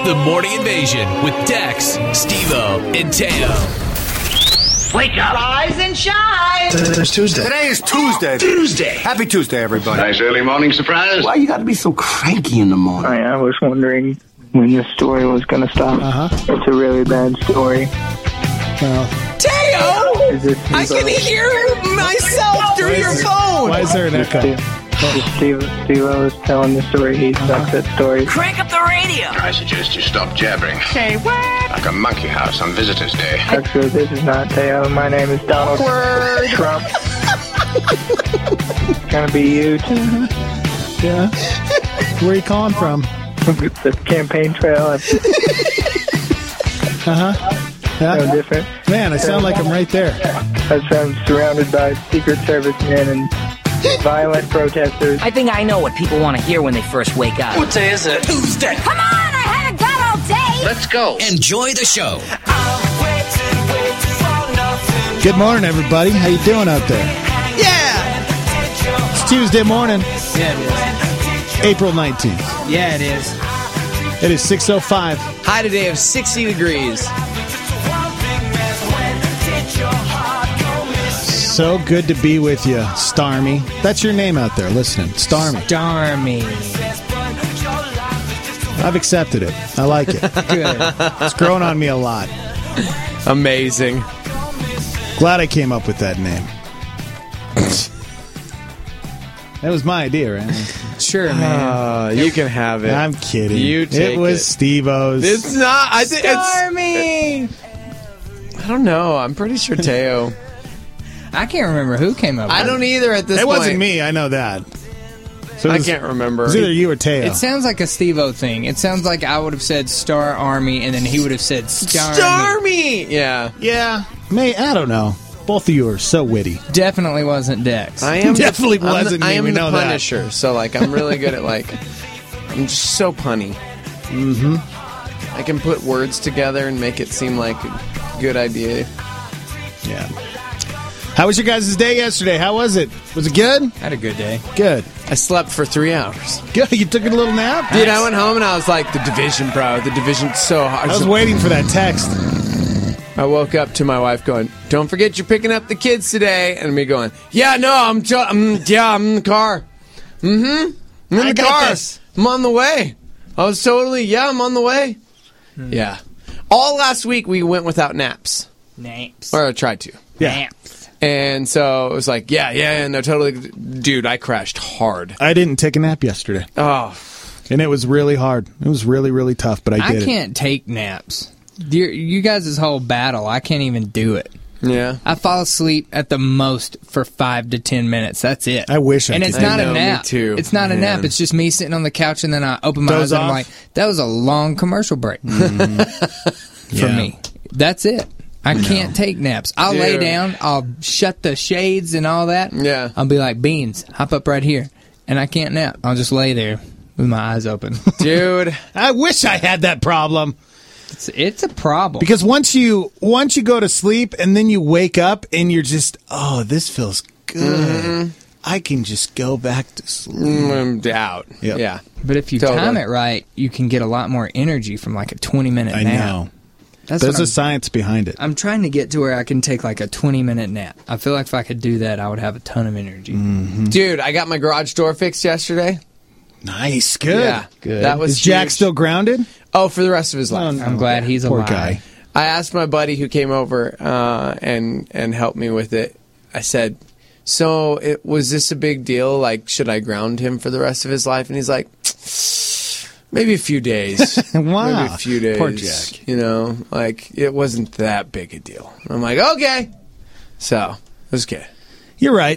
The Morning Invasion with Dex, Steve-O, and Teo. Wake up. Rise and shine. It's Tuesday. Today is Tuesday. Tuesday. Happy Tuesday, everybody. Nice early morning surprise. Why you got to be so cranky in the morning? I was wondering when this story was going to stop. It's a really bad story. Well, Teo! Is this I can hear myself through your phone. why is there an echo? Steve-O was telling the story. He sucks at stories. Crank up the radio. I suggest you stop jabbering. Say what? Like a monkey house on Visitor's Day. Actually, this is not Teo. My name is Donald Trump. Gonna be you too. Yeah. Where are you calling from? The campaign trail. Yeah. No different. Man, I sound like I'm right there. I sound surrounded by Secret Service men and violent protesters. I think I know what people want to hear when they first wake up. What day is it? Tuesday. Come on, I haven't got all day. Let's go. Enjoy the show. Good morning, everybody. How you doing out there? Yeah. It's Tuesday morning, Yeah, it April 19th. is. Yeah, it is. It is 6:05. High today of 60 degrees. So good to be with you, Starmy. That's your name out there, listening. Starmy. Darmy. I've accepted it. I like it. Good. It's grown on me a lot. Amazing. Glad I came up with that name. That was my idea, right? Sure, man. You can have it. I'm kidding. You take it was it. Steve-O's. It's not. I think it's. Darmy! I don't know. I'm pretty sure Teo. I can't remember who came up with I don't either at this It point. wasn't me. I know that. So it I was- can't remember. It was either you or Teo. It sounds like a Steve-O thing. It sounds like I would have said Star Army, and then he would have said Starmy. Starmy! Yeah. Yeah. I don't know. Both of you are so witty. Definitely wasn't Dex. I am Definitely I'm wasn't I me, am we the know that. Punisher, so like I'm really good at like I'm just so punny. Mm-hmm. I can put words together and make it seem like a good idea. Yeah. How was your guys' day yesterday? How was it? Was it good? Had a good day. Good. I slept for 3 hours. Good. You took a little nap? Dude, I went home and I was like, the division, bro. The division's so hard. I was waiting for that text. I woke up to my wife going, "Don't forget you're picking up the kids today," and me going, "Yeah, no, I'm in the car. I'm in the got car. this. I'm on the way." I was totally, I'm on the way. Yeah. All last week we went without naps, Naps. or I tried to, Yeah. Naps. and so it was like, yeah, no, totally, dude. I crashed hard. I didn't take a nap yesterday. Oh, And it was really hard. It was really, really tough, but I did I can't take naps. You guys' whole battle, I can't even do it. yeah. I fall asleep at the most for 5 to 10 minutes. That's it. I wish I And could it's do not that. I a know, me nap. too. It's not a nap. Man. It's just me sitting on the couch, and then I open my Doze eyes and I'm off? like, that was a long commercial break for Yeah. me. That's it. I can't take naps. I'll lay Dude. down. I'll shut the shades and all that. Yeah. I'll be like, Beans, hop up right here. And I can't nap. I'll just lay there with my eyes open. Dude. I wish I had that problem. It's a problem. Because once you go to sleep and then you wake up and you're just, oh, this feels good. I can just go back to sleep. I'm out. Yep. Yeah. But if you Totally. time it right, you can get a lot more energy from like a 20-minute I nap. know. That's There's what a science behind it. I'm trying to get to where I can take like a 20-minute nap. I feel like if I could do that, I would have a ton of energy. Dude, I got my garage door fixed yesterday. Nice. Good. Yeah. Good. That was Is Jack huge. still grounded? Oh, for the rest of his life. I'm glad he's Poor alive. guy. I asked my buddy who came over and helped me with it. I said, "So, was this a big deal? Like, should I ground him for the rest of his life?" And he's like, "Maybe a few days. Wow. Maybe a few days. Poor Jack. You know, like it wasn't that big a deal." I'm like, "Okay." So it was good. You're right.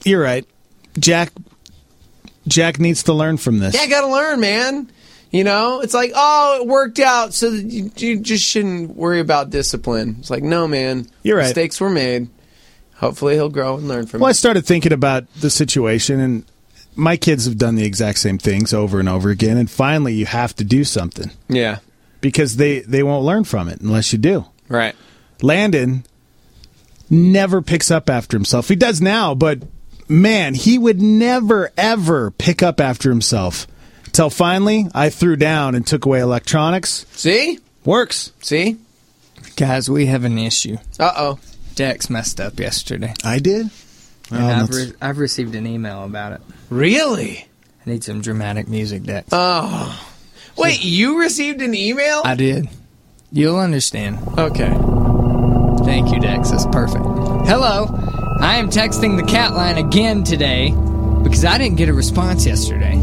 Jack needs to learn from this. Yeah, I gotta learn, man. You know, it's like, oh, it worked out, so that you just shouldn't worry about discipline. It's like, no, man. You're right. Mistakes were made. Hopefully he'll grow and learn from Well, I it. started thinking about the situation, and my kids have done the exact same things over and over again, and finally you have to do something Yeah, because they won't learn from it unless you do. right. Landon never picks up after himself. He does now, but man, he would never, ever pick up after himself Till finally, I threw down and took away electronics. See? Works. See? Guys, we have an issue. Uh-oh. Dex messed up yesterday. I did? And I've received an email about it. Really? I need some dramatic music, Dex. Oh. Wait, you received an email? I did. You'll understand. Okay. Thank you, Dex. That's perfect. Hello. I am texting the cat line again today because I didn't get a response yesterday.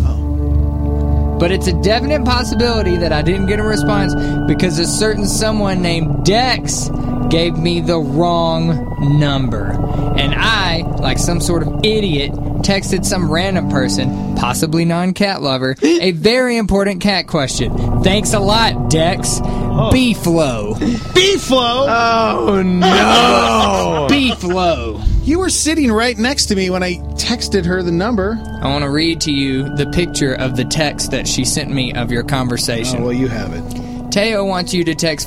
But it's a definite possibility that I didn't get a response because a certain someone named Dex gave me the wrong number. And I, like some sort of idiot, texted some random person, possibly non-cat lover, a very important cat question. Thanks a lot, Dex. B-Flow. B-Flow? Oh, no. B-Flow. You were sitting right next to me when I texted her the number. I want to read to you the picture of the text that she sent me of your conversation. Oh, well, you have it. Teo wants you to text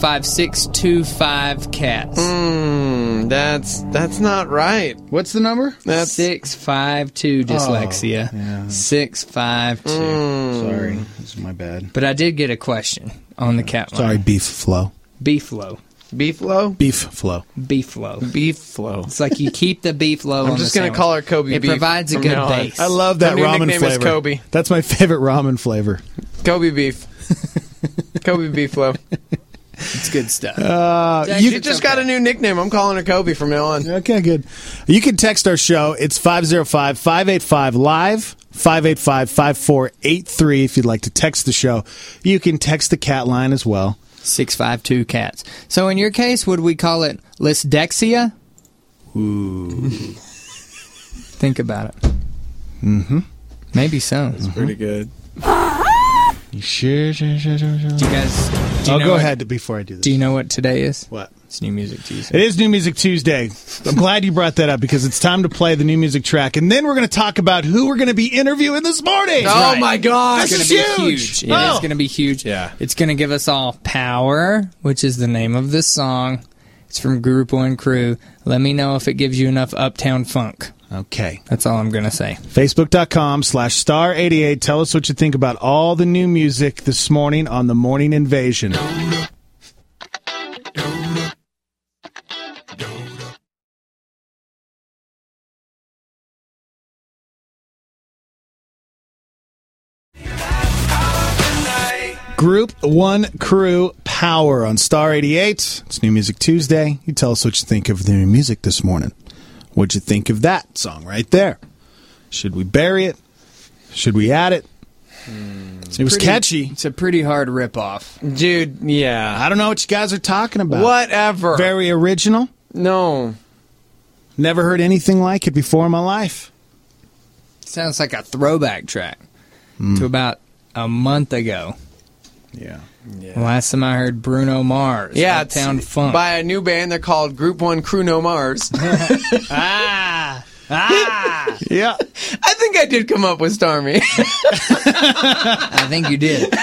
505-625-CATS. That's not right. What's the number? That's 652 dyslexia. Oh, yeah. 652. Sorry, this is my bad. But I did get a question on the cat line. Sorry, Beef Flow. B-Flow. B-Flow? Beef Flow. B-Flow. B-Flow. It's like you keep the B-Flow on I'm just going to call her Kobe It Beef. provides a from good now on. base. I love that Her new ramen nickname flavor. is Kobe. That's my favorite ramen flavor. Kobe Beef. Kobe Beef-Flow. It's good stuff. You just got a new nickname. I'm calling her Kobe from now on. Okay, good. You can text our show. It's 505-585-LIVE, 585-5483 if you'd like to text the show. You can text the cat line as well. 652-CATS. So in your case, would we call it Lysdexia? Ooh. Think about it. Mm-hmm. Maybe so. That's pretty good. You sure? Do you guys... Go ahead before I do this. Do you know what today is? What? It's New Music Tuesday. It is New Music Tuesday. I'm glad you brought that up because it's time to play the new music track. And then we're going to talk about who we're going to be interviewing this morning. Oh, my God. This It's is going to be huge. huge. It's going to be huge. Yeah. It's going to give us all Power, which is the name of this song. It's from Group One Crew. Let me know if it gives you enough Uptown Funk. Okay. That's all I'm going to say. Facebook.com/star88. Tell us what you think about all the new music this morning on The Morning Invasion. Group One Crew, Power on Star 88. It's New Music Tuesday. You tell us what you think of the new music this morning. What'd you think of that song right there? Should we bury it? Should we add it? It was catchy. It's a pretty hard ripoff. Dude, yeah. I don't know what you guys are talking about. Whatever. Very original. No. Never heard anything like it before in my life. Sounds like a throwback track to about a month ago. Yeah. Last time I heard Bruno Mars. Yeah, Uptown it's Funk. by a new band. They're called Group One Crew No Mars. Yeah. Yeah. I think I did come up with Starmy. I think you did.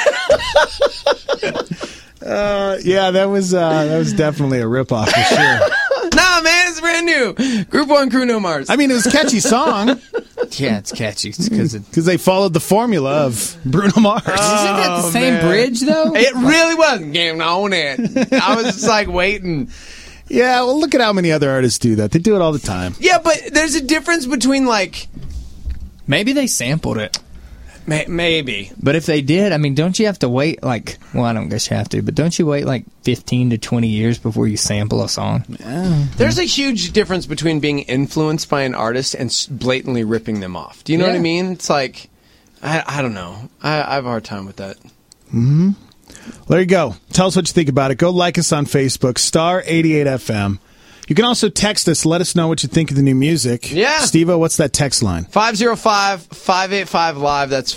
Yeah, that was definitely a ripoff for sure. Nah, man, it's brand new. Group One Crew No Mars. I mean, it was a catchy song Yeah, it's catchy. It's because they followed the formula of Bruno Mars. Isn't that the same man. bridge, though? It really wasn't getting on it. I was just like waiting. Yeah, well, look at how many other artists do that. They do it all the time. Yeah, but there's a difference between like Maybe they sampled it. maybe. But if they did, I mean, don't you have to wait I don't guess you have to, but don't you wait 15 to 20 years before you sample a song? There's a huge difference between being influenced by an artist and blatantly ripping them off. Do you know what I mean? It's like, I don't know. I have a hard time with that. Mm-hmm. Well, there you go. Tell us what you think about it. Go like us on Facebook, Star 88 FM. You can also text us. Let us know what you think of the new music. Yeah. Steve-O, what's that text line? 505-585-LIVE. That's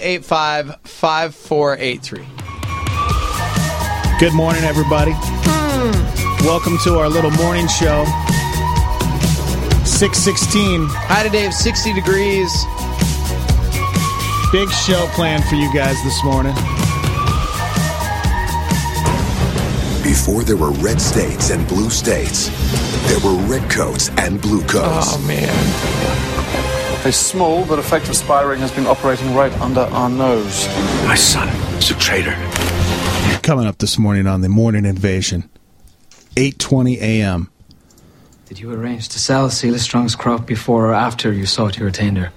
585-5483. Good morning, everybody. Welcome to our little morning show. 6:16. High today of 60 degrees. Big show planned for you guys this morning. Before there were red states and blue states, there were red coats and blue coats. Oh, man. A small but effective spy ring has been operating right under our nose. My son is a traitor. Coming up this morning on the Morning Invasion, 8:20 a.m. Did you arrange to sell Celia Strong's crop before or after you sought your attainder?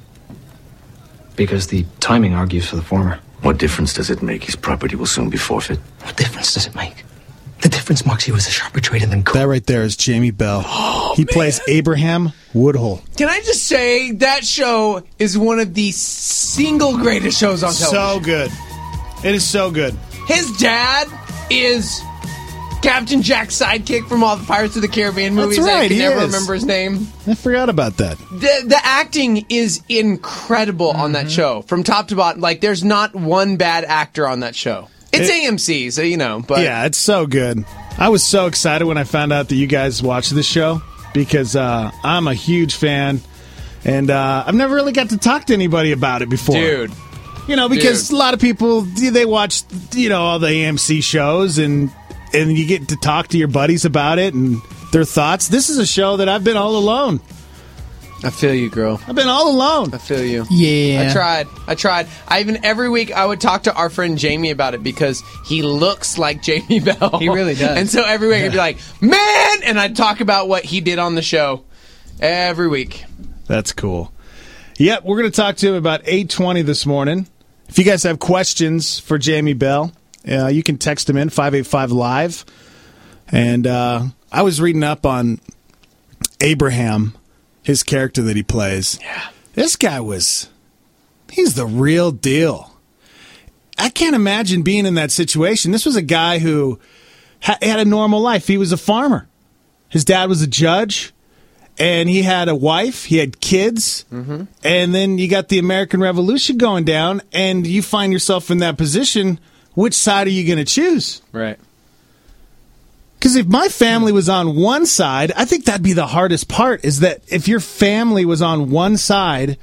Because the timing argues for the former. What difference does it make? His property will soon be forfeit. What difference does it make? The difference marks he was a sharper trader than Cook. That right there is Jamie Bell. He plays Abraham Woodhull. Can I just say that show is one of the single greatest shows on television? So good. It is so good. His dad is Captain Jack's sidekick from all the Pirates of the Caribbean movies. That's right, I can he never is. remember his name. I forgot about that. The acting is incredible on that show, from top to bottom. Like, there's not one bad actor on that show. It's AMC, so you know. But yeah, it's so good. I was so excited when I found out that you guys watched this show because I'm a huge fan, and I've never really got to talk to anybody about it before. Dude. You know, because a lot of people, they watch, all the AMC shows, and you get to talk to your buddies about it and their thoughts. This is a show that I've been all alone. I feel you, girl. I've been all alone. I feel you. Yeah. I tried. Every week I would talk to our friend Jamie about it because he looks like Jamie Bell. He really does. And so every week I'd be like, man! And I'd talk about what he did on the show every week. That's cool. Yep, we're going to talk to him about 8:20 this morning. If you guys have questions for Jamie Bell, you can text him in, 585-LIVE. And I was reading up on Abraham, his character that he plays. Yeah. This guy he's the real deal. I can't imagine being in that situation. This was a guy who had a normal life. He was a farmer. His dad was a judge, and he had a wife. He had kids. Mm-hmm. And then you got the American Revolution going down, and you find yourself in that position. Which side are you going to choose? Right. Because if my family was on one side, I think that'd be the hardest part, is that if your family was on one side,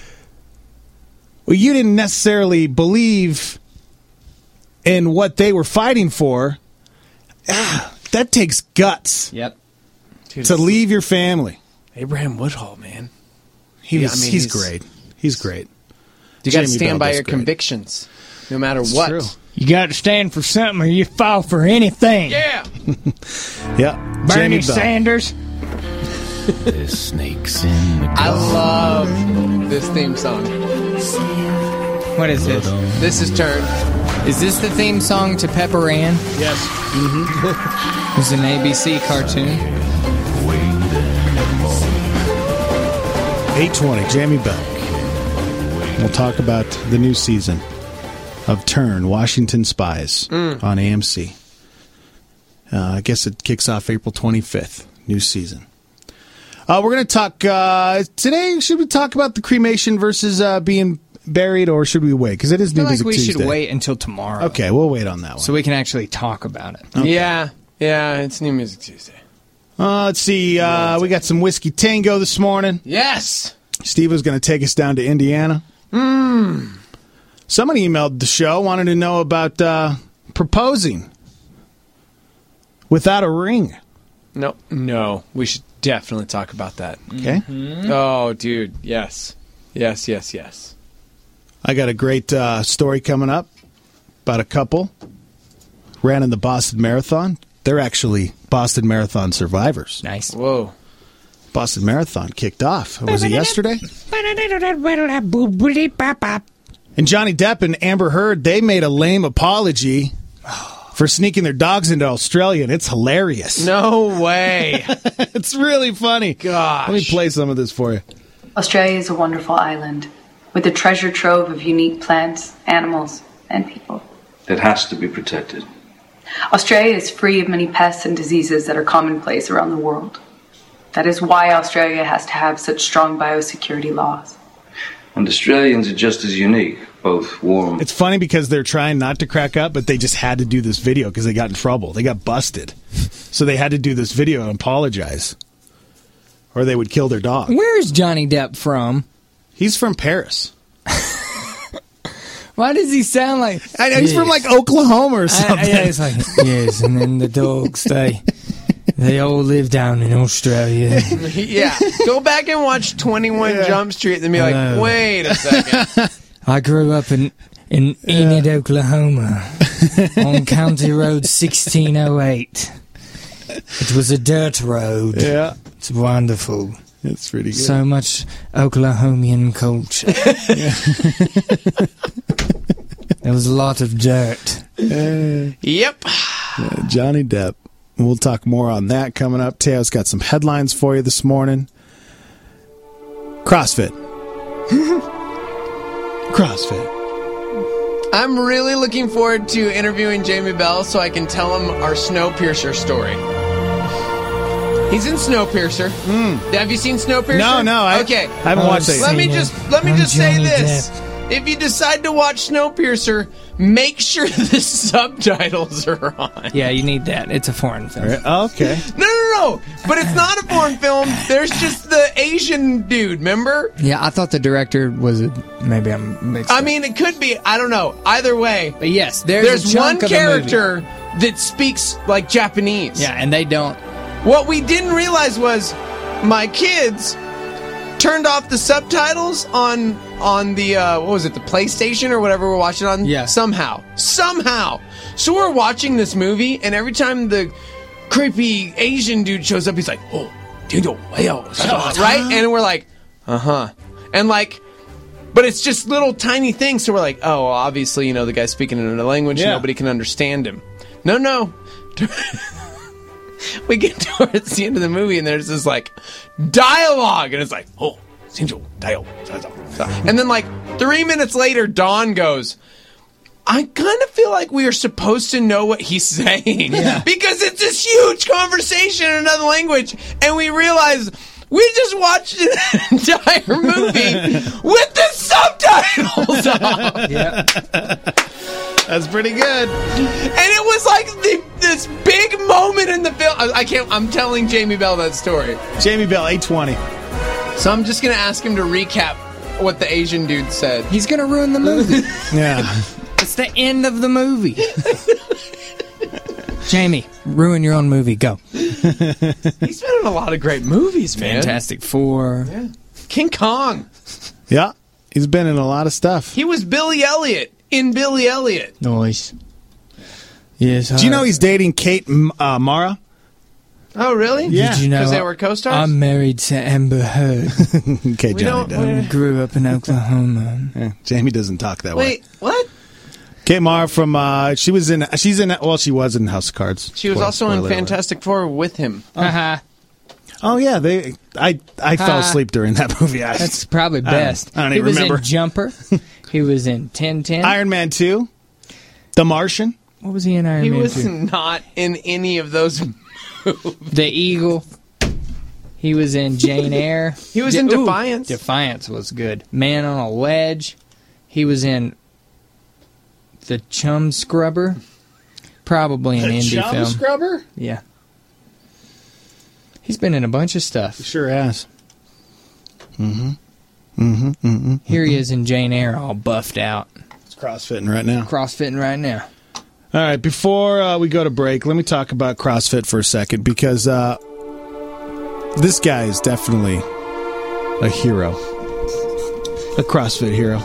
well, you didn't necessarily believe in what they were fighting for. That takes guts. Yep. Dude, to leave your family. Abraham Woodhull, man. He's great. He's great. You got to stand by your convictions, no matter That's what. True. You got to stand for something or you fall for anything. Yeah. Yeah. Bernie Sanders. There's snakes in the garden. I love this theme song. What is this? This is Turn. Is this the theme song to Pepper Ann? Yes. Mm-hmm. It was an ABC cartoon. 8:20, Jamie Bell. We'll talk about the new season of Turn, Washington Spies on AMC. I guess it kicks off April 25th, new season. We're going to talk today. Should we talk about the cremation versus being buried, or should we wait? Because it is New Music Tuesday. We should wait until tomorrow. Okay, we'll wait on that one. So we can actually talk about it. Okay. Yeah, it's New Music Tuesday. Let's see. We got some Whiskey Tango this morning. Yes. Steve was going to take us down to Indiana. Somebody emailed the show, wanted to know about proposing without a ring. No. We should definitely talk about that. Okay. Mm-hmm. Oh, dude. Yes. I got a great story coming up about a couple ran in the Boston Marathon. They're actually Boston Marathon survivors. Nice. Whoa. Boston Marathon kicked off. Was it yesterday? And Johnny Depp and Amber Heard, they made a lame apology for sneaking their dogs into Australia, and it's hilarious. No way. It's really funny. Gosh. Let me play some of this for you. Australia is a wonderful island with a treasure trove of unique plants, animals, and people. It has to be protected. Australia is free of many pests and diseases that are commonplace around the world. That is why Australia has to have such strong biosecurity laws. And Australians are just as unique, both warm. It's funny because they're trying not to crack up, but they just had to do this video because they got in trouble. They got busted. So they had to do this video and apologize, or they would kill their dog. Where is Johnny Depp from? He's from Paris. Why does he sound like... I know, he's from like Oklahoma or something. Yeah, he's like, yes, and then the dogs, they They all live down in Australia. Yeah. Go back and watch 21 Jump Street and be like, wait a second. I grew up in Enid, Oklahoma, on County Road 1608. It was a dirt road. Yeah. It's wonderful. It's pretty good. So much Oklahomian culture. There was a lot of dirt. Yep. Johnny Depp. We'll talk more on that coming up. Teo's got some headlines for you this morning. CrossFit. CrossFit. I'm really looking forward to interviewing Jamie Bell so I can tell him our Snowpiercer story. He's in Snowpiercer. Have you seen Snowpiercer? No. I haven't watched it. Let me just say this. If you decide to watch Snowpiercer, make sure the subtitles are on. Yeah, you need that. It's a foreign film. Okay. No. But it's not a foreign film. There's just the Asian dude, remember? Yeah, I thought the director was maybe I'm mixed I mean, it could be. I don't know. Either way. But yes, there's one character that speaks like Japanese. Yeah, and they don't. What we didn't realize was my kids turned off the subtitles on the what was it, the PlayStation or whatever we're watching on? Yeah. Somehow. So we're watching this movie, and every time the creepy Asian dude shows up, he's like, oh, right? And we're like, and like, but it's just little tiny things. So we're like, oh, well, obviously, the guy's speaking in another language. Yeah. Nobody can understand him. No. We get towards the end of the movie, and there's this, like, dialogue, and it's like, oh, and then, like, 3 minutes later, Dawn goes, I kind of feel like we are supposed to know what he's saying. Yeah. Because it's this huge conversation in another language, and we realize we just watched an entire movie with the subtitles on. Yeah. That's pretty good. And it was like this big moment in the film. I'm telling Jamie Bell that story. Jamie Bell, 820. So I'm just going to ask him to recap what the Asian dude said. He's going to ruin the movie. Yeah. It's the end of the movie. Jamie, ruin your own movie. Go. He's been in a lot of great movies, man. Fantastic Four. Yeah. King Kong. Yeah. He's been in a lot of stuff. He was Billy Elliot in Billy Elliot. Nice. Yes. Do you know he's dating Kate Mara? Oh, really? Yeah. Did you know? Because they were co-stars? I'm married to Amber Heard. Okay, Johnny. I grew up in Oklahoma. Yeah, Jamie doesn't talk that way. Wait, what? Kate Mara from she was in House of Cards. She was also in Fantastic Four with him. Oh yeah, I fell asleep during that movie. That's probably best. I don't even remember. He was in Jumper. He was in 10-10. Iron Man 2. The Martian. What was he in Iron Man 2? He was not in any of those movies. The Eagle. He was in Jane Eyre. He was in Defiance. Defiance was good. Man on a Ledge. He was in The Chum Scrubber. Probably an indie film. Chum Scrubber? Yeah. He's been in a bunch of stuff. He sure has. Here he is in Jane Eyre, all buffed out. It's CrossFitting right now. CrossFitting right now. All right, before we go to break, let me talk about CrossFit for a second, because this guy is definitely a hero. A CrossFit hero.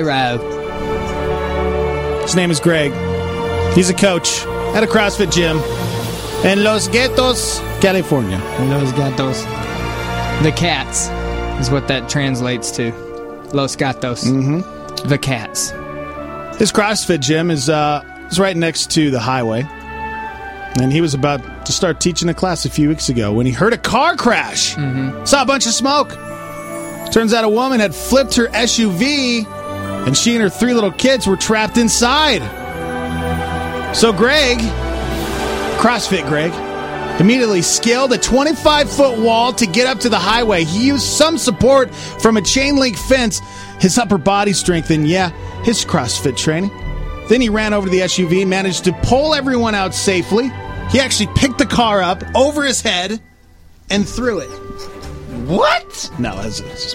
His name is Greg. He's a coach at a CrossFit gym in Los Gatos, California. Los Gatos. The cats is what that translates to. Los Gatos. Mm-hmm. The cats. His CrossFit gym is right next to the highway. And he was about to start teaching a class a few weeks ago when he heard a car crash. Mm-hmm. Saw a bunch of smoke. Turns out a woman had flipped her SUV, and she and her 3 little kids were trapped inside. So Greg, CrossFit Greg, immediately scaled a 25-foot wall to get up to the highway. He used some support from a chain-link fence, his upper body strength, and his CrossFit training. Then he ran over to the SUV, managed to pull everyone out safely. He actually picked the car up over his head and threw it. What? No, that's just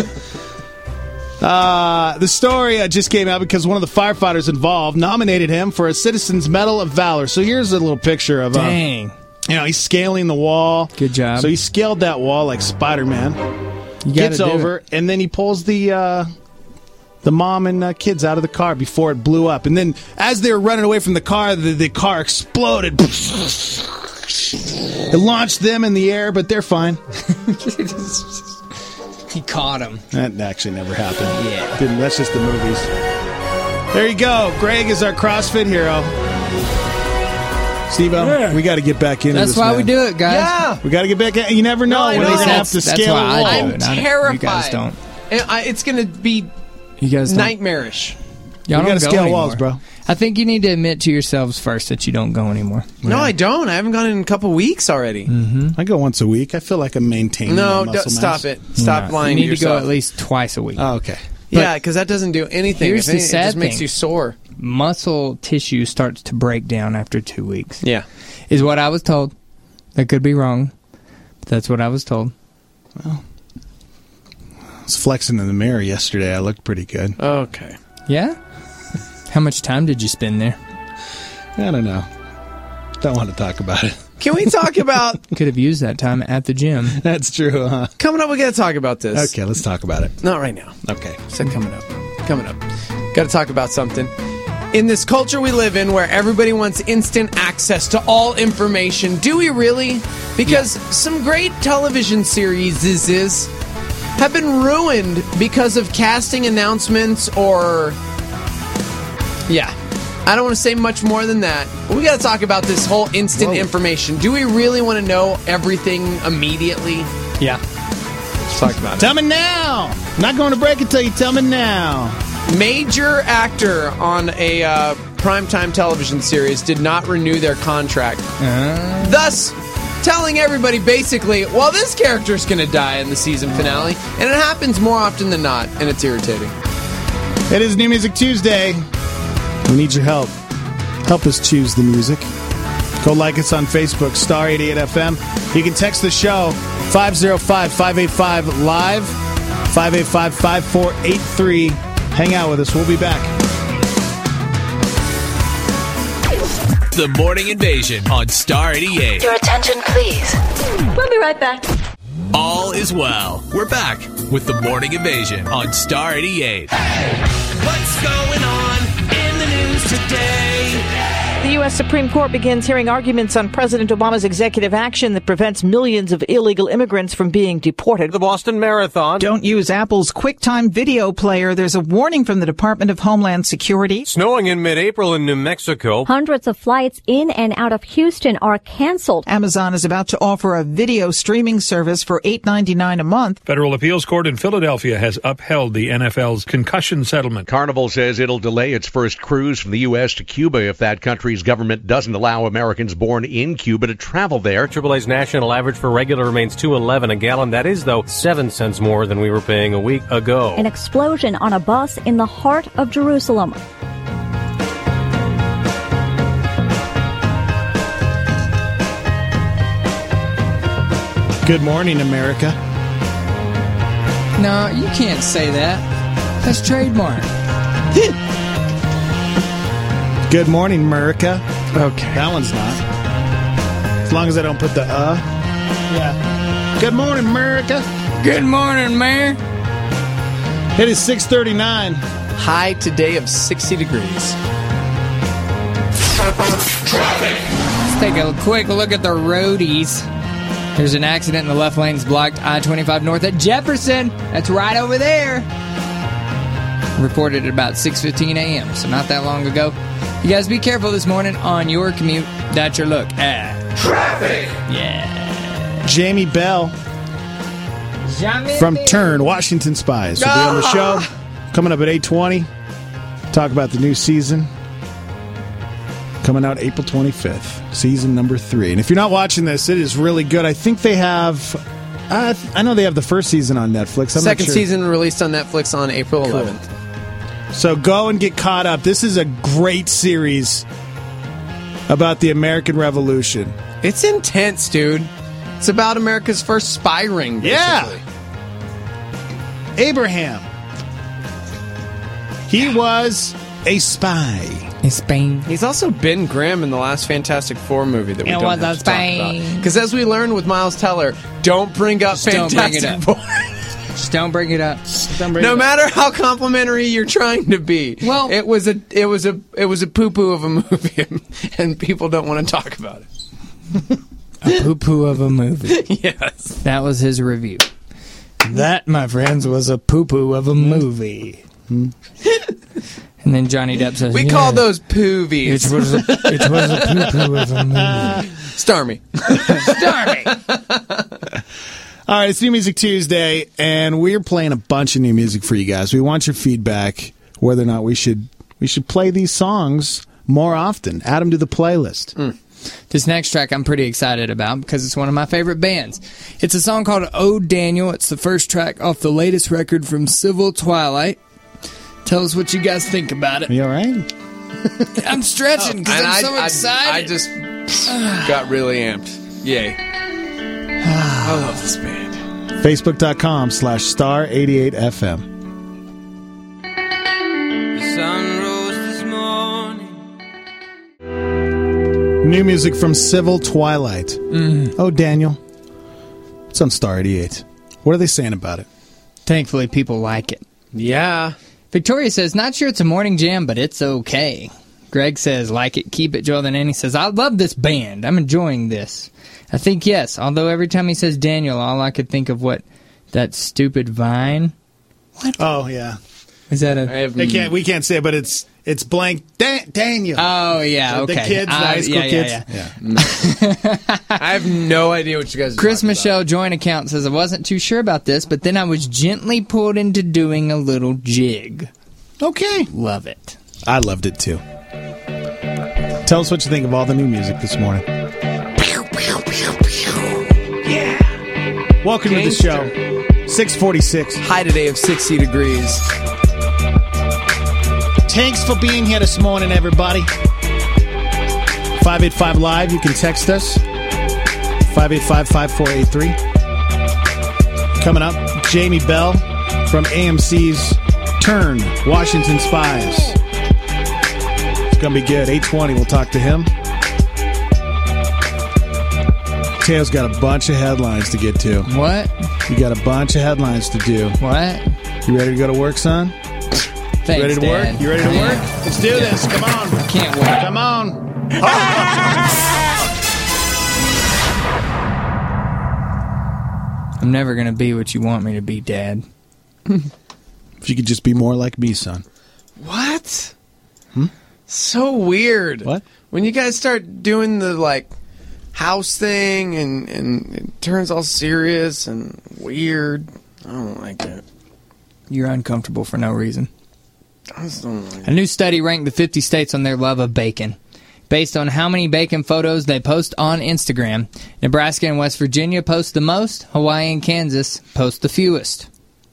the story just came out because one of the firefighters involved nominated him for a Citizens Medal of Valor. So here's a little picture of Dang. He's scaling the wall. Good job. So he scaled that wall like Spider-Man. You Gets gotta do over, and then he pulls the mom and kids out of the car before it blew up. And then as they were running away from the car, the car exploded. It launched them in the air, but they're fine. He caught him. That actually never happened. Yeah. That's just the movies. There you go. Greg is our CrossFit hero. Steve-O, we got to get back into this. That's why man. we do it, guys. Yeah. We got to get back in. You never know when you're going to have to scale a wall. I'm terrified. You guys don't. It's going to be You guys don't. nightmarish. Y'all we got to don't go scale anymore. walls, bro. I think you need to admit to yourselves first that you don't go anymore. No, I don't. I haven't gone in a couple weeks already. I go once a week. I feel like I'm maintaining No, my muscle stop mass. it. Stop lying You need to to go yourself. at least twice a week. Oh, okay. Yeah, because that doesn't do anything. Here's If the anything, sad it just makes thing. you sore. Muscle tissue starts to break down after 2 weeks. Yeah. Is what I was told. That could be wrong. But that's what I was told. Well, I was flexing in the mirror yesterday. I looked pretty good. Okay. Yeah? How much time did you spend there? I don't know. Don't want to talk about it. Can we talk about... Could have used that time at the gym. That's true, huh? Coming up, we got to talk about this. Okay, let's talk about it. Not right now. Okay. Said coming up. Coming up. Got to talk about something. In this culture we live in where everybody wants instant access to all information, do we really? Because some great television series have been ruined because of casting announcements or... Yeah. I don't want to say much more than that. We got to talk about this whole instant information. Do we really want to know everything immediately? Yeah. Let's talk about it. Tell me now. I'm not going to break it till you tell me now. Major actor on a primetime television series did not renew their contract. Thus, telling everybody basically, well, this character's going to die in the season finale. And it happens more often than not, and it's irritating. It is New Music Tuesday. We need your help. Help us choose the music. Go like us on Facebook, Star 88 FM. You can text the show, 505-585-LIVE, 585-5483. Hang out with us. We'll be back. The Morning Invasion on Star 88. Your attention, please. We'll be right back. All is well. We're back with the Morning Invasion on Star 88. What's going on in the news today? The U.S. Supreme Court begins hearing arguments on President Obama's executive action that prevents millions of illegal immigrants from being deported. The Boston Marathon. Don't use Apple's QuickTime video player. There's a warning from the Department of Homeland Security. Snowing in mid-April in New Mexico. Hundreds of flights in and out of Houston are canceled. Amazon is about to offer a video streaming service for $8.99 a month. Federal appeals court in Philadelphia has upheld the NFL's concussion settlement. Carnival says it'll delay its first cruise from the U.S. to Cuba if that country's government doesn't allow Americans born in Cuba to travel there. AAA's national average for regular remains $2.11 a gallon. That is, though, 7 cents more than we were paying a week ago. An explosion on a bus in the heart of Jerusalem. Good morning, America. No, you can't say that. That's trademark. Good morning, America. Okay. That one's not. As long as I don't put the Yeah. Good morning, America. Good morning, Mayor. It is 6:39. High today of 60 degrees. Let's take a quick look at the roadies. There's an accident in the left lane's blocked I-25 north at Jefferson. That's right over there. Reported at about 6:15 a.m., so not that long ago. You guys be careful this morning on your commute. That's your look at Traffic. Yeah. Jamie Bell from Turn, Washington Spies will be on the show. Coming up at 8:20. Talk about the new season. Coming out April 25th. Season number 3. And if you're not watching this, it is really good. I think they have... I know they have the first season on Netflix. I'm Second not sure. season released on Netflix on April 11th. So go and get caught up. This is a great series about the American Revolution. It's intense, dude. It's about America's first spy ring, basically. Yeah. Abraham. He was a spy. Spain. He's also Ben Grimm in the last Fantastic Four movie that we don't have to talk about. Because as we learned with Miles Teller, don't bring up Fantastic Four. Just don't bring it up. No matter how complimentary you're trying to be. Well, it was a poo-poo of a movie, and people don't want to talk about it. A poo-poo of a movie. Yes. That was his review. That, my friends, was a poo-poo of a movie. And then Johnny Depp says, we call those poovies. It was a poo-poo of a movie. Starmy. All right, it's New Music Tuesday, and we're playing a bunch of new music for you guys. We want your feedback, whether or not we should play these songs more often. Add them to the playlist. This next track I'm pretty excited about because it's one of my favorite bands. It's a song called Oh Daniel. It's the first track off the latest record from Civil Twilight. Tell us what you guys think about it. You all right? I'm stretching because I'm so excited. I just got really amped. Yay. I love this band. Facebook.com/star88FM. The sun rose this morning. New music from Civil Twilight. Oh, Daniel. It's on Star 88. What are they saying about it? Thankfully, people like it. Yeah. Victoria says, not sure it's a morning jam, but it's okay. Greg says, like it, keep it. Joel Annie says, I love this band. I'm enjoying this. I think yes, although every time he says Daniel, all I could think of that stupid Vine. What? Oh, yeah. Is that a... We can't say it, but it's blank Daniel. Oh, yeah, okay. The kids, the high school kids. Yeah. I have no idea what you guys are Chris talking Michelle joint account says, I wasn't too sure about this, but then I was gently pulled into doing a little jig. Okay. Love it. I loved it, too. Tell us what you think of all the new music this morning. Yeah. Welcome to the show. 646. High today of 60 degrees. Thanks for being here this morning, everybody. 585 Live. You can text us. 585-5483. Coming up, Jamie Bell from AMC's Turn, Washington Spies. It's going to be good. 8:20, we'll talk to him. Teo's got a bunch of headlines to get to. What? You got a bunch of headlines to do. What? You ready to go to work, son? Thanks, you ready to Dad. work? You ready to work? Let's do this. Come on. Can't wait. Come on. I'm never going to be what you want me to be, Dad. If you could just be more like me, son. What? So weird. What? When you guys start doing the, house thing and it turns all serious and weird, I don't like it. You're uncomfortable for no reason. I just don't like it. A new study ranked the 50 states on their love of bacon. Based on how many bacon photos they post on Instagram, Nebraska and West Virginia post the most, Hawaii and Kansas post the fewest.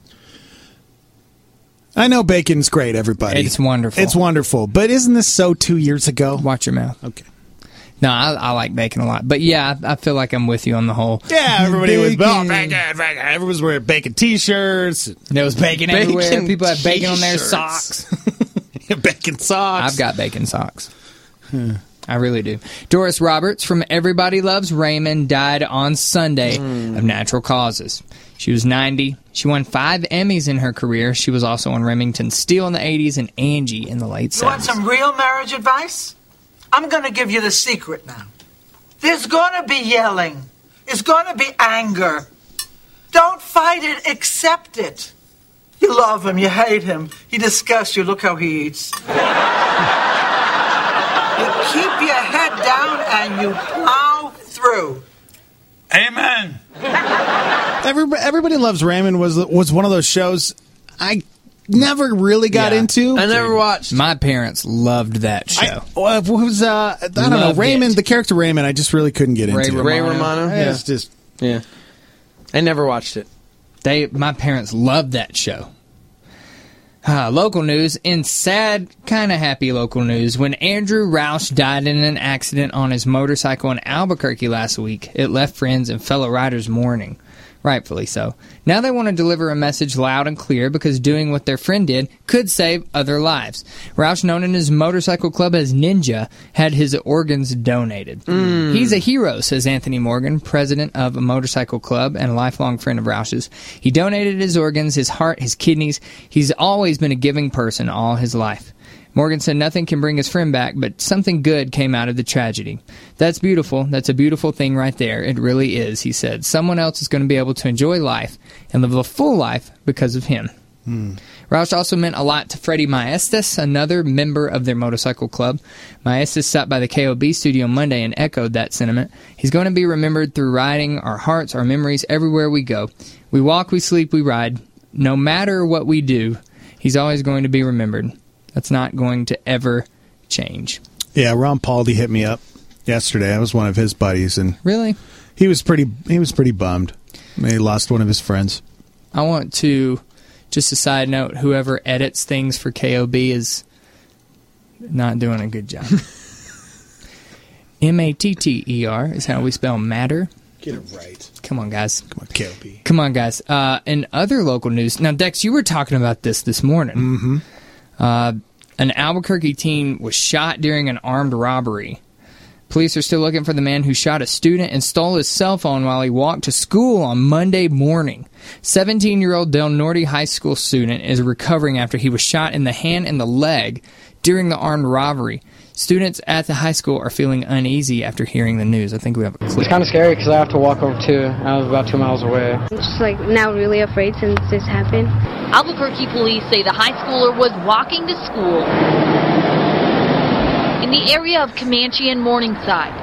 I know bacon's great, everybody. It's wonderful. It's wonderful. But isn't this so 2 years ago? Watch your mouth. Okay. No, I like bacon a lot. But yeah, I feel like I'm with you on the whole. Yeah, everybody was bacon. Everyone was wearing bacon T-shirts. There was bacon everywhere. People had bacon on their socks. Bacon socks. I've got bacon socks. I really do. Doris Roberts from Everybody Loves Raymond died on Sunday of natural causes. She was 90. She won 5 Emmys in her career. She was also on Remington Steele in the 80s and Angie in the late 70s. You want some real marriage advice? I'm going to give you the secret now. There's going to be yelling. There's going to be anger. Don't fight it. Accept it. You love him. You hate him. He disgusts you. Look how he eats. You keep your head down and you plow through. Amen. Everybody Loves Raymond was one of those shows I never really got into. I never watched. My parents loved that show. I don't know, Raymond, the character Raymond, I just really couldn't get into. Ray Romano? Yeah. It's just... Yeah. I never watched it. My parents loved that show. Local news. In sad, kind of happy local news, when Andrew Roush died in an accident on his motorcycle in Albuquerque last week, it left friends and fellow riders mourning. Rightfully so. Now they want to deliver a message loud and clear because doing what their friend did could save other lives. Roush, known in his motorcycle club as Ninja, had his organs donated. He's a hero, says Anthony Morgan, president of a motorcycle club and a lifelong friend of Roush's. He donated his organs, his heart, his kidneys. He's always been a giving person all his life. Morgan said nothing can bring his friend back, but something good came out of the tragedy. That's beautiful. That's a beautiful thing right there. It really is, he said. Someone else is going to be able to enjoy life and live a full life because of him. Roush also meant a lot to Freddie Maestas, another member of their motorcycle club. Maestas stopped by the KOB studio Monday and echoed that sentiment. He's going to be remembered through riding, our hearts, our memories, everywhere we go. We walk, we sleep, we ride. No matter what we do, he's always going to be remembered. That's not going to ever change. Yeah, Ron Paldy hit me up yesterday. I was one of his buddies, and really, he was pretty bummed. He lost one of his friends. I want to, just a side note, whoever edits things for KOB is not doing a good job. M-A-T-T-E-R is how we spell matter. Get it right. Come on, guys. Come on, KOB. Come on, guys. In other local news, now, Dex, you were talking about this morning. Mm-hmm. An Albuquerque teen was shot during an armed robbery. Police are still looking for the man who shot a student and stole his cell phone while he walked to school on Monday morning. 17-year-old Del Norte High School student is recovering after he was shot in the hand and the leg during the armed robbery. Students at the high school are feeling uneasy after hearing the news. I think we have a clip. It's kind of scary because I have to walk over too. I was about 2 miles away. I'm just now really afraid since this happened. Albuquerque police say the high schooler was walking to school in the area of Comanche and Morningside,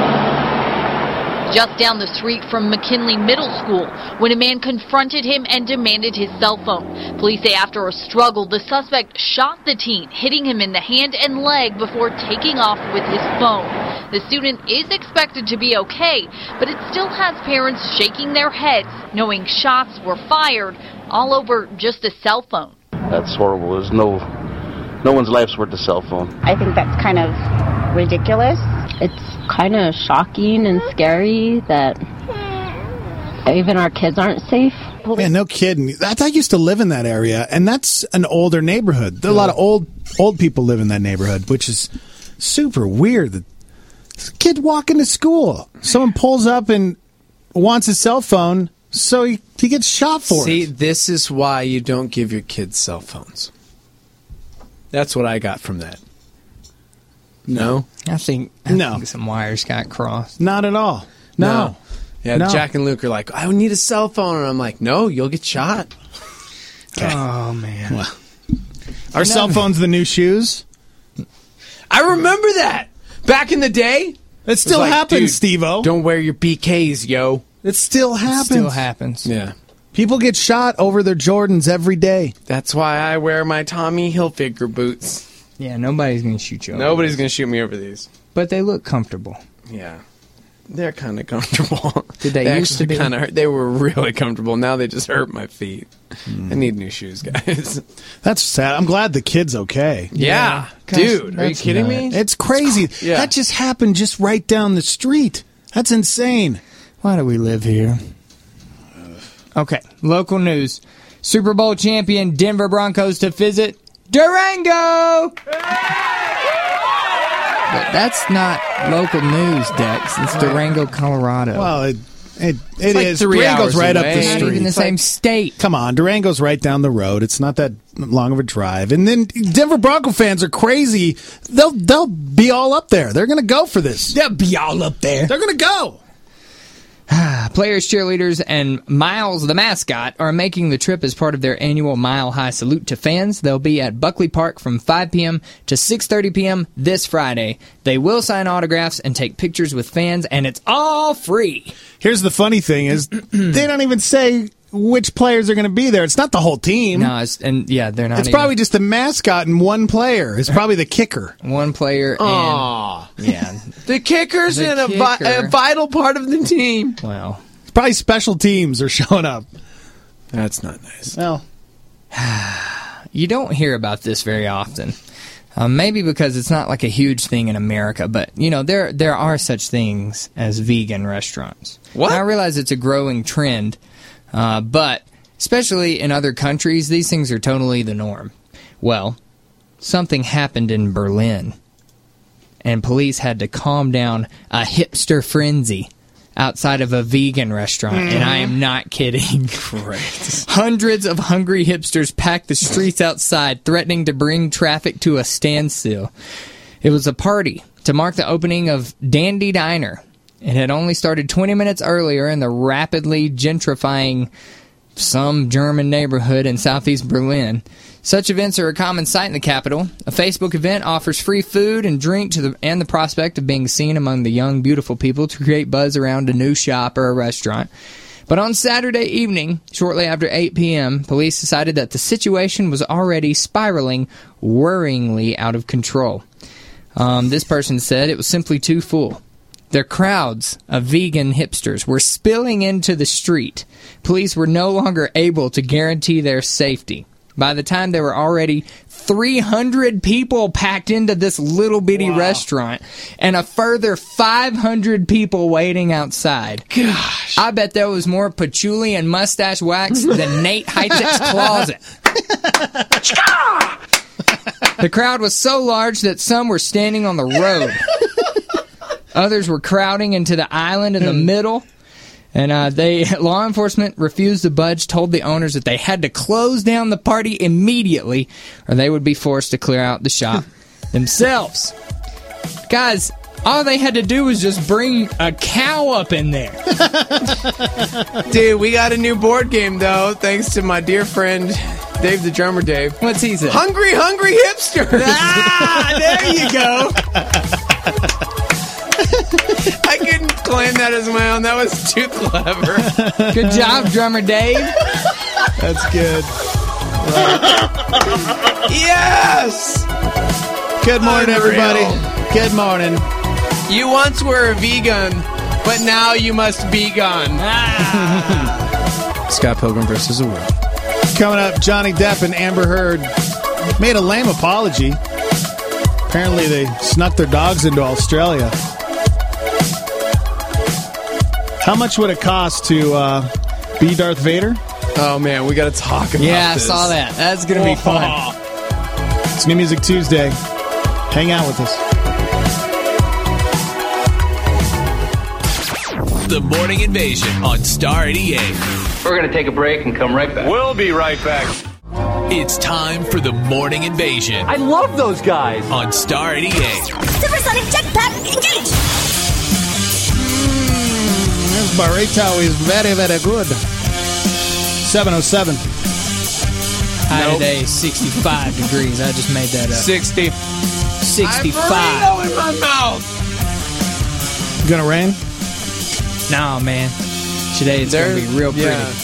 just down the street from McKinley Middle School, when a man confronted him and demanded his cell phone. Police say after a struggle, the suspect shot the teen, hitting him in the hand and leg before taking off with his phone. The student is expected to be okay, but it still has parents shaking their heads, knowing shots were fired all over just a cell phone. That's horrible. There's no one's life's worth a cell phone. I think that's kind of ridiculous. It's kind of shocking and scary that even our kids aren't safe. Yeah, no kidding. I used to live in that area, and that's an older neighborhood. There are a lot of old people live in that neighborhood, which is super weird. This kid walking to school. Someone pulls up and wants his cell phone, so he gets shot for it. See, this is why you don't give your kids cell phones. That's what I got from that. No? I think some wires got crossed. Not at all. No. Yeah, No. Jack and Luke are like, I need a cell phone. And I'm like, no, you'll get shot. Okay. Oh, man. Well, are cell phones the new shoes? I remember that. Back in the day. It still happens, Steve-O. Don't wear your BKs, yo. It still happens. Still happens. Yeah. People get shot over their Jordans every day. That's why I wear my Tommy Hilfiger boots. Yeah, nobody's going to shoot you over Nobody's going to shoot me over these. But they look comfortable. Yeah. They're kind of comfortable. Did they used to be? Kind of hurt. They were really comfortable. Now they just hurt my feet. I need new shoes, guys. That's sad. I'm glad the kid's okay. Yeah. Gosh, Dude, are you that's kidding me? It's crazy. Yeah. That just happened just right down the street. That's insane. Why do we live here? Okay, local news. Super Bowl champion Denver Broncos to visit Durango! But that's not local news, Dex. It's Durango, Colorado. Well, it like is. 3 Durango's hours right up away. the Not street. even the same state. Come on, Durango's right down the road. It's not that long of a drive. And then Denver Bronco fans are crazy. They'll be all up there. They're going to go for this. They'll be all up there. They're going to go. Players, cheerleaders, and Miles, the mascot, are making the trip as part of their annual Mile High Salute to fans. They'll be at Buckley Park from 5 p.m. to 6:30 p.m. this Friday. They will sign autographs and take pictures with fans, and it's all free. Here's the funny thing is they don't even say which players are going to be there. It's not the whole team. No, they're not. It's probably just the mascot and one player. It's probably the kicker. One player. Aw. And yeah. The kicker's The in a kicker. vital part of the team. Well, It's probably special teams are showing up. That's not nice. Well, you don't hear about this very often. Maybe because it's not like a huge thing in America, but there are such things as vegan restaurants. What? And I realize it's a growing trend, But especially in other countries, these things are totally the norm. Well, something happened in Berlin, and police had to calm down a hipster frenzy outside of a vegan restaurant, and I am not kidding. Great. Hundreds of hungry hipsters packed the streets outside, threatening to bring traffic to a standstill. It was a party to mark the opening of Dandy Diner. It had only started 20 minutes earlier in the rapidly gentrifying some German neighborhood in southeast Berlin. Such events are a common sight in the capital. A Facebook event offers free food and drink and the prospect of being seen among the young, beautiful people to create buzz around a new shop or a restaurant. But on Saturday evening, shortly after 8 p.m., police decided that the situation was already spiraling worryingly out of control. This person said it was simply too full. Their crowds of vegan hipsters were spilling into the street. Police were no longer able to guarantee their safety. By the time there were already 300 people packed into this little bitty restaurant and a further 500 people waiting outside. Gosh. I bet there was more patchouli and mustache wax than Nate Heitzig's closet. The crowd was so large that some were standing on the road. Others were crowding into the island in the middle. And law enforcement refused to budge, told the owners that they had to close down the party immediately or they would be forced to clear out the shop themselves. Guys, all they had to do was just bring a cow up in there. Dude, we got a new board game, though, thanks to my dear friend, Dave the Drummer Dave. What's he say? Hungry Hipsters! Ah, there you go! I couldn't claim that as my own. That was too clever. Good job, Drummer Dave. That's good. Yes! Good morning, everybody. Good morning. You once were a vegan, but now you must be gone. Scott Pilgrim versus the World. Coming up, Johnny Depp and Amber Heard made a lame apology. Apparently, they snuck their dogs into Australia. How much would it cost to be Darth Vader? Oh, man, we got to talk about this. Yeah, I saw that. That's going to be fun. It's New Music Tuesday. Hang out with us. The Morning Invasion on Star 88. We're going to take a break and come right back. We'll be right back. It's time for the Morning Invasion. I love those guys. On Star 88. Supersonic jetpack engage! This burrito is very, very good. 7:07. High today, 65 degrees. I just made that up. 60. 65. Burrito in my mouth. Gonna rain? No, man. Today it's going to be real pretty. Yeah.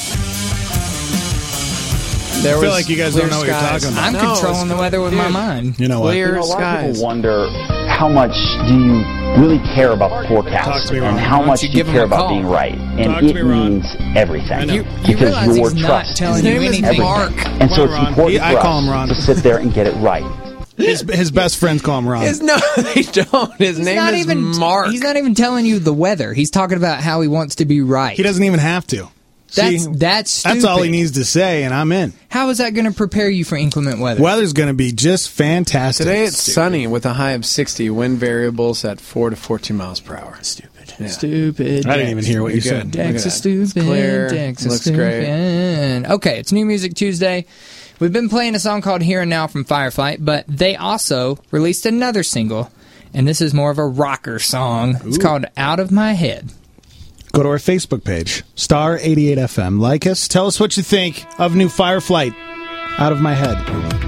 I feel like you guys don't know what you're talking about. I'm controlling the weather with my mind. You know what? Clear A lot of skies. people wonder how much do you really care about the forecast and how much do you care about being right. And it means everything. You Because realize your he's not trust telling means you anything. everything. Mark. And so it's important I for call him us Ron. to sit there and get it right. His best friends call him Ron. No, they don't. His name is Mark. He's not even telling you the weather. He's talking about how he wants to be right. He doesn't even have to. That's See, stupid. That's all he needs to say, and I'm in. How is that going to prepare you for inclement weather? Weather's going to be just fantastic. Today it's sunny with a high of 60. Wind variables at 4 to 14 miles per hour. Stupid. Yeah. Stupid. I didn't even hear what you said. Dex is stupid. It's clear. Dex is Looks stupid. great. Okay, it's New Music Tuesday. We've been playing a song called Here and Now from Fireflight, but they also released another single, and this is more of a rocker song. It's called Out of My Head. Go to our Facebook page, Star 88 FM. Like us. Tell us what you think of new Fireflight. Out of My Head.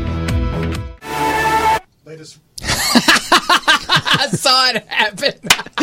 I saw it happen.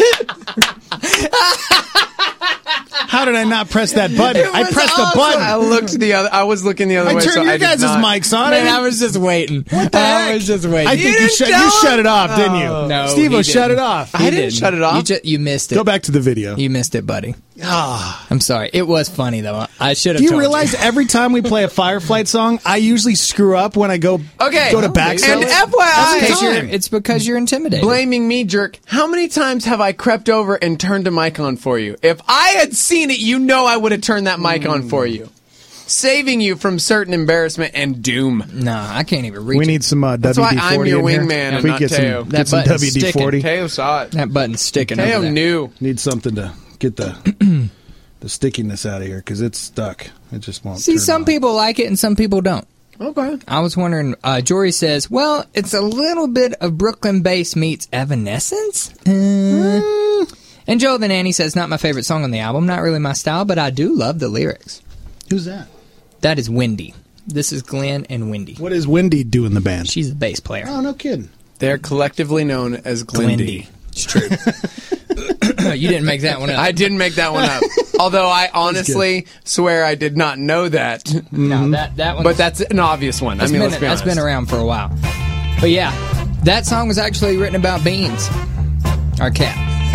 How did I not press that button? I pressed the button. I was looking the other way. I turned so your I did guys' not. mics on. Man, I was just waiting. I was just waiting. I think you shut it off, didn't you? No, Steve-O he shut didn't. it off. I didn't shut it off. You missed it. Go back to the video. You missed it, buddy. I'm sorry. It was funny, though. I should have Do you told realize every time we play a Fireflight song, I usually screw up when I go to backsell And it? FYI, it's because you're intimidated. Blaming me, jerk. How many times have I crept over and turned a mic on for you? If I had seen it, you know I would have turned that mic on for you. Saving you from certain embarrassment and doom. Nah, I can't even reach We need some WD-40 That's why I'm your in here. wingman If and we not get Teo. some, get some WD-40. Teo saw it. That button's sticking Teo over there. knew. Need something to get the stickiness out of here because it's stuck. It just won't. See, turn some on. people like it and some people don't. Okay. I was wondering, Jory says, well, it's a little bit of Brooklyn bass meets Evanescence. And Joe the Nanny says, not my favorite song on the album, not really my style, but I do love the lyrics. Who's that? That is Wendy. This is Glenn and Wendy. What does Wendy do in the band? She's the bass player. Oh, no kidding. They're collectively known as Glendy. It's true. You didn't make that one up. I didn't make that one up. Although I honestly swear I did not know that. No, that one. But that's an obvious one. That's let's be honest. been around for a while. But yeah, that song was actually written about Beans, our cat.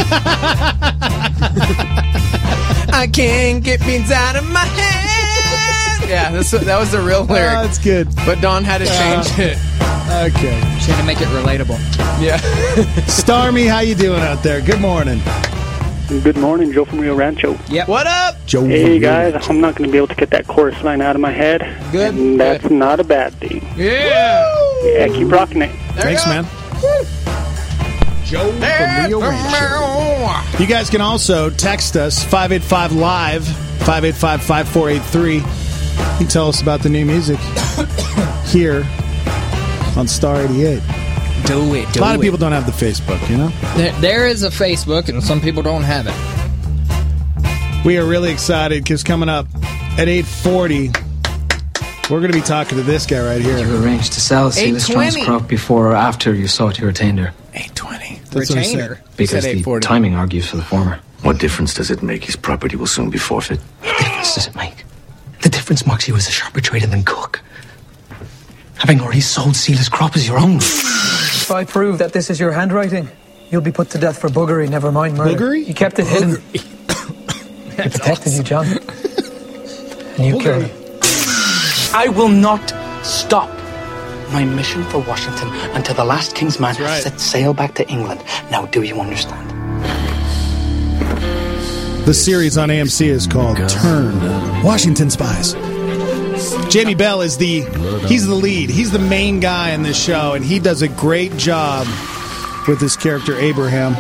I can't get beans out of my head. Yeah, that was the real lyric. That's good. But Dawn had to change it. Okay. She had to make it relatable. Yeah. Starmy, how you doing out there? Good morning. Good morning, Joe from Rio Rancho. Yep. What up? Joe. Hey, guys. I'm not going to be able to get that chorus line out of my head. Good. And that's not a bad thing. Yeah. Yeah, keep rocking it. Thanks, man. Joe from Rio Rancho. You guys can also text us 585-LIVE, 585-5483. You can tell us about the new music here on Star 88. Do it. A lot of people don't have the Facebook, you know? There is a Facebook, and some people don't have it. We are really excited because coming up at 8:40, we're going to be talking to this guy right here. You arranged to sell Celia Strong's crop before or after you sought to retain her? 820. Retainer. Because the timing argues for the former. What difference does it make? His property will soon be forfeit. What difference does it make? The difference marks you as a sharper trader than Cook. Having already sold Celia's crop as your own. If I prove that this is your handwriting, you'll be put to death for buggery, never mind murder. Buggery? You kept it hidden. He protected you, John. And you killed him. I will not stop my mission for Washington until the last King's man has set sail back to England. Now, do you understand? The series on AMC is called Turn, Washington Spies. Jamie Bell is he's the lead. He's the main guy in this show, and he does a great job with his character, Abraham.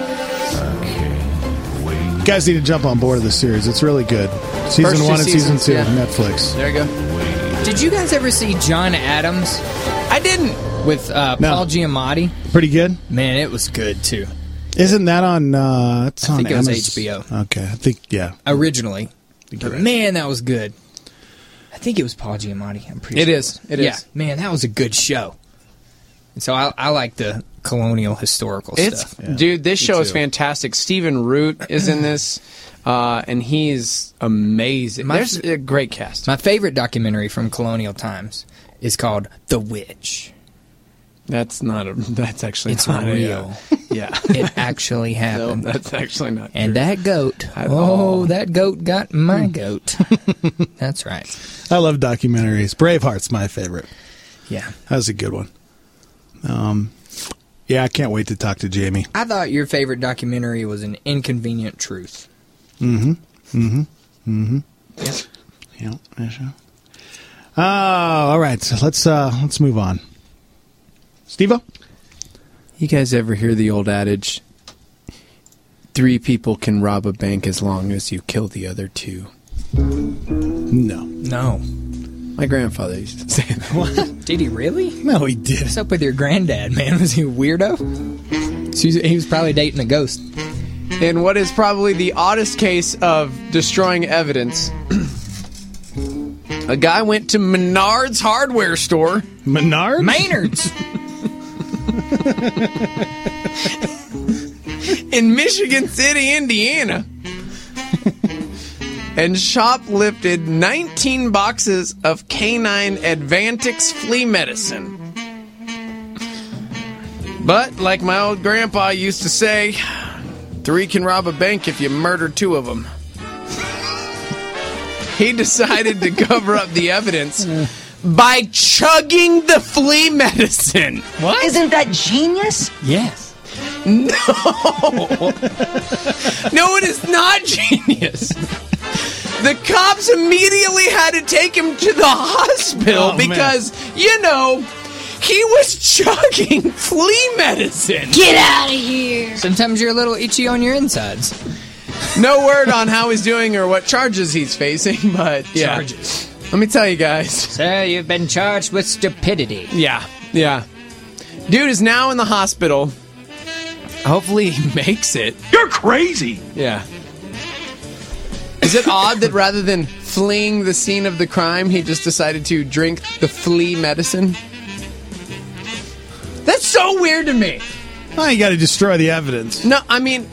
You guys need to jump on board of this series. It's really good. Season 1 and Season 2, Netflix. There you go. Did you guys ever see John Adams? I didn't. With Paul Giamatti? Pretty good? Man, it was good, too. Isn't that on... it's I on think it was Amazon. HBO. Okay, I think, yeah. Originally. But right. man, that was good. I think it was Paul Giamatti. I'm pretty It sure. is. It Yeah, is. man, that was a good show. And so I like the colonial historical stuff. Dude, this show is too. fantastic. Stephen Root is in this, and he's amazing. There's a great cast. My favorite documentary from colonial times is called The Witch. That's actually It's not real. Yeah. It actually happened. No, that's actually not And true. that goat, that goat got my goat. That's right. I love documentaries. Braveheart's my favorite. Yeah. That was a good one. Yeah, I can't wait to talk to Jamie. I thought your favorite documentary was An Inconvenient Truth. Yep. All right. So let's move on. Steve-O? You guys ever hear the old adage, 3 people can rob a bank as long as you kill the other 2? No. My grandfather used to say that. What? Did he really? No, he didn't. What's up with your granddad, man? Was he a weirdo? So he was probably dating a ghost. In what is probably the oddest case of destroying evidence, a guy went to Menard's hardware store. Menard's? Maynard's. In Michigan City, Indiana. And shoplifted 19 boxes of canine Advantix flea medicine. But, like my old grandpa used to say, 3 can rob a bank if you murder 2 of them. he decided to cover up the evidence by chugging the flea medicine. What? Isn't that genius? Yes. No. No, it is not genius. The cops immediately had to take him to the hospital because, he was chugging flea medicine. Get out of here. Sometimes you're a little itchy on your insides. No word on how he's doing or what charges he's facing, but yeah. Charges. Let me tell you guys. Sir, you've been charged with stupidity. Yeah. Dude is now in the hospital. Hopefully he makes it. You're crazy. Yeah. Is it odd that rather than fleeing the scene of the crime, he just decided to drink the flea medicine? That's so weird to me. Oh, you got to destroy the evidence. No, I mean...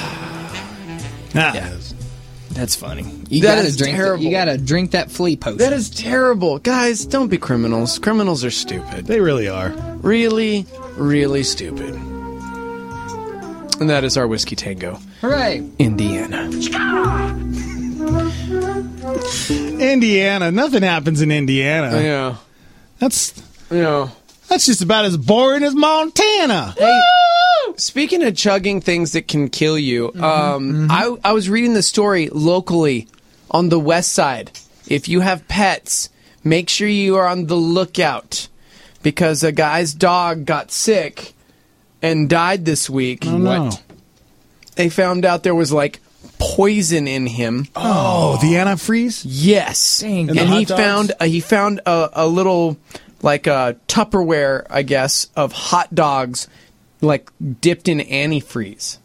That's funny. You That gotta is drink terrible. You gotta drink that flea potion. That is terrible. Guys, don't be criminals. Criminals are stupid. They really are. Really, really stupid. And that is our Whiskey Tango. Hooray. Indiana. Indiana. Nothing happens in Indiana. Yeah. That's That's just about as boring as Montana. Hey, speaking of chugging things that can kill you, I was reading the story locally on the west side. If you have pets, make sure you are on the lookout because a guy's dog got sick and died this week. Oh, no. They found out there was like poison in him. Oh, the antifreeze? Yes. Dang. And he found a little like a Tupperware, I guess, of hot dogs like dipped in antifreeze.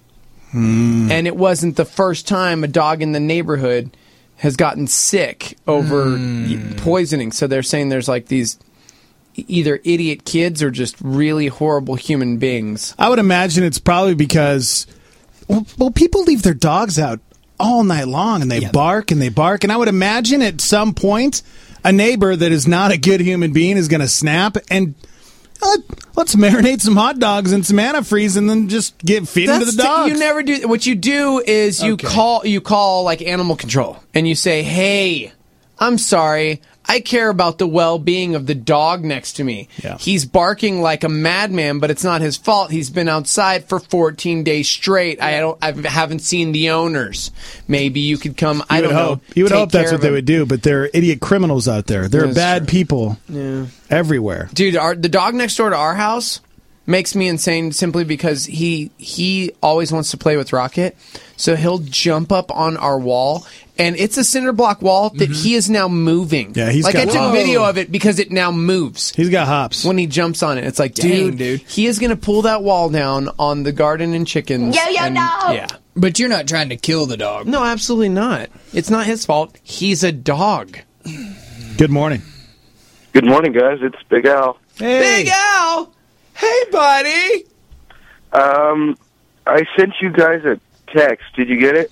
And it wasn't the first time a dog in the neighborhood has gotten sick over poisoning. So they're saying there's like these either idiot kids or just really horrible human beings. I would imagine it's probably because, well, people leave their dogs out all night long and they bark and they bark. And I would imagine at some point a neighbor that is not a good human being is going to snap and let's marinate some hot dogs in some antifreeze and then just feed them to the dogs. You never do. What you do is you call like animal control and you say, "Hey, I'm sorry. I care about the well-being of the dog next to me. Yeah. He's barking like a madman, but it's not his fault. He's been outside for 14 days straight. I haven't seen the owners. Maybe you could come. I don't know. You would take hope that's care what of they him." would do, but there are idiot criminals out there. There are That's bad true. people everywhere. Dude, the dog next door to our house makes me insane simply because he always wants to play with Rocket. So he'll jump up on our wall, and it's a cinder block wall that he is now moving. Yeah, he's like got I took video of it because it now moves. He's got hops. When he jumps on it, it's like, Dang, dude, he is going to pull that wall down on the garden and chickens. No. Yeah. But you're not trying to kill the dog. No, absolutely not. It's not his fault. He's a dog. Good morning. Good morning, guys. It's Big Al. Hey. Big Al! Hey, buddy! I sent you guys a text. Did you get it?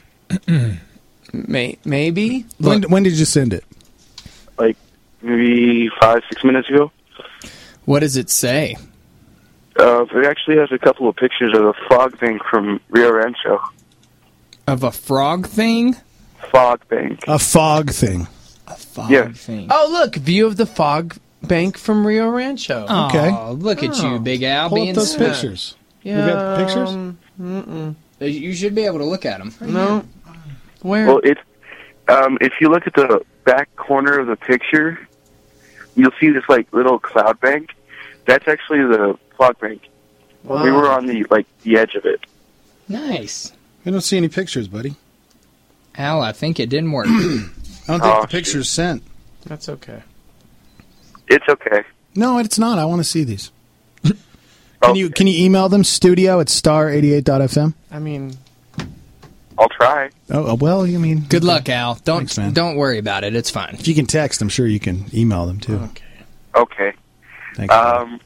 Maybe? When did you send it? Like, maybe 5-6 minutes ago. What does it say? It actually has a couple of pictures of a fog bank from Rio Rancho. Of a frog thing? Fog bank. A fog thing. A fog Yeah. thing. Oh, look, view of the fog bank from Rio Rancho. Okay. Oh, look at you, Big Al, Pull being up those smart. pictures. Yeah, You got pictures? You should be able to look at them. No. Where? Well, it's if you look at the back corner of the picture, you'll see this like little cloud bank. That's actually the fog bank. Wow. We were on the edge of it. Nice. I don't see any pictures, buddy. Al, I think it didn't work. I don't think Oh, the picture's sent. That's okay. It's okay. No, it's not. I want to see these. Can you email them studio@star88.fm? I mean, I'll try. Oh, well, you mean... Good luck, Al. Thanks, man. Don't worry about it. It's fine. If you can text, I'm sure you can email them, too. Okay. Thank you.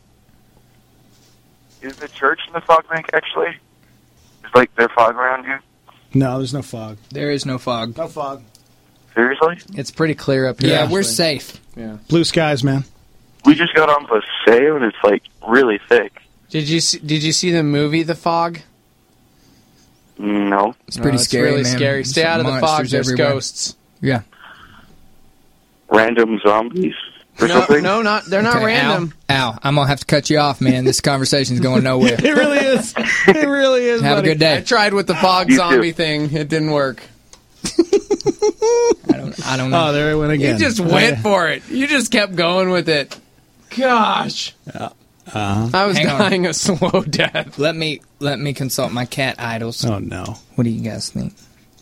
Is the church in the fog bank, actually? Is, like, there fog around you? No, there's no fog. There is no fog. No fog. Seriously? it's pretty clear up here. Yeah, actually. we're safe. Yeah. Blue skies, man. We just got on Paseo, and it's, like, really thick. Did you see the movie The Fog? No. It's pretty It's scary, really man. scary. Stay Some out of the fog. monsters There's everywhere. ghosts. Yeah. random zombies or something? No, they're not random. Al, I'm going to have to cut you off, man. This conversation's going nowhere. It really is. It really is, Have buddy. a good day. I tried with the fog zombie thing. It didn't work. I don't know. Oh, there it went again. You just went for it. You just kept going with it. Gosh. Yeah. I was dying a slow death. Let me consult my cat idols. Oh, no. What do you guys think?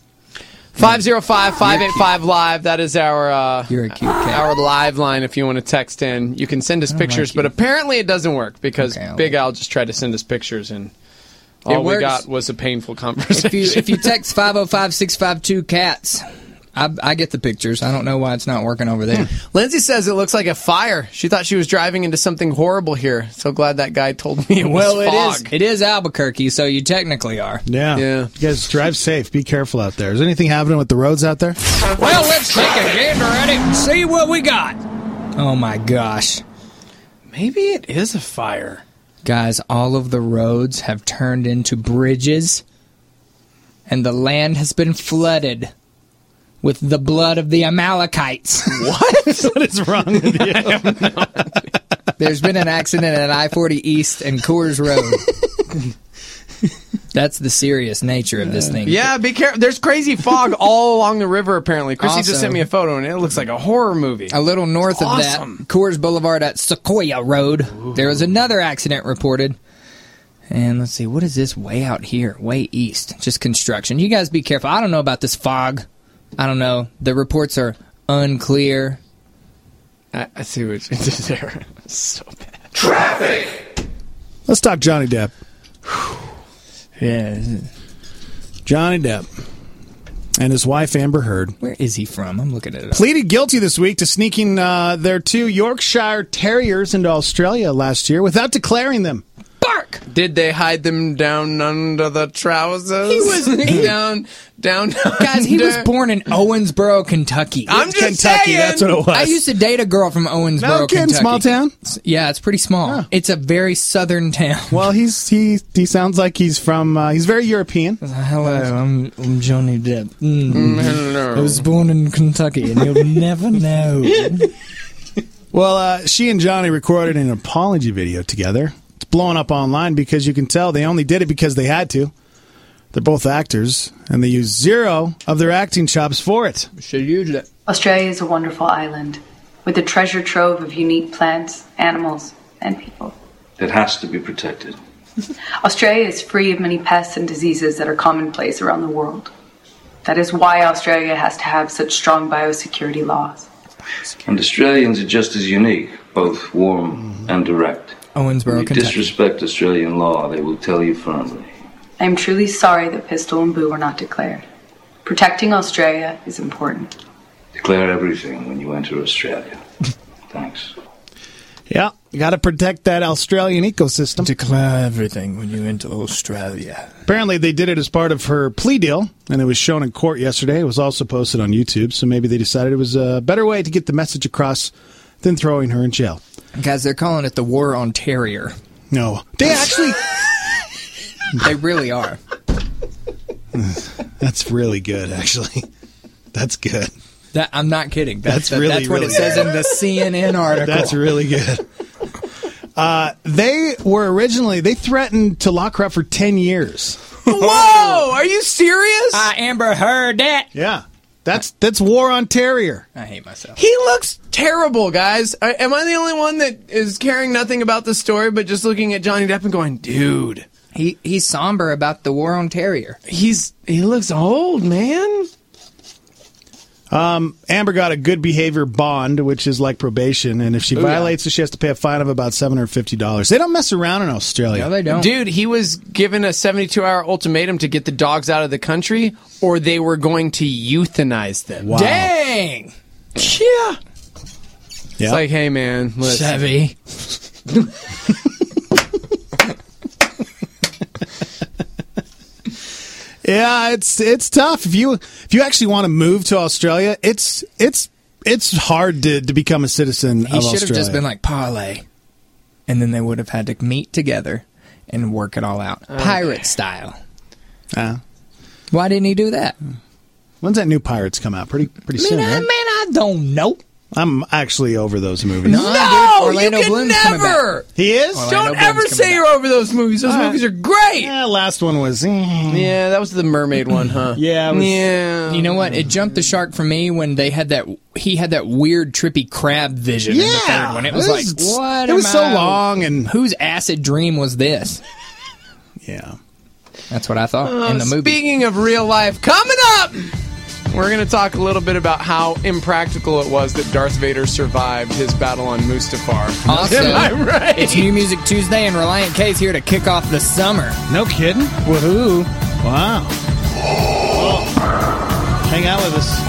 505-585-LIVE. That is our You're a cute cat. our live line if you want to text in. You can send us pictures, but apparently it doesn't work because Big Al just tried to send us pictures and all we got was a painful conversation. If you text 505-652-CATS, I get the pictures. I don't know why it's not working over there. Lindsay says it looks like a fire. She thought she was driving into something horrible here. So glad that guy told me it was fog. It is Albuquerque, so you technically are. Yeah. You guys drive safe. Be careful out there. Is there anything happening with the roads out there? Well, let's take a gander at it and see what we got. Oh, my gosh. Maybe it is a fire. Guys, all of the roads have turned into bridges, and the land has been flooded with the blood of the Amalekites. What? What is wrong with you? There's been an accident at I-40 East and Coors Road. That's the serious nature of this thing. Yeah, be careful. There's crazy fog all along the river, apparently. Chrissy just sent me a photo, and it looks like a horror movie. A little north of that, Coors Boulevard at Sequoia Road, there was another accident reported. And let's see, what is this way out here? Way east. Just construction. You guys be careful. I don't know about this fog. I don't know. The reports are unclear. I see what you did there. So bad. Traffic! Let's talk Johnny Depp. Yeah. Johnny Depp and his wife Amber Heard. Where is he from? I'm looking at it. Pleaded guilty this week to sneaking their 2 Yorkshire Terriers into Australia last year without declaring them. Bark! Did they hide them down under the trousers? He was down. Guys, he was born in Owensboro, Kentucky. I'm just Kentucky, saying. that's what it was. I used to date a girl from Owensboro, Kentucky. Small town? Yeah, it's pretty small. Yeah. It's a very southern town. Well, he sounds like he's from. He's very European. Hello, I'm Johnny Depp. Hello. I was born in Kentucky, and you'll never know. Well, she and Johnny recorded an apology video together. It's blowing up online because you can tell they only did it because they had to. They're both actors, and they used 0 of their acting chops for it. Should use it. Australia is a wonderful island with a treasure trove of unique plants, animals, and people. It has to be protected. Australia is free of many pests and diseases that are commonplace around the world. That is why Australia has to have such strong biosecurity laws. And Australians are just as unique, both warm and direct. Owensboro, If you Kentucky. disrespect Australian law, they will tell you firmly. I am truly sorry that Pistol and Boo were not declared. Protecting Australia is important. Declare everything when you enter Australia. Thanks. Yeah, you got to protect that Australian ecosystem. Declare everything when you enter Australia. Apparently, they did it as part of her plea deal, and it was shown in court yesterday. It was also posted on YouTube, so maybe they decided it was a better way to get the message across than throwing her in jail. Guys, they're calling it the War on Terrier. No. They actually... They really are. That's really good, actually. That's good. I'm not kidding. That's what really it says in the CNN article. That's really good. They were originally, they threatened to lock her up for 10 years. Whoa! Are you serious? Amber Heard that. Yeah. That's War on Terrier. I hate myself. He looks terrible, guys. Am I the only one that is caring nothing about the story but just looking at Johnny Depp and going, dude? He's somber about the War on Terrier. He looks old, man. Amber got a good behavior bond, which is like probation, and if she violates it, she has to pay a fine of about $750. They don't mess around in Australia. No, they don't. Dude, he was given a 72-hour ultimatum to get the dogs out of the country, or they were going to euthanize them. Wow. Dang! Yeah. It's like, hey, man, listen. Chevy. Yeah, it's tough. If you actually want to move to Australia, it's hard to become a citizen of Australia. He should have just been like parlay, and then they would have had to meet together and work it all out, pirate style. Why didn't he do that? When's that new Pirates come out? Pretty soon, right? I don't know. I'm actually over those movies. No, dude, Orlando you can Bloom's coming never. He is? Don't ever say you're over those movies. Those movies are great. Yeah, last one was... Yeah, that was the mermaid one, huh? Yeah. It was, yeah. You know what? It jumped the shark for me when they had that. He had that weird trippy crab vision in the third one. It was like, what? It was so long, and whose acid dream was this? Yeah, that's what I thought in the movie. Speaking of real life, coming up, we're going to talk a little bit about how impractical it was that Darth Vader survived his battle on Mustafar. Also, am I right? It's New Music Tuesday, and Reliant K's here to kick off the summer. No kidding? Woohoo! Wow. Oh. Hang out with us.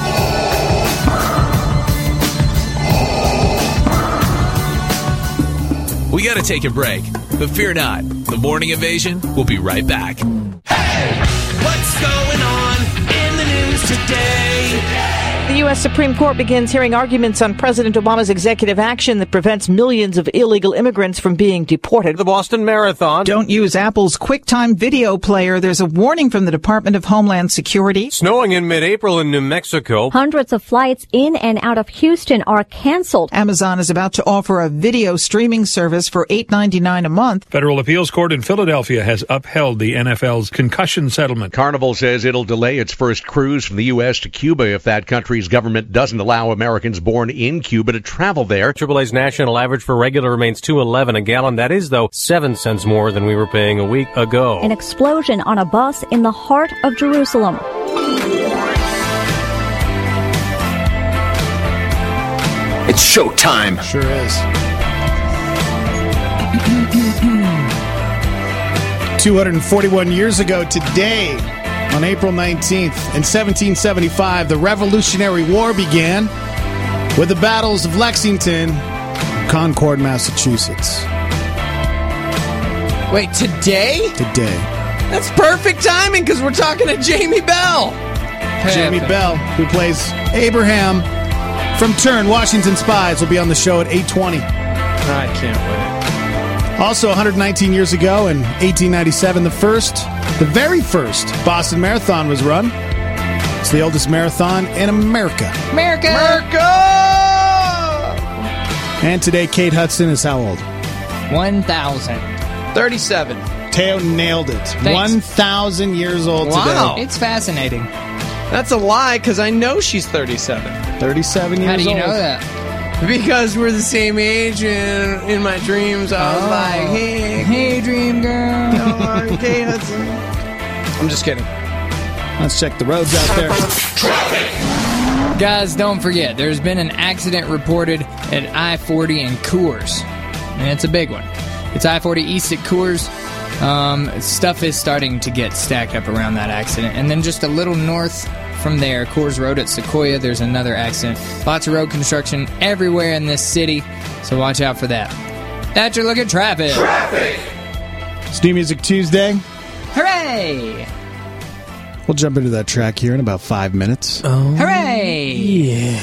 We got to take a break, but fear not. The Morning Invasion will be right back. Hey, what's going on in the news today? The U.S. Supreme Court begins hearing arguments on President Obama's executive action that prevents millions of illegal immigrants from being deported. The Boston Marathon. Don't use Apple's QuickTime video player. There's a warning from the Department of Homeland Security. Snowing in mid-April in New Mexico. Hundreds of flights in and out of Houston are canceled. Amazon is about to offer a video streaming service for $8.99 a month. Federal appeals court in Philadelphia has upheld the NFL's concussion settlement. Carnival says it'll delay its first cruise from the U.S. to Cuba if that country's government doesn't allow Americans born in Cuba to travel there. AAA's national average for regular remains $2.11 a gallon. That is, though, 7 cents more than we were paying a week ago. An explosion on a bus in the heart of Jerusalem. It's showtime. Sure is. 241 years ago today, on April 19th, in 1775, the Revolutionary War began with the battles of Lexington, Concord, Massachusetts. Wait, today? Today. That's perfect timing because we're talking to Jamie Bell. Jamie Bell, who plays Abraham from Turn, Washington Spies, will be on the show at 8:20. I can't wait. Also, 119 years ago, in 1897, the very first Boston Marathon was run. It's the oldest marathon in America. America! And today, Kate Hudson is how old? 1,000. 37. Teo nailed it. Thanks. 1,000 years old Wow. today. It's fascinating. That's a lie because I know she's 37. 37 years old. How do you know that? Because we're the same age, and in my dreams, I was like, hey, dream girl. Kate Hudson. I'm just kidding. Let's check the roads out there. Guys, don't forget, there's been an accident reported at I-40 in Coors, and it's a big one. It's I-40 east at Coors. Stuff is starting to get stacked up around that accident. And then just a little north from there, Coors Road at Sequoia, there's another accident. Lots of road construction everywhere in this city, so watch out for that. That's your look at traffic. It's New Music Tuesday. Hooray! We'll jump into that track here in about 5 minutes. Hooray! Yeah.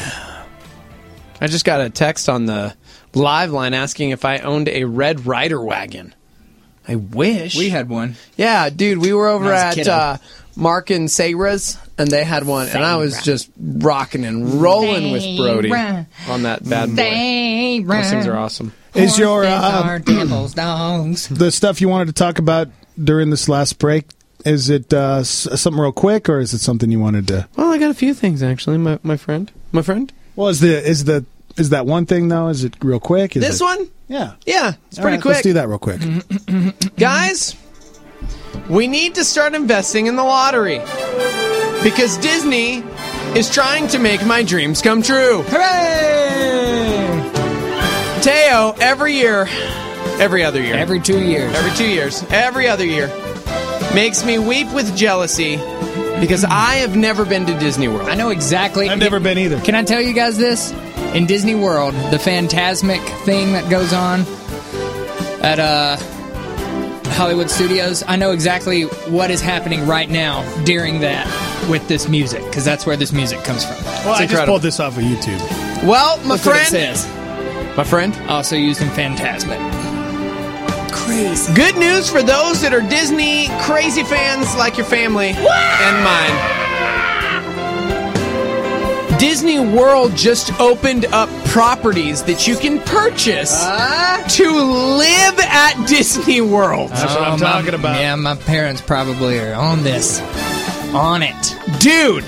I just got a text on the live line asking if I owned a Red Ryder wagon. I wish. We had one. Yeah, dude, we were over When I was a at Mark and Sarah's, and they had one, and I was just rocking and rolling with Brody on that bad boy. Those things are awesome. Is your devil's dogs. The stuff you wanted to talk about during this last break, is it something real quick, or is it something you wanted to... Well, I got a few things, actually, my friend. Well, is that one thing, though? Is it real quick? Is This one? Yeah. Yeah, it's All pretty right, quick. Let's do that real quick. Guys, we need to start investing in the lottery because Disney is trying to make my dreams come true. Hooray! Teo, every other year, Every 2 years. every other year, makes me weep with jealousy because I have never been to Disney World. I know exactly. I've never been either. Can I tell you guys this? In Disney World, the Phantasmic thing that goes on at Hollywood Studios, I know exactly what is happening right now during that with this music, because that's where this music comes from. Well, I just pulled this off of YouTube. Well, my Look what it friend, says. my friend, Also used in Phantasmic. Crazy. good news for those that are Disney crazy fans like your family and mine. Disney World just opened up properties that you can purchase to live at Disney World. That's what I'm talking about. Yeah, my parents probably are on this. On it. Dude,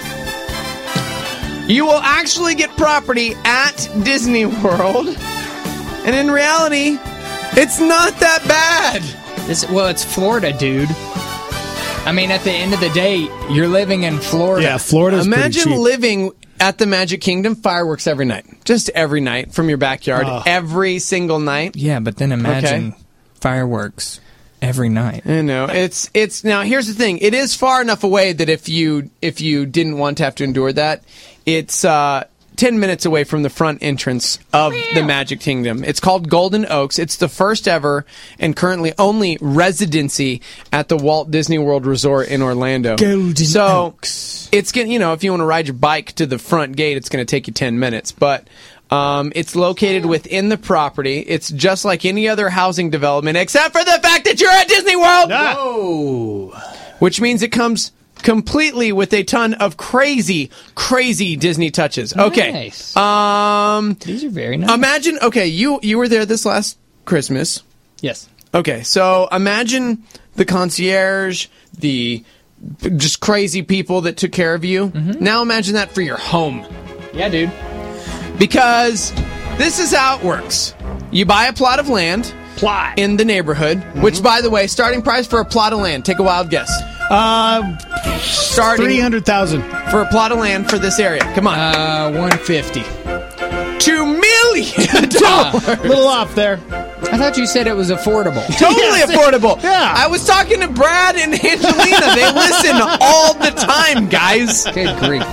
you will actually get property at Disney World, and in reality, it's not that bad. It's Florida, dude. I mean, at the end of the day, you're living in Florida. Yeah, Florida's pretty cheap. Imagine living at the Magic Kingdom, fireworks every night. Just every night from your backyard. Every single night. Yeah, but then imagine fireworks every night. I know. It's now here's the thing. It is far enough away that if you didn't want to have to endure that, it's 10 minutes away from the front entrance of the Magic Kingdom. It's called Golden Oaks. It's the first ever and currently only residency at the Walt Disney World Resort in Orlando. Golden Oaks. It's if you want to ride your bike to the front gate, it's going to take you 10 minutes. But it's located within the property. It's just like any other housing development, except for the fact that you're at Disney World. Whoa. Which means it comes completely with a ton of crazy Disney touches. Okay. Nice. These are very nice. Imagine, you were there this last Christmas. Yes. Okay, so imagine the concierge, the just crazy people that took care of you. Mm-hmm. Now imagine that for your home. Yeah, dude. Because this is how it works. You buy a plot of land in the neighborhood, which, by the way, starting price for a plot of land, take a wild guess. Starting $300,000 for a plot of land for this area. Come on. $150. $2 million. A little off there. I thought you said it was affordable. Totally affordable. Yeah. I was talking to Brad and Angelina. They listen all the time, guys. Good grief.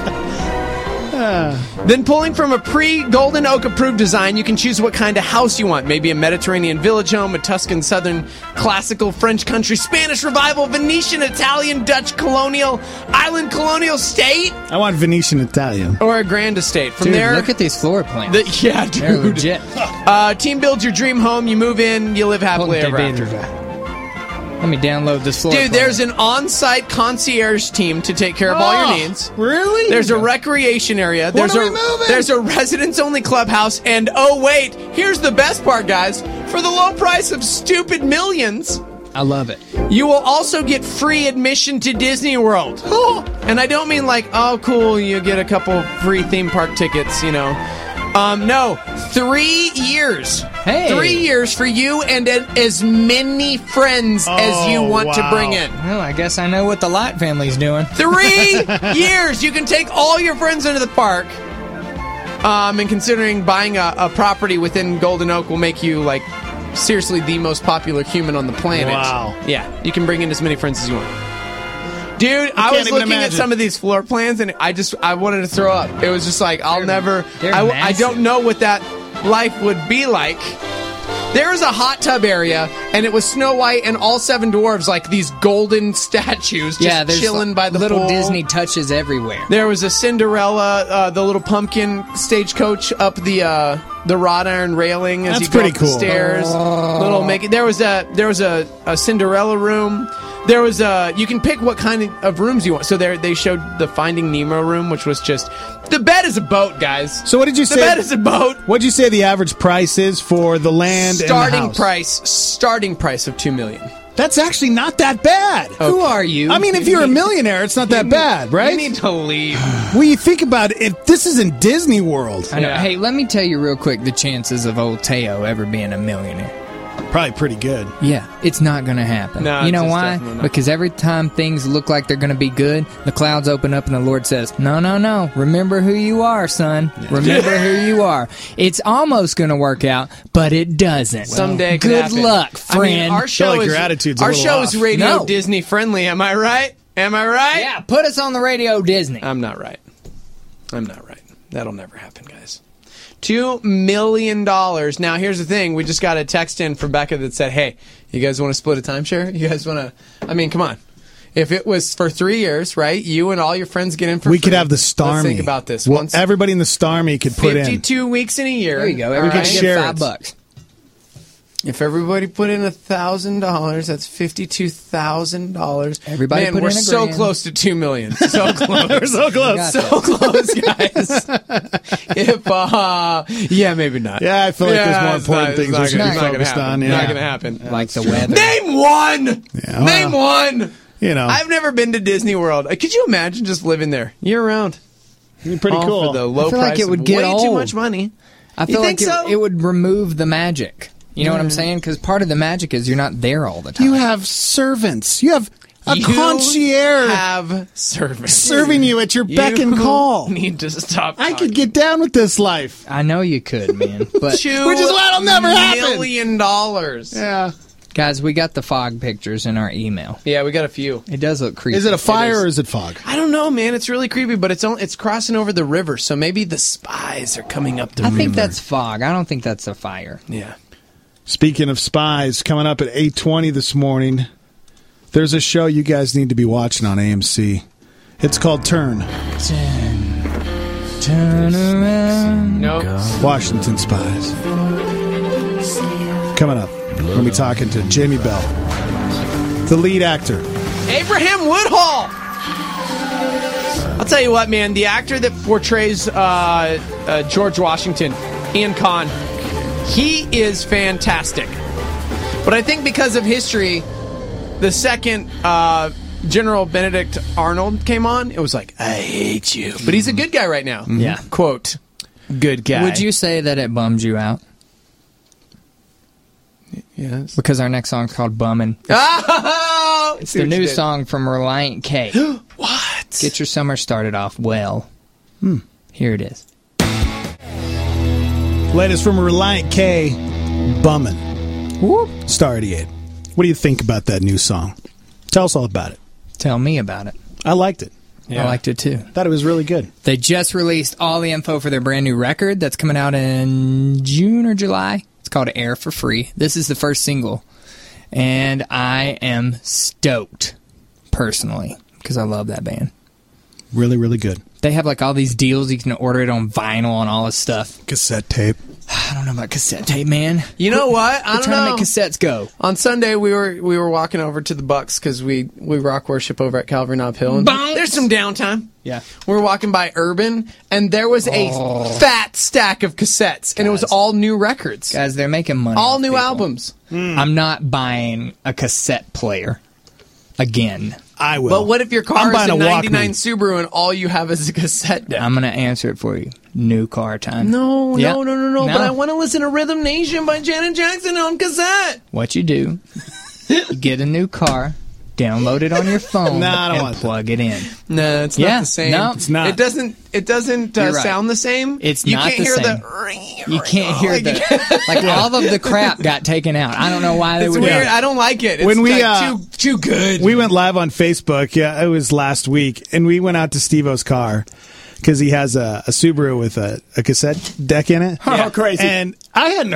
Then pulling from a pre-Golden Oak approved design, you can choose what kind of house you want. Maybe a Mediterranean village home, a Tuscan Southern classical French country, Spanish revival, Venetian, Italian, Dutch colonial, island colonial state. I want Venetian Italian. Or a grand estate. From Dude, there, look at these floor plans. Yeah, dude. They're legit. Team builds your dream home, you move in, you live happily ever after. Let me download this floor Dude, plan. there's an on-site concierge team to take care of all your needs. Really? There's a recreation area. There's a residents-only clubhouse. And, oh, wait, here's the best part, guys. For the low price of stupid millions, I love it. you will also get free admission to Disney World. And I don't mean like, oh, cool, you get a couple free theme park tickets, you know. No, 3 years. Hey. 3 years for you and as many friends as you want to bring in. Well, I guess I know what the Light family's doing. 3 years. You can take all your friends into the park. And considering buying a property within Golden Oak will make you, like, seriously the most popular human on the planet. Wow. Yeah, you can bring in as many friends as you want. Dude, I was looking at some of these floor plans, and I wanted to throw up. It was just like, I don't know what that life would be like. There was a hot tub area, and it was Snow White and all 7 dwarves, like these golden statues, just chilling by the little pool. Disney touches everywhere. There was a Cinderella, the little pumpkin stagecoach up the wrought iron railing as That's you go pretty up the cool. stairs. There was a Cinderella room. There was you can pick what kind of rooms you want. So they showed the Finding Nemo room, which was just the bed is a boat, guys. So what did you say? The bed is a boat. What did you say the average price is for the land and the house? Starting price of $2 million. That's actually not that bad. Okay. Who are you? I mean, if you're a millionaire, it's not that bad, right? You need to leave. Well, you think about it, if this isn't Disney World. I know. Yeah. Hey, let me tell you real quick the chances of old Teo ever being a millionaire. Probably pretty good. Yeah, it's not going to happen. No, you know why? Because every time things look like they're going to be good, the clouds open up and the Lord says, no. Remember who you are, son. Remember who you are. It's almost going to work out, but it doesn't. Someday it could Good happen. luck, friend. I mean, our show your attitude's a our little show off. is radio No. Disney friendly. Am I right? Yeah, put us on the radio Disney. I'm not right. That'll never happen, guys. $2 million. Now, here's the thing. We just got a text in from Becca that said, hey, you guys want to split a timeshare? You guys want to... I mean, come on. If it was for 3 years, right, you and all your friends get in for free. We could have the Starmie. Let's think about this. Well, everybody in the Starmie could put in. 52 weeks in a year. There you go. We Everybody could get share $5. If everybody put in $1,000, that's $52,000. Everybody Man, put we're in a so grand. close to 2 million. So close. We're so close. So close, guys. If yeah, maybe not. Yeah, I feel like there's more it's important things we should be not gonna focused happen. on. Yeah. Not going to happen. Like the weather. Name one. Yeah, well, Name one. You know, I've never been to Disney World. Could you imagine just living there year round? It'd be pretty cool. For the low I feel price like it would of get way old. too much money. I You feel think like so? it would remove the magic. You know what I'm saying? Because part of the magic is you're not there all the time. You have servants. You have a You concierge have servants serving you at your beck and call. Need to stop. I could get down with this life. I know you could, man. But Which is what'll never happen. $2 million. Yeah. guys, we got the fog pictures in our email. Yeah, we got a few. It does look creepy. Is it a fire or is it fog? I don't know, man. It's really creepy, but it's crossing over the river, so maybe the spies are coming up the river. I think that's fog. I don't think that's a fire. Yeah. Speaking of spies, coming up at 8:20 this morning, there's a show you guys need to be watching on AMC. It's called Turn. Turn around. Nope. Washington Spies. Coming up, we're going to be talking to Jamie Bell, the lead actor. Abraham Woodhull. I'll tell you what, man. The actor that portrays George Washington, Ian Kahn, he is fantastic. But I think because of history, the second General Benedict Arnold came on, it was like, I hate you. But he's a good guy right now. Yeah. Quote, good guy. Would you say that it bums you out? Yes. Because our next song's called Bummin'. Oh! It's the new song from Reliant K. What? Get your summer started off well. Here it is. Latest from Reliant K, Bummin'. Whoop. Star 88. What do you think about that new song? Tell us all about it. Tell me about it. I liked it. I liked it too. Thought it was really good. They just released all the info for their brand new record that's coming out in June or July. It's called Air for Free. This is the first single. And I am stoked, personally, because I love that band. Really, really good. They have like all these deals. You can order it on vinyl and all this stuff. Cassette tape. I don't know about cassette tape, man. You know what? I We're don't trying know. to make cassettes go. On Sunday, we were walking over to the Bucks because we rock worship over at Calvary Knob Hill. And Bounce. there's some downtime. Yeah. We were walking by Urban, and there was a fat stack of cassettes, and it was all new records. Guys, they're making money. All off new people. albums. I'm not buying a cassette player again. I will. But what if your car I'm is buying a a 99 Walkman. Subaru and all you have is a cassette deck? I'm going to answer it for you. New car time. No, Yeah. no. But I want to listen to Rhythm Nation by Janet Jackson on cassette. What you do, you get a new car, download it on your phone, No, I don't and want that. plug it in. No, it's Yeah, not the same. no, it's not. It doesn't You're right. sound the same. It's you not can't the hear same. You can't hear the like all of the crap got taken out. I don't know why they It's would. weird. I don't like it. It's When we, like too good. We went live on Facebook. Yeah, it was last week, and we went out to Steve-O's car because he has a Subaru with a cassette deck in it. Oh, crazy. And I haven't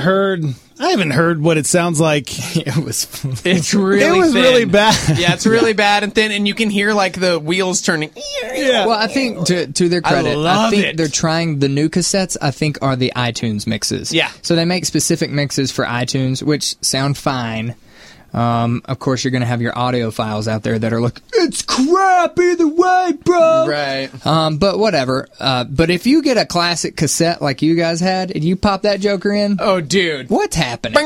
heard what it sounds like. It's really It was thin. really bad. Yeah, it's really bad and thin, and you can hear like the wheels turning. Yeah. Well, I think to their credit, I love think it. they're trying the new cassettes. I think are the iTunes mixes. Yeah. So they make specific mixes for iTunes, which sound fine. Of course, you're going to have your audio files out there that are like, it's crap either way, bro. Right. But whatever. But if you get a classic cassette like you guys had, and you pop that joker in, Oh, dude. what's happening?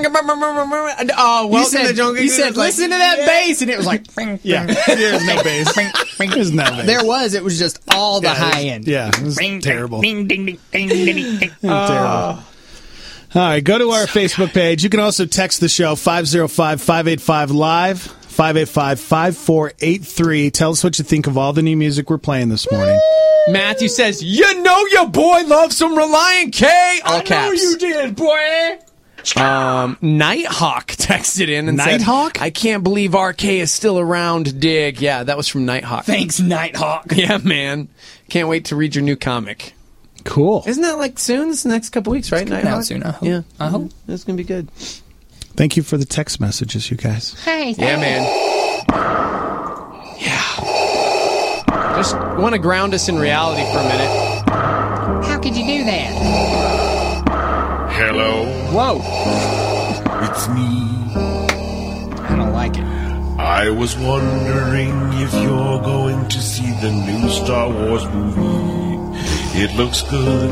Oh, welcome to the jungle. You said, listen to that bass, and it was like, Yeah, there's no bass. There's no bass. there was. It was just all the high end. Yeah, it was terrible. Ding, ding, ding, ding, ding, ding, ding. Terrible. All right, go to our Facebook page. You can also text the show 505-585-LIVE, 585-5483. Tell us what you think of all the new music we're playing this morning. Matthew says, you know your boy loves some Reliant K. All caps. I know you did, boy. Nighthawk texted in and Nighthawk? said, I can't believe RK is still around, dig. Yeah, that was from Nighthawk. Thanks, Nighthawk. Yeah, man. Can't wait to read your new comic. Cool. Isn't that like soon? This the next couple weeks, right? coming Nighthawk? out soon, I hope. Yeah. I hope. It's going to be good. Thank you for the text messages, you guys. Hey, Yeah, man. Yeah. Just want to ground us in reality for a minute. how could you do that? Hello. Whoa. it's me. I don't like it. I was wondering if you're going to see the new Star Wars movie. It looks good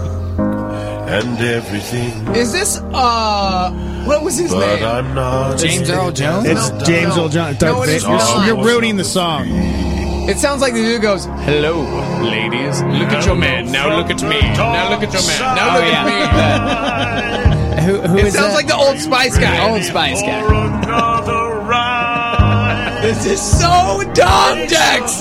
and everything. Is this, what was his name? I'm not. James Earl Jones? It's James Earl Jones. No, it is not. You're ruining the song. It sounds like the dude goes, "Hello, ladies. Look at your man. Now look at me. Now look at your man. Now look at me." Who It is sounds that? like the Old Spice guy. Old Spice guy. This is so dumb, Dex.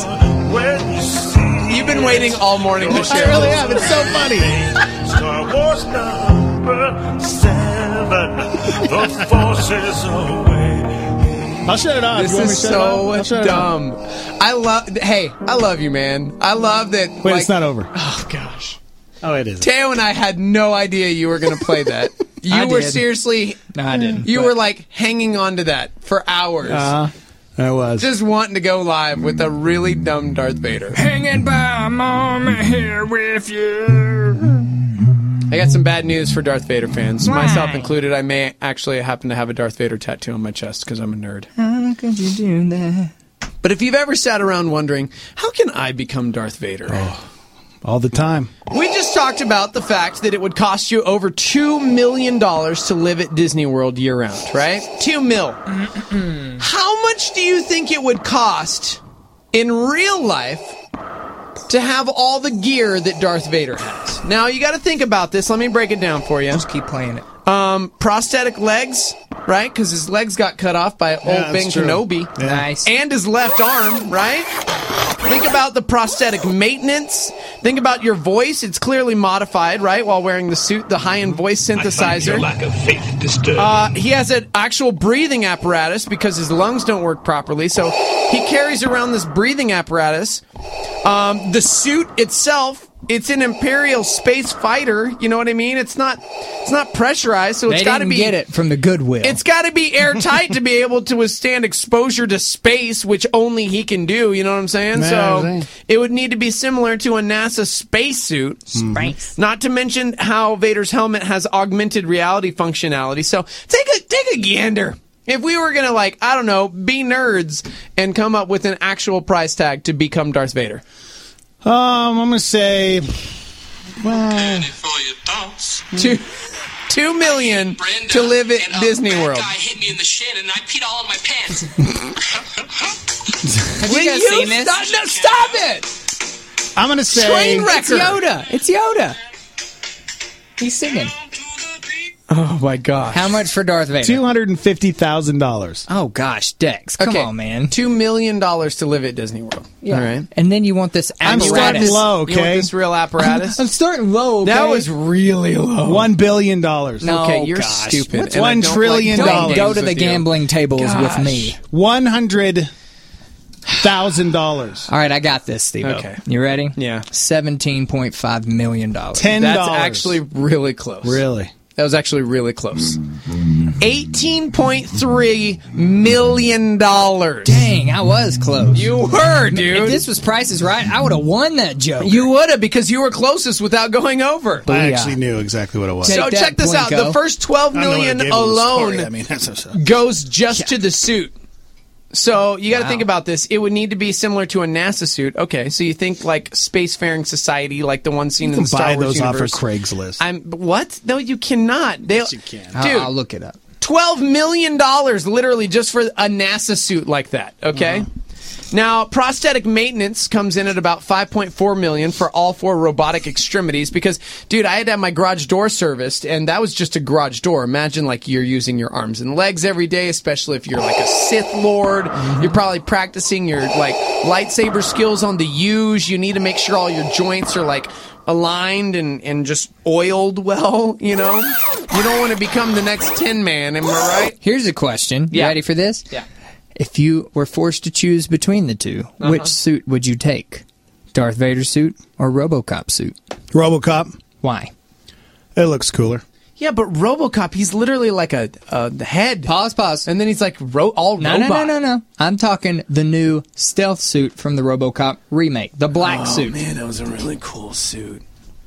You've been waiting all morning to share. I really have. It's so funny. Star Wars number 7. The force is away. I'll shut it off. This You want me is to shut it off? I'll so shut it off. dumb. I love you, man. I love that. Wait, like, it's not over. Oh gosh. Oh, it is. Teo and I had no idea you were going to play that. You I were did. seriously. No, I didn't. You were like hanging on to that for hours. I was. Just wanting to go live with a really dumb Darth Vader. Hanging by, mom, here with you. I got some bad news for Darth Vader fans, myself included. I may actually happen to have a Darth Vader tattoo on my chest because I'm a nerd. How could you do that? But if you've ever sat around wondering, how can I become Darth Vader? All the time. We just talked about the fact that it would cost you over $2 million to live at Disney World year-round, right? $2 million. How much do you think it would cost in real life to have all the gear that Darth Vader has? Now, you got to think about this. Let me break it down for you. Just keep playing it. Prosthetic legs, right? Because his legs got cut off by old Ben true. Kenobi. Yeah. Nice. And his left arm, right? Think about the prosthetic maintenance. Think about your voice. It's clearly modified, right? While wearing the suit, the high-end voice synthesizer. lack of faith disturbing. He has an actual breathing apparatus because his lungs don't work properly. So he carries around this breathing apparatus. The suit itself, it's an Imperial space fighter. You know what I mean? It's not pressurized, so it's got to be. Get it from the Goodwill. It's got to be airtight to be able to withstand exposure to space, which only he can do. You know what I'm saying? So it would need to be similar to a NASA spacesuit. Space. Not to mention how Vader's helmet has augmented reality functionality. So take a gander. If we were gonna be nerds and come up with an actual price tag to become Darth Vader. I'm gonna say, $2 million to live at Disney World. Guy hit me in the shin and I peed all on my pants. Have you guys seen this? Stop it! I'm gonna say Train wrecker. It's Yoda. It's Yoda. He's singing. Oh my gosh! How much for Darth Vader? $250,000. Oh gosh, Dex, come on, man. $2 million to live at Disney World. Yeah. All right. And then you want this I'm apparatus. starting low, You want okay? this real apparatus? I'm starting low, okay? That was really low. $1 billion. No, Okay, you're gosh. stupid. What's and I $1 don't trillion like dollars. playing Go to games the with you. gambling tables with me. $100,000. All right, I got this, Steve. Okay. You ready? Yeah. $17.5 million. $10. That's actually really close. Really? That was actually really close. $18.3 million. Dang, I was close. You were, dude. If this was Price is Right, I would have won that joke. You would have, because you were closest without going over. I actually knew exactly what it was. Take So that, check this out. Plinko. The first $12 million alone that's goes just to the suit. So you got to think about this. It would need to be similar to a NASA suit. Okay, so you think like Spacefaring Society, like the one seen in the Star buy Wars those universe. off of Craigslist. What? No, you cannot. Yes, you can. Dude, I'll look it up. $12 million literally just for a NASA suit like that, okay? Now, prosthetic maintenance comes in at about $5.4 million for all 4 robotic extremities because, dude, I had to have my garage door serviced, and that was just a garage door. Imagine, like, you're using your arms and legs every day, especially if you're, like, a Sith Lord. You're probably practicing your, like, lightsaber skills on the Use. You need to make sure all your joints are, like, aligned and just oiled well, you know? You don't want to become the next Tin Man, am I right? Here's a question. You Yeah. ready for this? Yeah. If you were forced to choose between the two, which suit would you take? Darth Vader suit or RoboCop suit? RoboCop. Why? It looks cooler. Yeah, but RoboCop, he's literally like a head. Pause. And then he's like all No, robot. no. I'm talking the new stealth suit from the RoboCop remake, the black suit. Man, that was a really cool suit.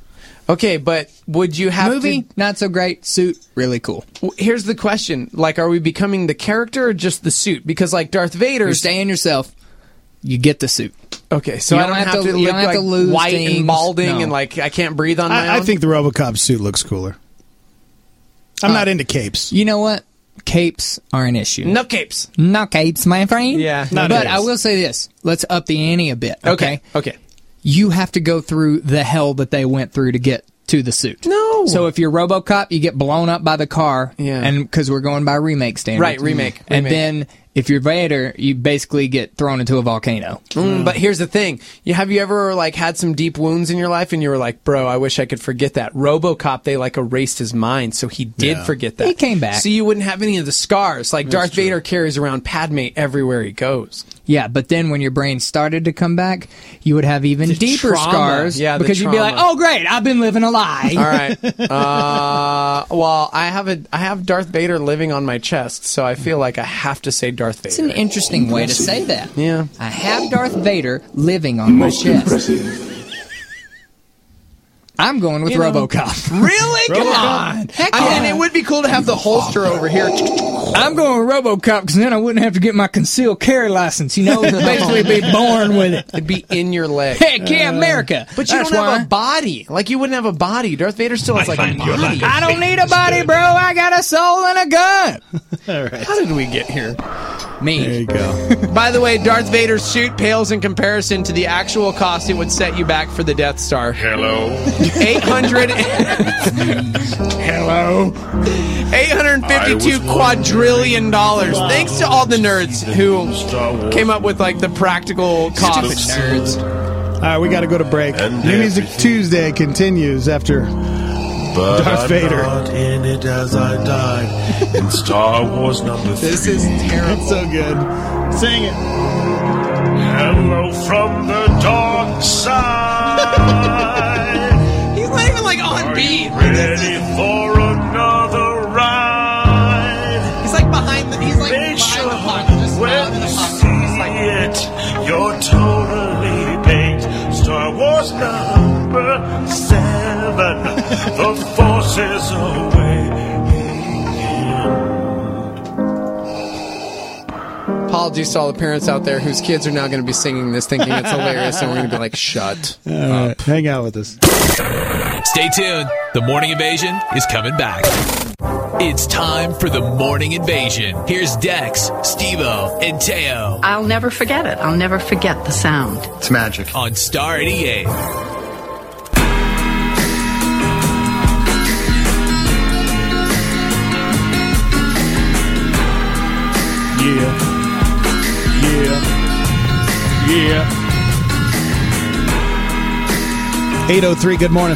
Okay, but would you have Movie, to... not so great. Suit, really cool. Here's the question. Like, are we becoming the character or just the suit? Because, like, Darth Vader... You're staying yourself. You get the suit. Okay, so you I don't have to look like lose white things. and balding and, like, I can't breathe on my own? I think the RoboCop suit looks cooler. I'm not into capes. You know what? Capes are an issue. No capes. No capes, my friend. Yeah. But I will say this. Let's up the ante a bit, okay? Okay. You have to go through the hell that they went through to get to the suit. No. So if you're RoboCop, you get blown up by the car. Yeah. And because we're going by remake standards. Right, remake. And then if you're Vader, you basically get thrown into a volcano. But here's the thing. Have you ever, like, had some deep wounds in your life and you were like, bro, I wish I could forget that. RoboCop, they, like, erased his mind, so he did forget that. He came back. So you wouldn't have any of the scars. Like, Darth Vader carries around Padme everywhere he goes. Yeah, but then when your brain started to come back, you would have even deeper trauma. scars. Yeah, because you'd be like, oh, great, I've been living a lie. All right. Well, I have Darth Vader living on my chest, so I feel like I have to say Darth Vader. It's an interesting way to say that. Yeah. I have Darth Vader living on my chest. I'm going with RoboCop. Really? Come on. Heck yeah. And it would be cool to have the holster over here. I'm going with RoboCop because then I wouldn't have to get my concealed carry license. You know, basically be born with it. It'd be in your leg. Heck yeah, America. But you don't have a body. Like, you wouldn't have a body. Darth Vader still has, like, a body. I don't need a body, bro. I got a soul and a gun. All right. How did we get here? Me. There you go. By the way, Darth Vader's suit pales in comparison to the actual cost it would set you back for the Death Star. Hello. $852 quadrillion. Thanks to all the nerds who came up with, like, the practical costs. Nerds. All right, we got to go to break. New Music Tuesday continues after But Darth I'm Vader. not in it as I died in Star Wars number 3. This is terrible. It's so good. Sing it. Hello from the dark side. He's not even, like, on beat. Ready for another ride. He's like behind the. He's like Make sure just when you see it, you're totally baked. Star Wars number 7. The Force is Apologies to all the parents out there whose kids are now going to be singing this, thinking it's hilarious, and we're going to be like, shut up. Hang out with us. Stay tuned. The Morning Invasion is coming back. It's time for the Morning Invasion. Here's Dex, Steve-O, and Teo. I'll never forget it. I'll never forget the sound. It's magic. On Star 88. Yeah. Yeah. 8:03, good morning.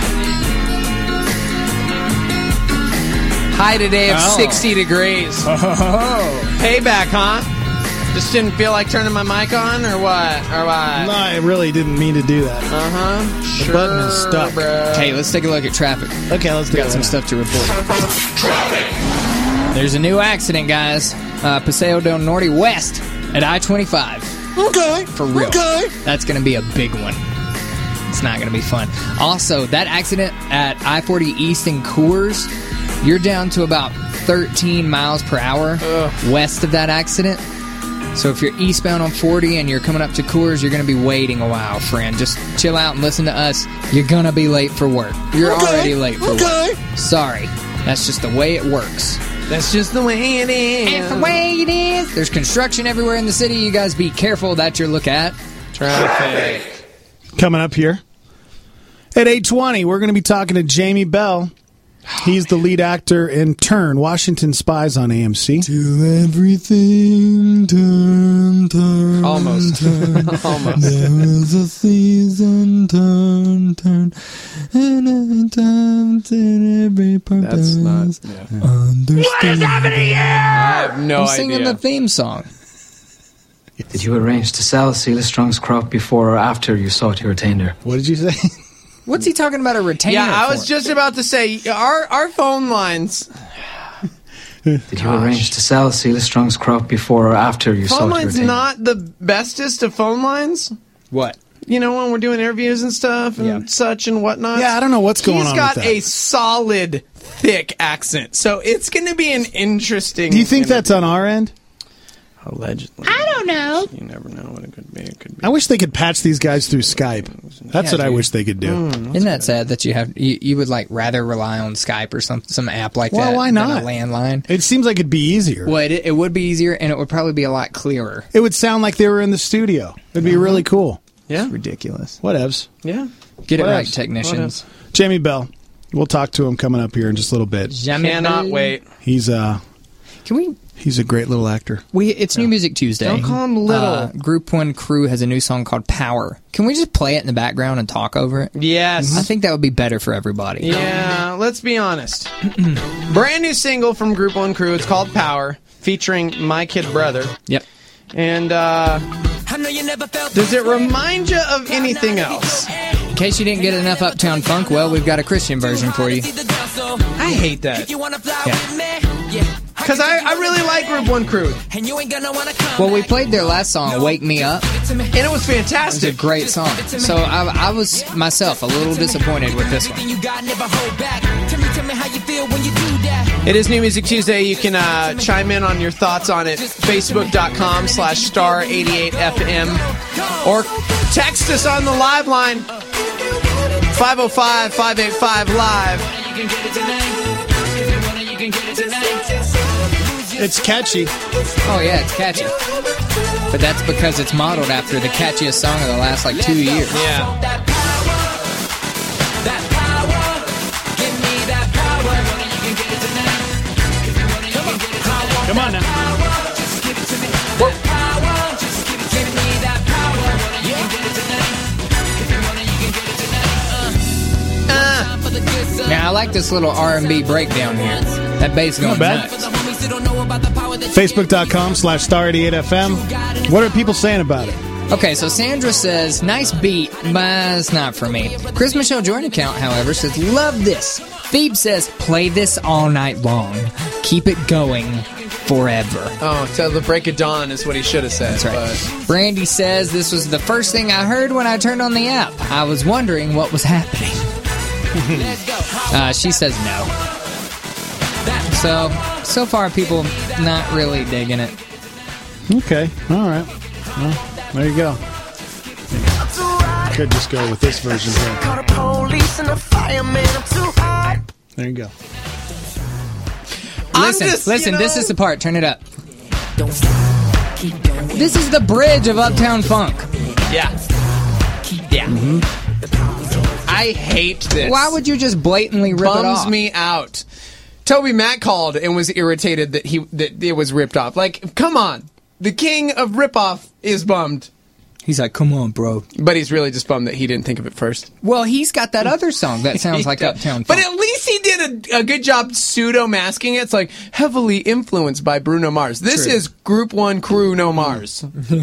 High today of 60 degrees. Payback, huh? Just didn't feel like turning my mic on, or what? No, I really didn't mean to do that. Uh-huh. The button is stuck. Bro. Hey, let's take a look at traffic. Okay, let's do it. Got some stuff to report. There's a new accident, guys. Paseo del Norte West at I-25. Okay. For real. Okay. That's going to be a big one. It's not going to be fun. Also, that accident at I-40 East in Coors, you're down to about 13 miles per hour west of that accident. So if you're eastbound on 40 and you're coming up to Coors, you're going to be waiting a while, friend. Just chill out and listen to us. You're going to be late for work. You're already late for work. Sorry. That's just the way it works. That's just the way it is. That's the way it is. There's construction everywhere in the city. You guys be careful. That's your look at traffic. Coming up here at 8:20, we're going to be talking to Jamie Bell. He's the lead actor in Turn, Washington Spies on AMC. Till everything turn. Almost. Almost. There is a season, turn. And a time to every purpose. That's not. Yeah. What is happening here? I have no I'm idea. singing the theme song. Did you arrange to sell Celia Strong's crop before or after you sought your retainer? What did you say? What's he talking about a retainer Yeah, I for? was just about to say, our phone lines. Did you arrange to sell Celia Strong's crop before or after you sought Phone your lines retainer? not the bestest of phone lines? What? You know, when we're doing interviews and stuff and such and whatnot. Yeah, I don't know what's going on He's got with that. a solid, thick accent. So it's going to be an interesting... Do you think that's on our end? Allegedly. I don't know. You never know what it could be. It could be. I wish they could patch these guys through Skype. That's what I wish they could do. Isn't that sad that you would like rather rely on Skype or some app like that? Well, why not? Than a landline. It seems like it'd be easier. Well, it would be easier, and it would probably be a lot clearer. It would sound like they were in the studio. It'd be really cool. Yeah. It's ridiculous. Whatevs. Yeah. Get it Whatevs. right, technicians. Whatevs. Jamie Bell. We'll talk to him coming up here in just a little bit. Cannot wait. He's Can he's a great little actor. It's New Music Tuesday. Don't call him little. Group One Crew has a new song called Power. Can we just play it in the background and talk over it? Yes. I think that would be better for everybody. Yeah, let's be honest. Brand new single from Group One Crew. It's called Power, featuring My Kid Brother. Yep. And does it remind you of anything else? In case you didn't get enough Uptown Funk, well, we've got a Christian version for you. I hate that. Because I really like Group One Crew. Well, we played their last song, Wake Me Up. And it was fantastic. It was a great song. So I was, myself, a little disappointed with this one. It is New Music Tuesday. You can chime in on your thoughts on it. Facebook.com/star88FM. Or text us on the live line. 505-585-LIVE. It's catchy. Oh, yeah, it's catchy. But that's because it's modeled after the catchiest song of the last, 2 years. Yeah. Come on now. Now, I like this little R&B breakdown here. That bass going nuts. Facebook.com/star88FM. What are people saying about it? Okay, so Sandra says, nice beat, but it's not for me. Chris Michelle joint account, however, says, love this. Phoebe says, play this all night long. Keep it going forever. Oh, till the break of dawn is what he should have said. That's right. Brandy says, this was the first thing I heard when I turned on the app. I was wondering what was happening. She says no. So far, people not really digging it. Okay, all right. Well, there you go. Could just go with this version here. There you go. Listen, this is the part. Turn it up. This is the bridge of Uptown Funk. Yeah. Yeah. Mm-hmm. I hate this. Why would you just blatantly rip it off? Bums me out. Toby Mac called and was irritated that it was ripped off. Like, come on. The king of ripoff is bummed. He's like, come on, bro. But he's really just bummed that he didn't think of it first. Well, he's got that other song that sounds like Uptown Funk. But at least he did a good job pseudo-masking it. It's like, heavily influenced by Bruno Mars. This is Group One Crew No Mars.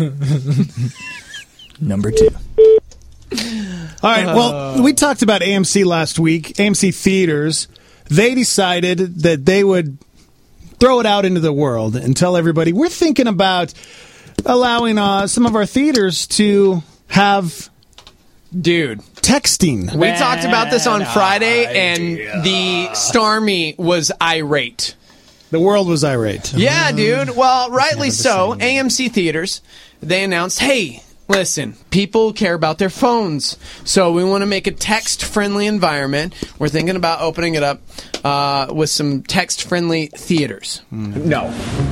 Number 2. All right, well, we talked about AMC last week, AMC Theaters. They decided that they would throw it out into the world and tell everybody, we're thinking about allowing some of our theaters to have texting. We talked about this on Friday, and the Starmie was irate. The world was irate. Yeah, dude. Well, rightly so. AMC Theaters, they announced, hey, listen, people care about their phones, so we want to make a text-friendly environment. We're thinking about opening it up with some text-friendly theaters. No.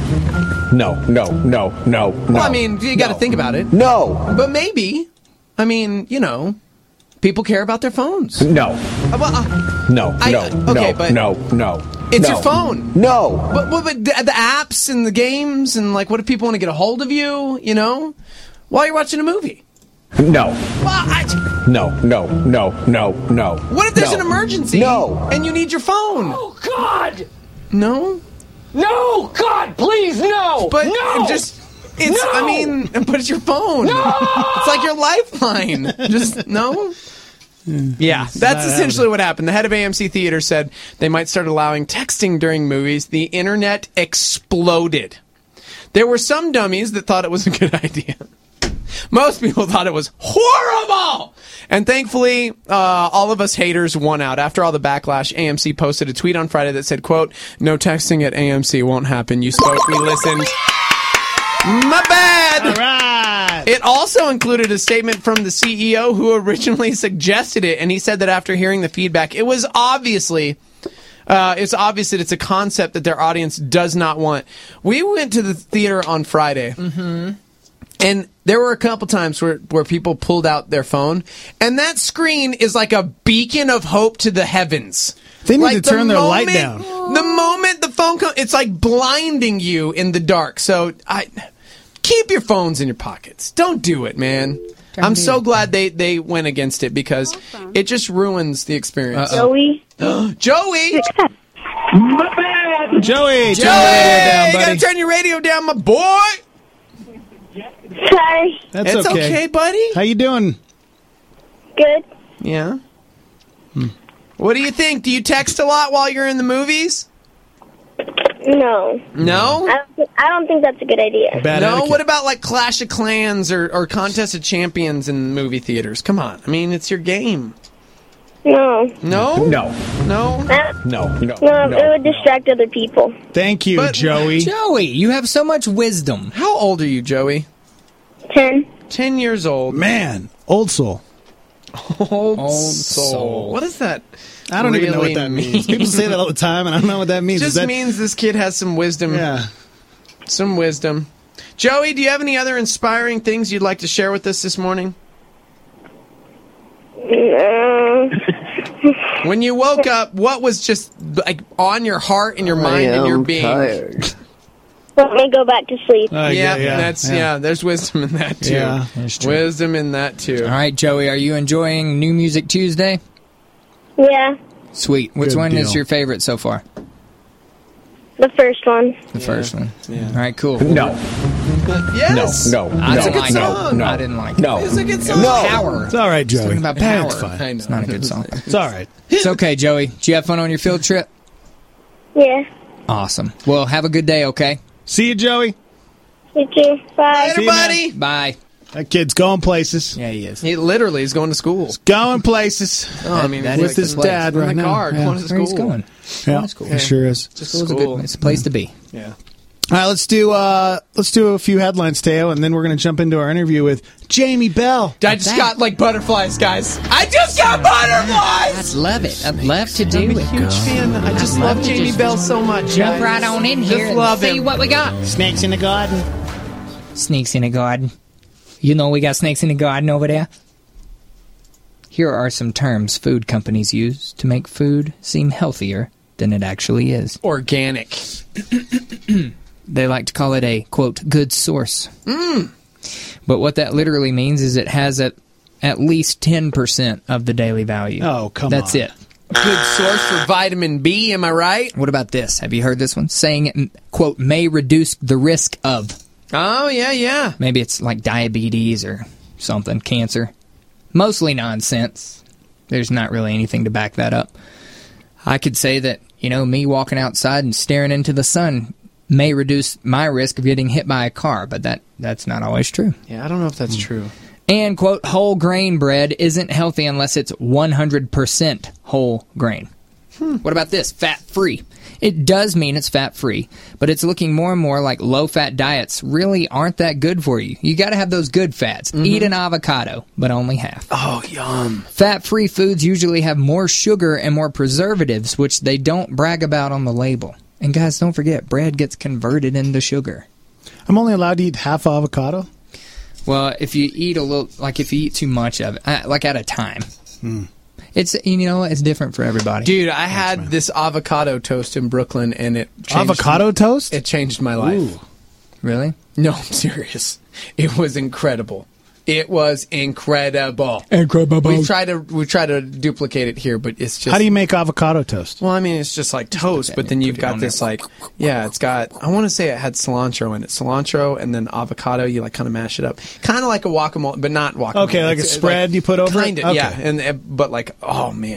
Well, I mean, you got to think about it. No. But maybe, I mean, people care about their phones. No. No. It's your phone. No. But the apps and the games and, what if people want to get a hold of you, while you're watching a movie? No. Well, No. What if there's an emergency? No. And you need your phone? Oh, God! No? No! God, please, no! But no! but it's your phone. No! It's like your lifeline. Just, no? Yeah, that's essentially what happened. The head of AMC Theater said they might start allowing texting during movies. The internet exploded. There were some dummies that thought it was a good idea. Most people thought it was horrible. And thankfully, all of us haters won out. After all the backlash, AMC posted a tweet on Friday that said, quote, "No texting at AMC won't happen. You spoke, we listened. My bad." All right. It also included a statement from the CEO who originally suggested it, and he said that after hearing the feedback, it was obviously... it's obvious that it's a concept that their audience does not want. We went to the theater on Friday, and there were a couple times where people pulled out their phone, and that screen is like a beacon of hope to the heavens. They need to turn their light down. The moment the phone comes, it's like blinding you in the dark. So keep your phones in your pockets. Don't do it, man. I'm so glad they went against it because it just ruins the experience. Joey. Joey! My bad. Joey, you gotta turn your radio down, my boy! Sorry. That's it's okay, buddy. How you doing? Good. Yeah. What do you think? Do you text a lot while you're in the movies? No. No? I don't think that's a good idea. Bad no? etiquette. What about like Clash of Clans or Contest of Champions in movie theaters? Come on. I mean, it's your game. No. No? No. No? No. No, it would distract other people. Thank you, Joey. Joey, you have so much wisdom. How old are you, Joey? 10. 10 years old. Man, old soul. Old soul. What is that? I don't even know what that means. People say that all the time, and I don't know what that means. Just means this kid has some wisdom. Yeah. Some wisdom. Joey, do you have any other inspiring things you'd like to share with us this morning? When you woke up, what was just like on your heart and your mind and your being? Tired. Let me go back to sleep. There's wisdom in that too. Yeah, wisdom in that too. All right, Joey, are you enjoying New Music Tuesday? Yeah. Sweet. Which one is your favorite so far? The first one. The first one. Yeah. All right, cool. No. Yes. No. That's a good song. song. I didn't like it. No. It's a good song. No. Power. It's all right, Joey. It's talking about Yeah, power. it's fine. I know. It's not a good song. It's all right. It's okay, Joey. Did you have fun on your field trip? Yeah. Awesome. Well, have a good day, okay? See you, Joey. You too. Bye. Later, buddy. Bye. That kid's going places. Yeah, he is. He literally is going to school. He's going places. Oh, I mean, with his dad right in the now. car, Yeah. going to school. Where he's going. Yeah, he sure is. It's a place to be. Yeah. All right, let's do a few headlines, Teo, and then we're going to jump into our interview with Jamie Bell. I just got like butterflies, guys. I just got butterflies. I love it. I'd love to do I'm a it. huge fan. I just love Jamie Bell so much. Jump guys. right on in Just here and love see him. what we got. Snakes in the garden. Snakes in the garden. You know we got snakes in the garden over there? Here are some terms food companies use to make food seem healthier than it actually is. Organic. They like to call it a, quote, good source. But what that literally means is it has at least 10% of the daily value. Oh, come on. That's it. Good source for vitamin B, am I right? What about this? Have you heard this one? Saying it, quote, may reduce the risk of. Oh, yeah. Maybe it's like diabetes or something, cancer. Mostly nonsense. There's not really anything to back that up. I could say that, me walking outside and staring into the sun may reduce my risk of getting hit by a car, but that's not always true. Yeah, I don't know if that's true. And, quote, whole grain bread isn't healthy unless it's 100% whole grain. What about this? Fat-free. It does mean it's fat-free, but it's looking more and more like low-fat diets really aren't that good for you. You got to have those good fats. Eat an avocado, but only half. Oh, yum. Fat-free foods usually have more sugar and more preservatives, which they don't brag about on the label. And guys, don't forget, bread gets converted into sugar. I'm only allowed to eat half avocado? Well, if you eat if you eat too much of it, like at a time. It's, it's different for everybody. Dude, I had this avocado toast in Brooklyn, and it changed... Avocado toast? It changed my life. Ooh. Really? No, I'm serious. It was incredible. It was incredible. Incredible. We try to duplicate it here, but it's just... How do you make avocado toast? Well, I mean, it's just like toast, but then you've got this it's got, I want to say it had cilantro in it. Cilantro and then avocado, you kind of mash it up. Kind of like a guacamole, but not guacamole. Okay, like a spread you put over it? Kind of, Okay. yeah. But oh man,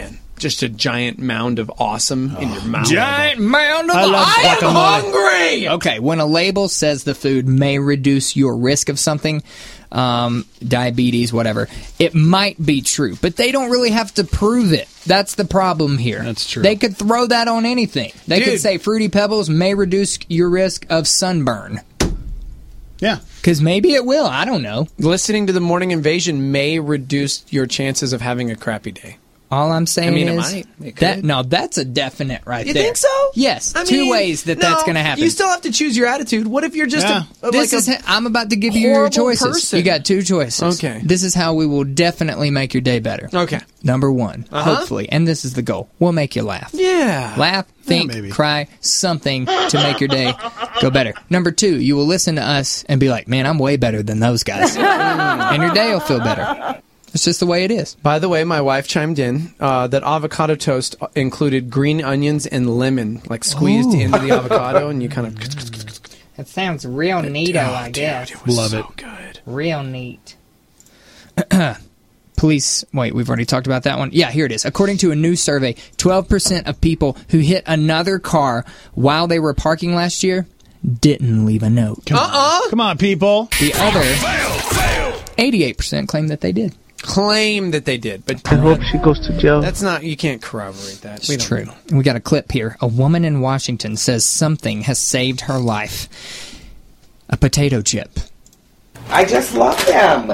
just a giant mound of awesome in your mouth. Giant mound of I am hungry! Okay, when a label says the food may reduce your risk of something, diabetes, whatever, it might be true, but they don't really have to prove it. That's the problem here. That's true. They could throw that on anything. They could say Fruity Pebbles may reduce your risk of sunburn. Yeah. Because maybe it will. I don't know. Listening to the Morning Invasion may reduce your chances of having a crappy day. All I'm saying it is might. It could. that's a definite right You there. think so? Yes. I Two mean, ways that's going to happen. You still have to choose your attitude. What if you're just I'm about to give you your horrible choices. person? You got two choices. Okay. This is how we will definitely make your day better. Okay. Number one, hopefully, and this is the goal, we'll make you laugh. Yeah. Laugh, think, cry, something to make your day go better. Number two, you will listen to us and be like, man, I'm way better than those guys. And your day will feel better. It's just the way it is. By the way, my wife chimed in that avocado toast included green onions and lemon, like squeezed into the avocado, and you kind of... That sounds real neato, I guess. Dude, it was Love so it. good. Real neat. Police, wait, we've already talked about that one. Yeah, here it is. According to a new survey, 12% of people who hit another car while they were parking last year didn't leave a note. Come on, people. The other 88% claim that they did. Claim that they did, but I hope she goes to jail. that's not, you can't corroborate that. It's true. We got a clip here. A woman in Washington says something has saved her life. A potato chip. I just love them.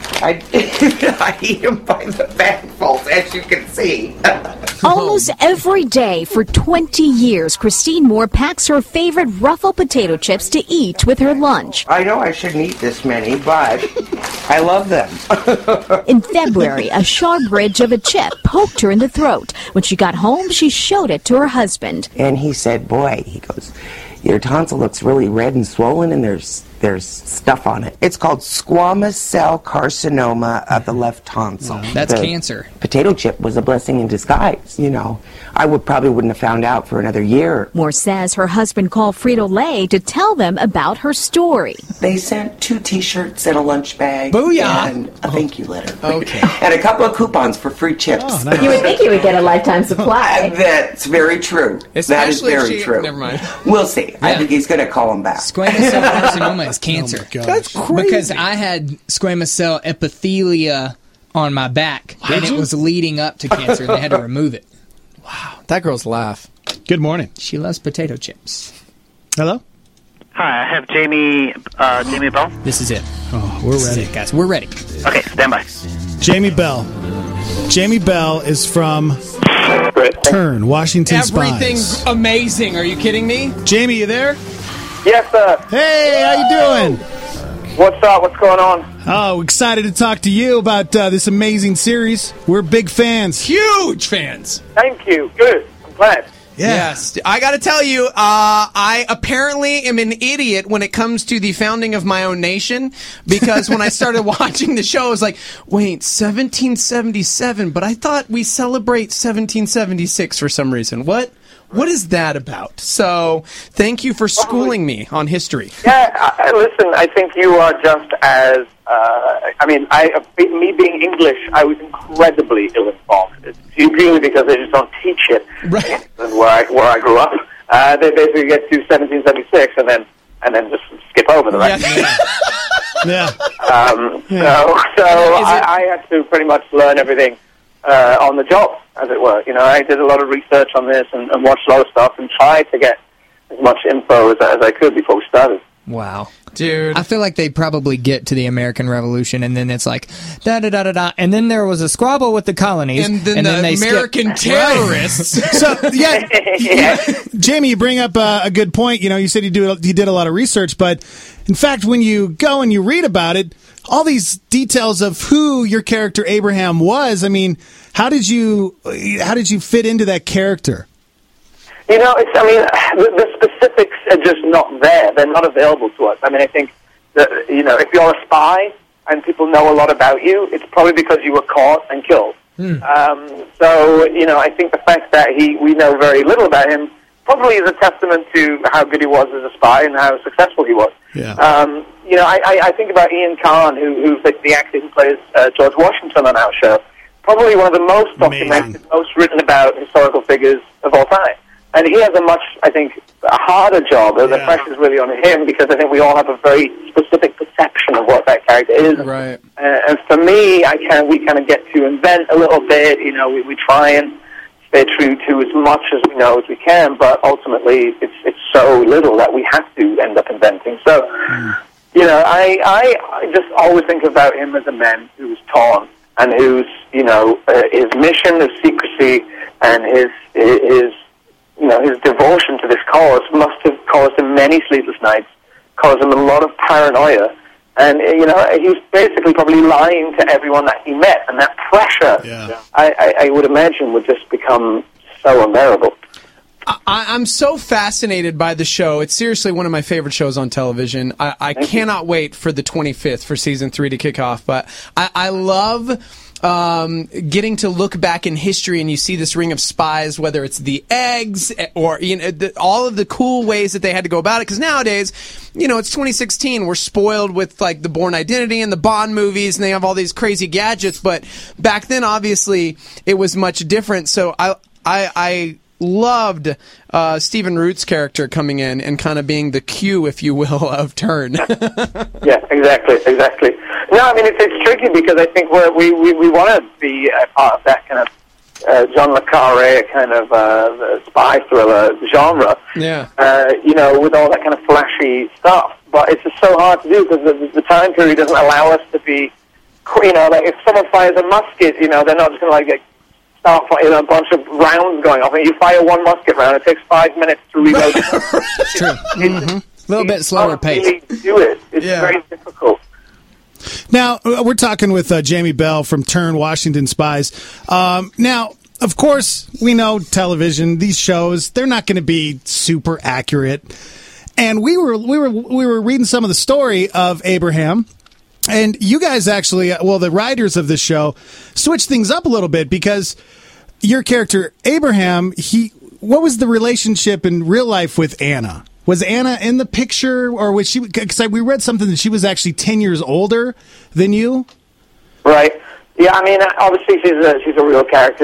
I eat them by the bagfuls, as you can see. Almost every day for 20 years, Christine Moore packs her favorite Ruffle potato chips to eat with her lunch. I know I shouldn't eat this many, but I love them. In February, a sharp ridge of a chip poked her in the throat. When she got home, she showed it to her husband. And he said, boy, he goes, your tonsil looks really red and swollen, and there's stuff on it. It's called squamous cell carcinoma of the left tonsil. That's The cancer. Potato chip was a blessing in disguise, you know. I probably wouldn't have found out for another year. Moore says her husband called Frito-Lay to tell them about her story. They sent 2 T-shirts and a lunch bag. Booyah! And a thank you letter. Okay. And a couple of coupons for free chips. Oh, nice. You would think you would get a lifetime supply. That's very true. That is Especially if very she- true. never mind. We'll see. I think he's going to call him back. Squamous cell carcinoma is cancer. Oh, my gosh. That's crazy. Because I had squamous cell epithelia on my back, and it was leading up to cancer, and they had to remove it. That girl's laugh. Good morning. She loves potato chips. Hello? Hi, I have Jamie Bell. This is it. Oh, we're This is ready. it, guys. We're ready. Okay, stand by. Jamie Bell. Jamie Bell is from Turn, Washington Everything's Spies. amazing. Are you kidding me? Jamie, you there? Yes, sir. Hey, how you doing? What's up? What's going on? Oh, excited to talk to you about this amazing series. We're big fans. Huge fans. Thank you. Good. I'm glad. Yes. I got to tell you, I apparently am an idiot when it comes to the founding of my own nation, because when I started watching the show, I was like, wait, 1777, but I thought we celebrate 1776 for some reason. What is that about? So, thank you for schooling me on history. Yeah, listen, I think you are just as, me being English, I was incredibly ill-informed. It's usually because they just don't teach it. Right. Where I grew up, they basically get to 1776 and then just skip over the rest. Yeah. So I had to pretty much learn everything on the job, as it were. You know, I did a lot of research on this and watched a lot of stuff and tried to get as much info as I could before we started. Wow. Dude. I feel like they probably get to the American Revolution, and then it's like, da-da-da-da-da, and then there was a squabble with the colonies. And then the they American terrorists. So, yeah, Jamie, you bring up a good point. You know, you said you did a lot of research, but in fact, when you go and you read about it, all these details of who your character Abraham was, I mean, how did you fit into that character? You know, the specifics are just not there. They're not available to us. I mean, I think that, you know, if you're a spy and people know a lot about you, it's probably because you were caught and killed. So, you know, I think the fact that we know very little about him probably is a testament to how good he was as a spy and how successful he was. Yeah. You know, I think about Ian Khan, who's the actor who plays George Washington on our show. probably one of the most documented, most written about historical figures of all time. And he has a much, I think, a harder job. The pressure's really on him because I think we all have a very specific perception of what that character is. Right. And for me, we kind of get to invent a little bit. You know, we try and stay true to as much as we know as we can, but ultimately it's so little that we have to end up inventing. So, you know, I just always think about him as a man who's torn and whose, you know, his mission of secrecy and his devotion to this cause must have caused him many sleepless nights, caused him a lot of paranoia. And, you know, he's basically probably lying to everyone that he met. And that pressure, I would imagine, would just become so unbearable. I'm so fascinated by the show. It's seriously one of my favorite shows on television. I cannot wait for the 25th for season 3 to kick off. But I love getting to look back in history and you see this ring of spies, whether it's the eggs or all of the cool ways that they had to go about it. Because nowadays, you know, it's 2016. We're spoiled with like the Bourne Identity and the Bond movies, and they have all these crazy gadgets. But back then, obviously, it was much different. So I loved Stephen Root's character coming in and kind of being the Q, if you will, of Turn. Yeah, exactly. No, I mean, it's tricky because I think we want to be a part of that kind of John le Carré kind of spy thriller genre. Yeah. You know, with all that kind of flashy stuff. But it's just so hard to do because the time period doesn't allow us to be, you know, like if someone fires a musket, you know, they're not just going to start firing a bunch of rounds going off. And you fire one musket round, it takes 5 minutes to reload. It's true. A little bit slower pace. Really do it. It's very difficult. Now, we're talking with Jamie Bell from Turn, Washington Spies. Now, of course, we know television, these shows, they're not going to be super accurate. And we were reading some of the story of Abraham. And you guys actually, the writers of this show switched things up a little bit because your character, Abraham, what was the relationship in real life with Anna? Was Anna in the picture, or was she? Because we read something that she was actually 10 years older than you. Right. Yeah. I mean, obviously she's a real character.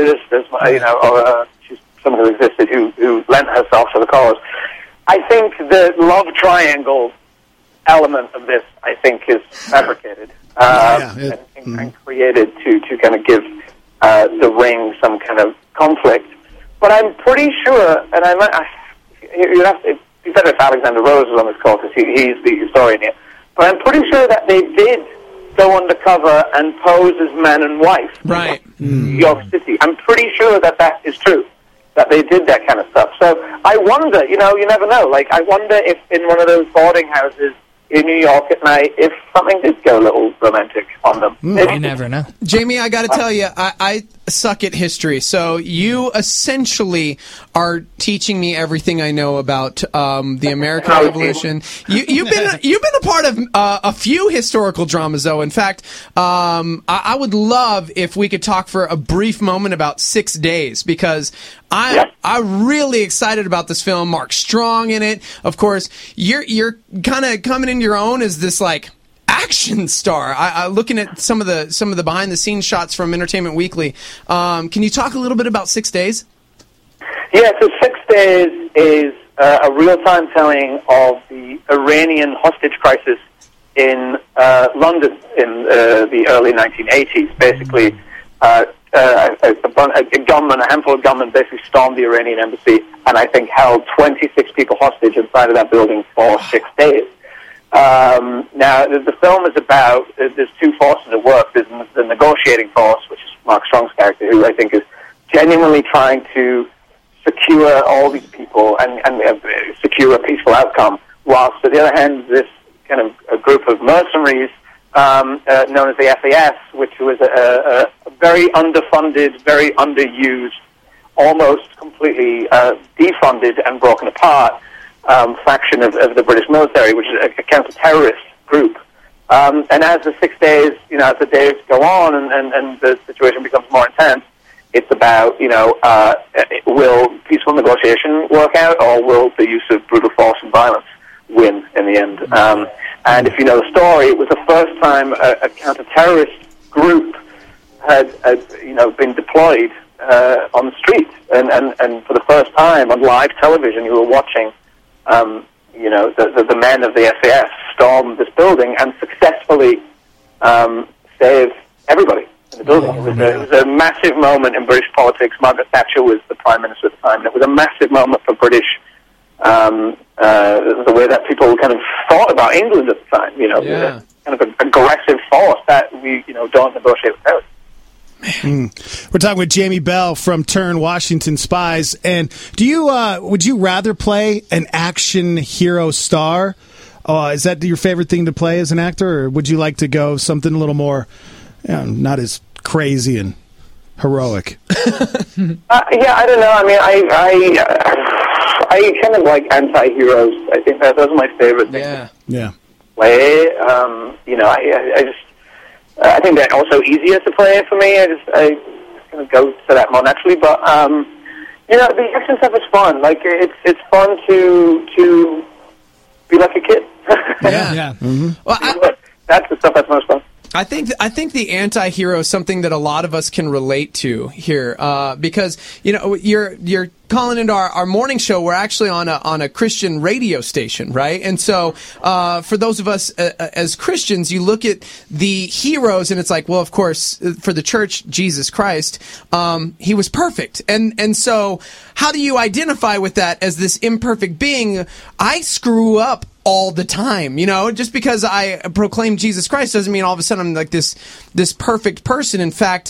She's someone who existed who lent herself to the cause. I think the love triangle element of this, I think, is fabricated and created to kind of give the ring some kind of conflict. But I'm pretty sure, and you have to. He said if Alexander Rose was on this call because he's the historian here. But I'm pretty sure that they did go undercover and pose as man and wife. Right. In New York City. I'm pretty sure that is true, that they did that kind of stuff. So I wonder, you never know. Like, I wonder if in one of those boarding houses in New York at night, if something did go a little romantic on them. You never know. Jamie, I got to tell you, I suck at history, so you essentially are teaching me everything I know about the American Revolution. You've been a part of a few historical dramas, though. In fact, I would love if we could talk for a brief moment about 6 Days, because I'm really excited about this film. Mark Strong in it, of course. You're kind of coming in your own as this like action star. Looking at some of the behind the scenes shots from Entertainment Weekly. Can you talk a little bit about 6 Days? Yeah, so 6 Days is a real-time telling of the Iranian hostage crisis in London in the early 1980s. Basically, a handful of gunmen basically stormed the Iranian embassy and I think held 26 people hostage inside of that building for 6 days. Now, the film is about, there's two forces at work. There's the negotiating force, which is Mark Strong's character, who I think is genuinely trying to secure all these people and secure a peaceful outcome, whilst, on the other hand, this kind of a group of mercenaries known as the FAS, which was a very underfunded, very underused, almost completely defunded and broken apart faction of the British military, which is a counter-terrorist group. And as the 6 days, as the days go on and the situation becomes more intense, it's about, will peaceful negotiation work out, or will the use of brutal force and violence win in the end? And if you know the story, it was the first time a counter-terrorist group had been deployed on the street, and for the first time on live television, you were watching, the men of the SAS storm this building and successfully save everybody in the building. It was a massive moment in British politics. Margaret Thatcher was the Prime Minister at the time, and it was a massive moment for British, the way that people kind of thought about England at the time, kind of an aggressive force that we, don't negotiate without. We're talking with Jamie Bell from Turn Washington Spies. And would you rather play an action hero star? Is that your favorite thing to play as an actor, or would you like to go something a little more, not as crazy and heroic? I don't know. I mean, I kind of like anti-heroes. I think those are my favorite things. Yeah. Play. I think they're also easier to play for me. I kind of go to that more naturally. But the action stuff is fun. Like it's fun to be like a kid. Yeah. Mm-hmm. Well, that's the stuff that's most fun. I think the anti-hero is something that a lot of us can relate to here, because you're calling into our morning show. We're actually on a Christian radio station, right? And so for those of us as Christians, you look at the heroes, and it's like, well, of course, for the church, Jesus Christ, he was perfect, and so how do you identify with that as this imperfect being? I screw up all the time, just because I proclaim Jesus Christ doesn't mean all of a sudden I'm like this perfect person. In fact,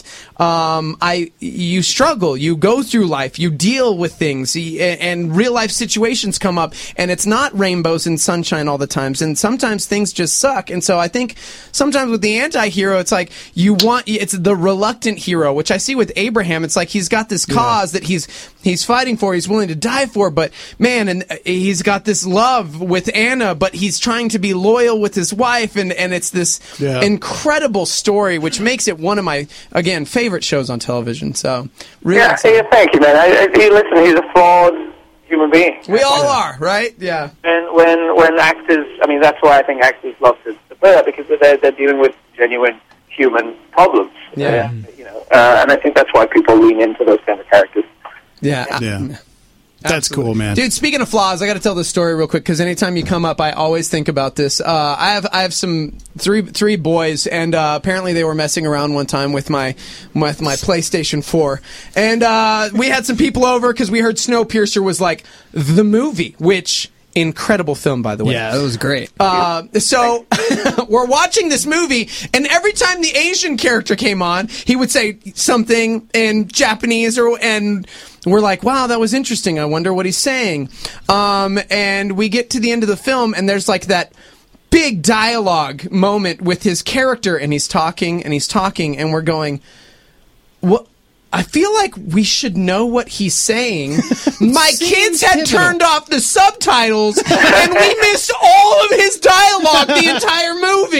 you struggle, you go through life, you deal with things, and real life situations come up, and it's not rainbows and sunshine all the times, and sometimes things just suck. And so I think sometimes with the anti-hero, it's like it's the reluctant hero, which I see with Abraham. It's like he's got this cause that he's fighting for, he's willing to die for, but man, and he's got this love with Anna, but he's trying to be loyal with his wife, and it's this incredible story, which makes it one of my, again, favorite shows on television. So, really thank you, man. Listen, he's a flawed human being. We all are, right? Yeah. And when actors, that's why I think actors love to play that, because they're dealing with genuine human problems. Yeah. And I think that's why people lean into those kind of characters. Yeah. That's cool, man. Dude, speaking of flaws, I got to tell this story real quick, because anytime you come up, I always think about this. I have some three boys, and apparently they were messing around one time with my PlayStation 4, and we had some people over because we heard Snowpiercer was like the movie, which incredible film, by the way. Yeah, it was great. So we're watching this movie, and every time the Asian character came on, he would say something in Japanese, and we're like, wow, that was interesting. I wonder what he's saying. And we get to the end of the film, and there's like that big dialogue moment with his character, and he's talking, and we're going, what? I feel like we should know what he's saying. My kids had turned off the subtitles, and we missed all of his dialogue the entire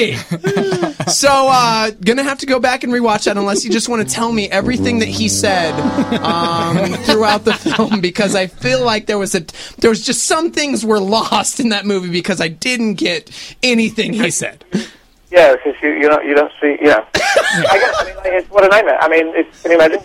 movie. So, gonna have to go back and rewatch that, unless you just want to tell me everything that he said throughout the film, because I feel like there was just some things were lost in that movie because I didn't get anything he said. Yeah, because you don't see. Yeah, what a nightmare. Can you imagine?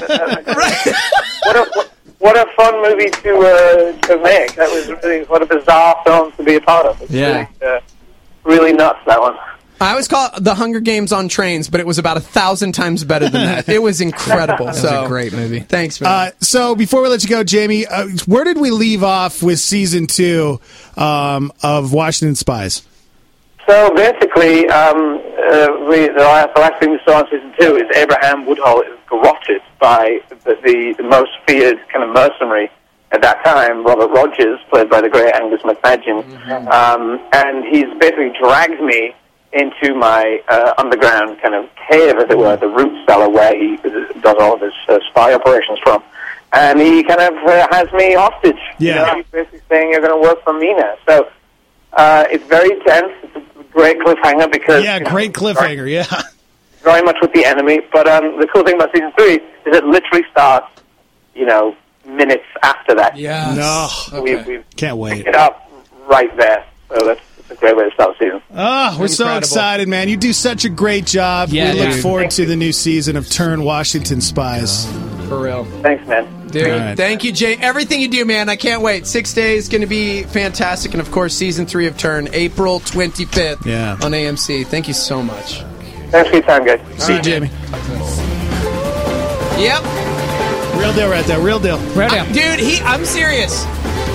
What a fun movie to make. That was really what a bizarre film to be a part of. It's really nuts, that one. I always call it The Hunger Games on Trains, but it was about 1,000 times better than that. It was incredible. That was a great movie. Thanks, man. So before we let you go, Jamie, where did we leave off with season 2 of Washington Spies? So basically, the last thing we saw in season 2 is Abraham Woodhull is garroted by the most feared kind of mercenary at that time, Robert Rogers, played by the great Angus MacFadyen, and he's basically dragged me into my underground kind of cave, as it were, the root cellar where he does all of his spy operations from. And he kind of has me hostage. Yeah. He's basically saying, you're going to work for me now. So it's very tense. It's a great cliffhanger because... Yeah, great cliffhanger, very much with the enemy. But the cool thing about season 3 is it literally starts, minutes after that. Yeah. No. We've can't wait. Picked it up right there. So that's a great way to start the season. Oh, we're so excited, man. You do such a great job. Yeah, we look dude. forward to the new season of Turn Washington Spies. For real. Thanks, man. Dude, All right. thank you, Jay. Everything you do, man. I can't wait. 6 days, going to be fantastic. And, of course, Season 3 of Turn, April 25th on AMC. Thank you so much. Thanks for your time, guys. See you, Jamie. Yep. Real deal right there. Real deal. Dude, I'm serious.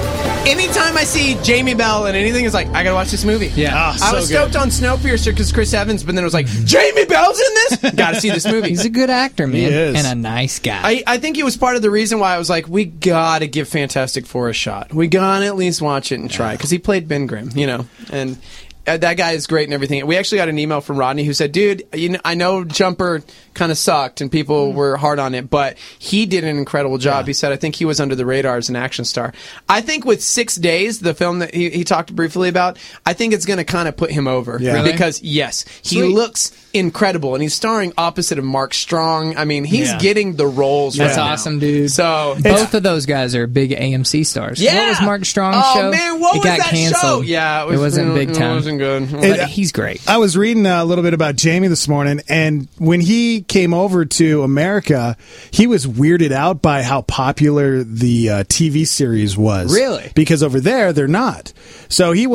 Anytime I see Jamie Bell and anything, it's like, I gotta watch this movie. Yeah. I was stoked on Snowpiercer because Chris Evans, but then it was like, Jamie Bell's in this? Gotta see this movie. He's a good actor, man. He is. And a nice guy. I think it was part of the reason why I was like, we gotta give Fantastic Four a shot. We gotta at least watch it and try it. Because he played Ben Grimm, and that guy is great and everything. We actually got an email from Rodney who said, dude, I know Jumper kind of sucked and people were hard on it, but he did an incredible job. He said, I think he was under the radar as an action star. I think with 6 days, the film that he talked briefly about, I think it's going to kind of put him over. Yeah. Really? Because, yes, he looks incredible, and he's starring opposite of Mark Strong. I mean, he's getting the roles That's right now. awesome, dude. So both of those guys are big AMC stars. Yeah. What was Mark Strong's show? Oh, man, what it was got that canceled. show? Yeah, it wasn't big time. It wasn't good. But he's great. I was reading a little bit about Jamie this morning, and when he came over to America, he was weirded out by how popular the TV series was. Really? Because over there, they're not. So he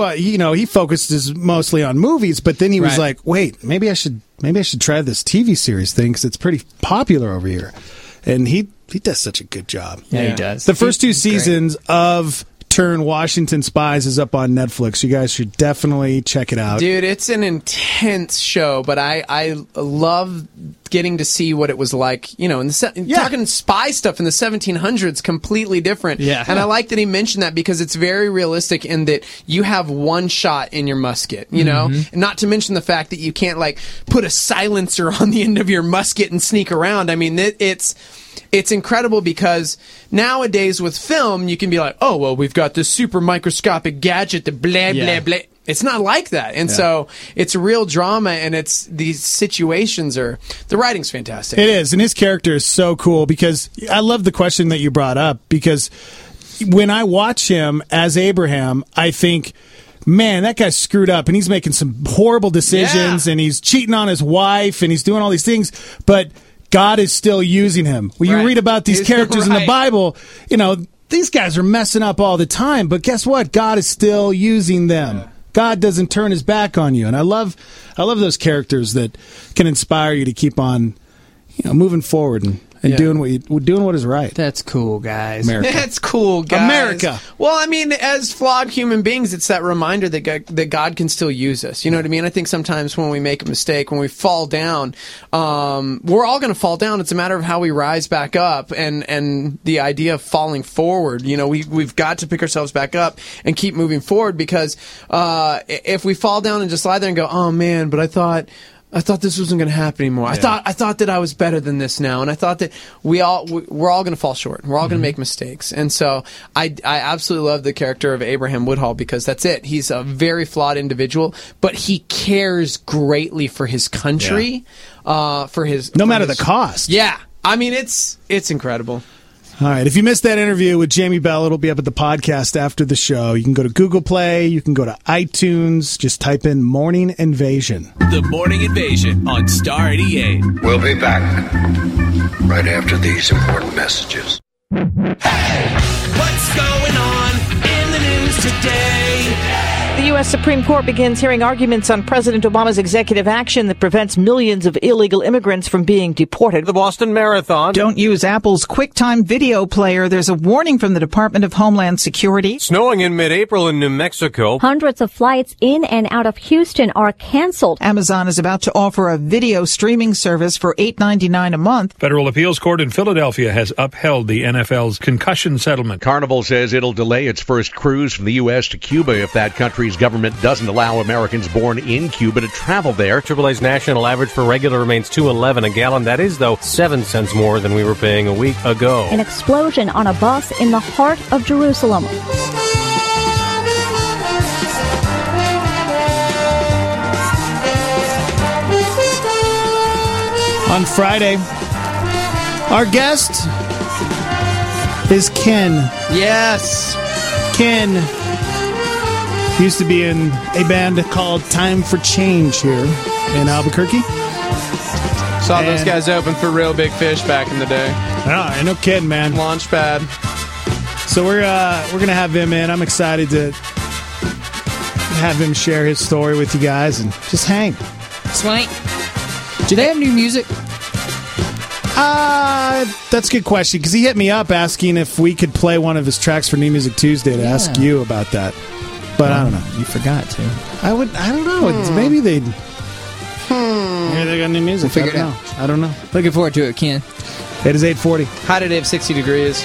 focused mostly on movies, but then he was like, wait, maybe I should try this TV series thing because it's pretty popular over here. And he does such a good job. Yeah, he does. The first 2 seasons of Turn Washington Spies is up on Netflix. You guys should definitely check it out. Dude, it's an intense show, but I love getting to see what it was like, talking spy stuff in the 1700s, completely different. Yeah. And I like that he mentioned that because it's very realistic in that you have one shot in your musket, and not to mention the fact that you can't put a silencer on the end of your musket and sneak around. I mean, it's incredible because nowadays with film, you can be like, oh, well, we've got this super microscopic gadget that blah, blah, blah. It's not like that. And so it's a real drama, and these situations the writing's fantastic. It is. And his character is so cool because I love the question that you brought up because when I watch him as Abraham, I think, man, that guy's screwed up and he's making some horrible decisions and he's cheating on his wife and he's doing all these things. But God is still using him. When you read about these characters in the Bible, these guys are messing up all the time, but guess what? God is still using them. Yeah. God doesn't turn his back on you. And I love those characters that can inspire you to keep on, moving forward and doing what is right. That's cool, guys. America. That's cool, guys. America. Well, I mean, as flawed human beings, it's that reminder that God can still use us. You know what I mean? I think sometimes when we make a mistake, when we fall down, we're all going to fall down. It's a matter of how we rise back up, and the idea of falling forward. We've got to pick ourselves back up and keep moving forward because if we fall down and just lie there and go, oh man, but I thought this wasn't going to happen anymore. Yeah. I thought that I was better than this now, and I thought that we're all going to fall short. We're all going to make mistakes, and so I absolutely love the character of Abraham Woodhull because that's it. He's a very flawed individual, but he cares greatly for his country, no matter the cost. Yeah, I mean it's incredible. All right. If you missed that interview with Jamie Bell, it'll be up at the podcast after the show. You can go to Google Play. You can go to iTunes. Just type in Morning Invasion. The Morning Invasion on Star 88. We'll be back right after these important messages. Hey, what's going on in the news today? The U.S. Supreme Court begins hearing arguments on President Obama's executive action that prevents millions of illegal immigrants from being deported. The Boston Marathon. Don't use Apple's QuickTime video player. There's a warning from the Department of Homeland Security. Snowing in mid-April in New Mexico. Hundreds of flights in and out of Houston are canceled. Amazon is about to offer a video streaming service for $8.99 a month. Federal appeals court in Philadelphia has upheld the NFL's concussion settlement. Carnival says it'll delay its first cruise from the U.S. to Cuba if that country's government doesn't allow Americans born in Cuba to travel there. AAA's national average for regular remains $2.11 a gallon. That is, though, 7 cents more than we were paying a week ago. An explosion on a bus in the heart of Jerusalem. On Friday, our guest is Ken. Yes. Ken Used to be in a band called Time for Change here in Albuquerque. Saw those guys open for Real Big Fish back in the day. Oh, no kidding, man. Launchpad. So we're gonna have him in. I'm excited to have him share his story with you guys and just hang. Swank. Do they have new music? That's a good question, because he hit me up asking if we could play one of his tracks for New Music Tuesday to ask you about that. But I don't know. You forgot to. I don't know. Maybe they'd. Maybe they got new music. We'll figure it out. I don't know. Looking forward to it, Ken. It is 8:40. High today of 60 degrees.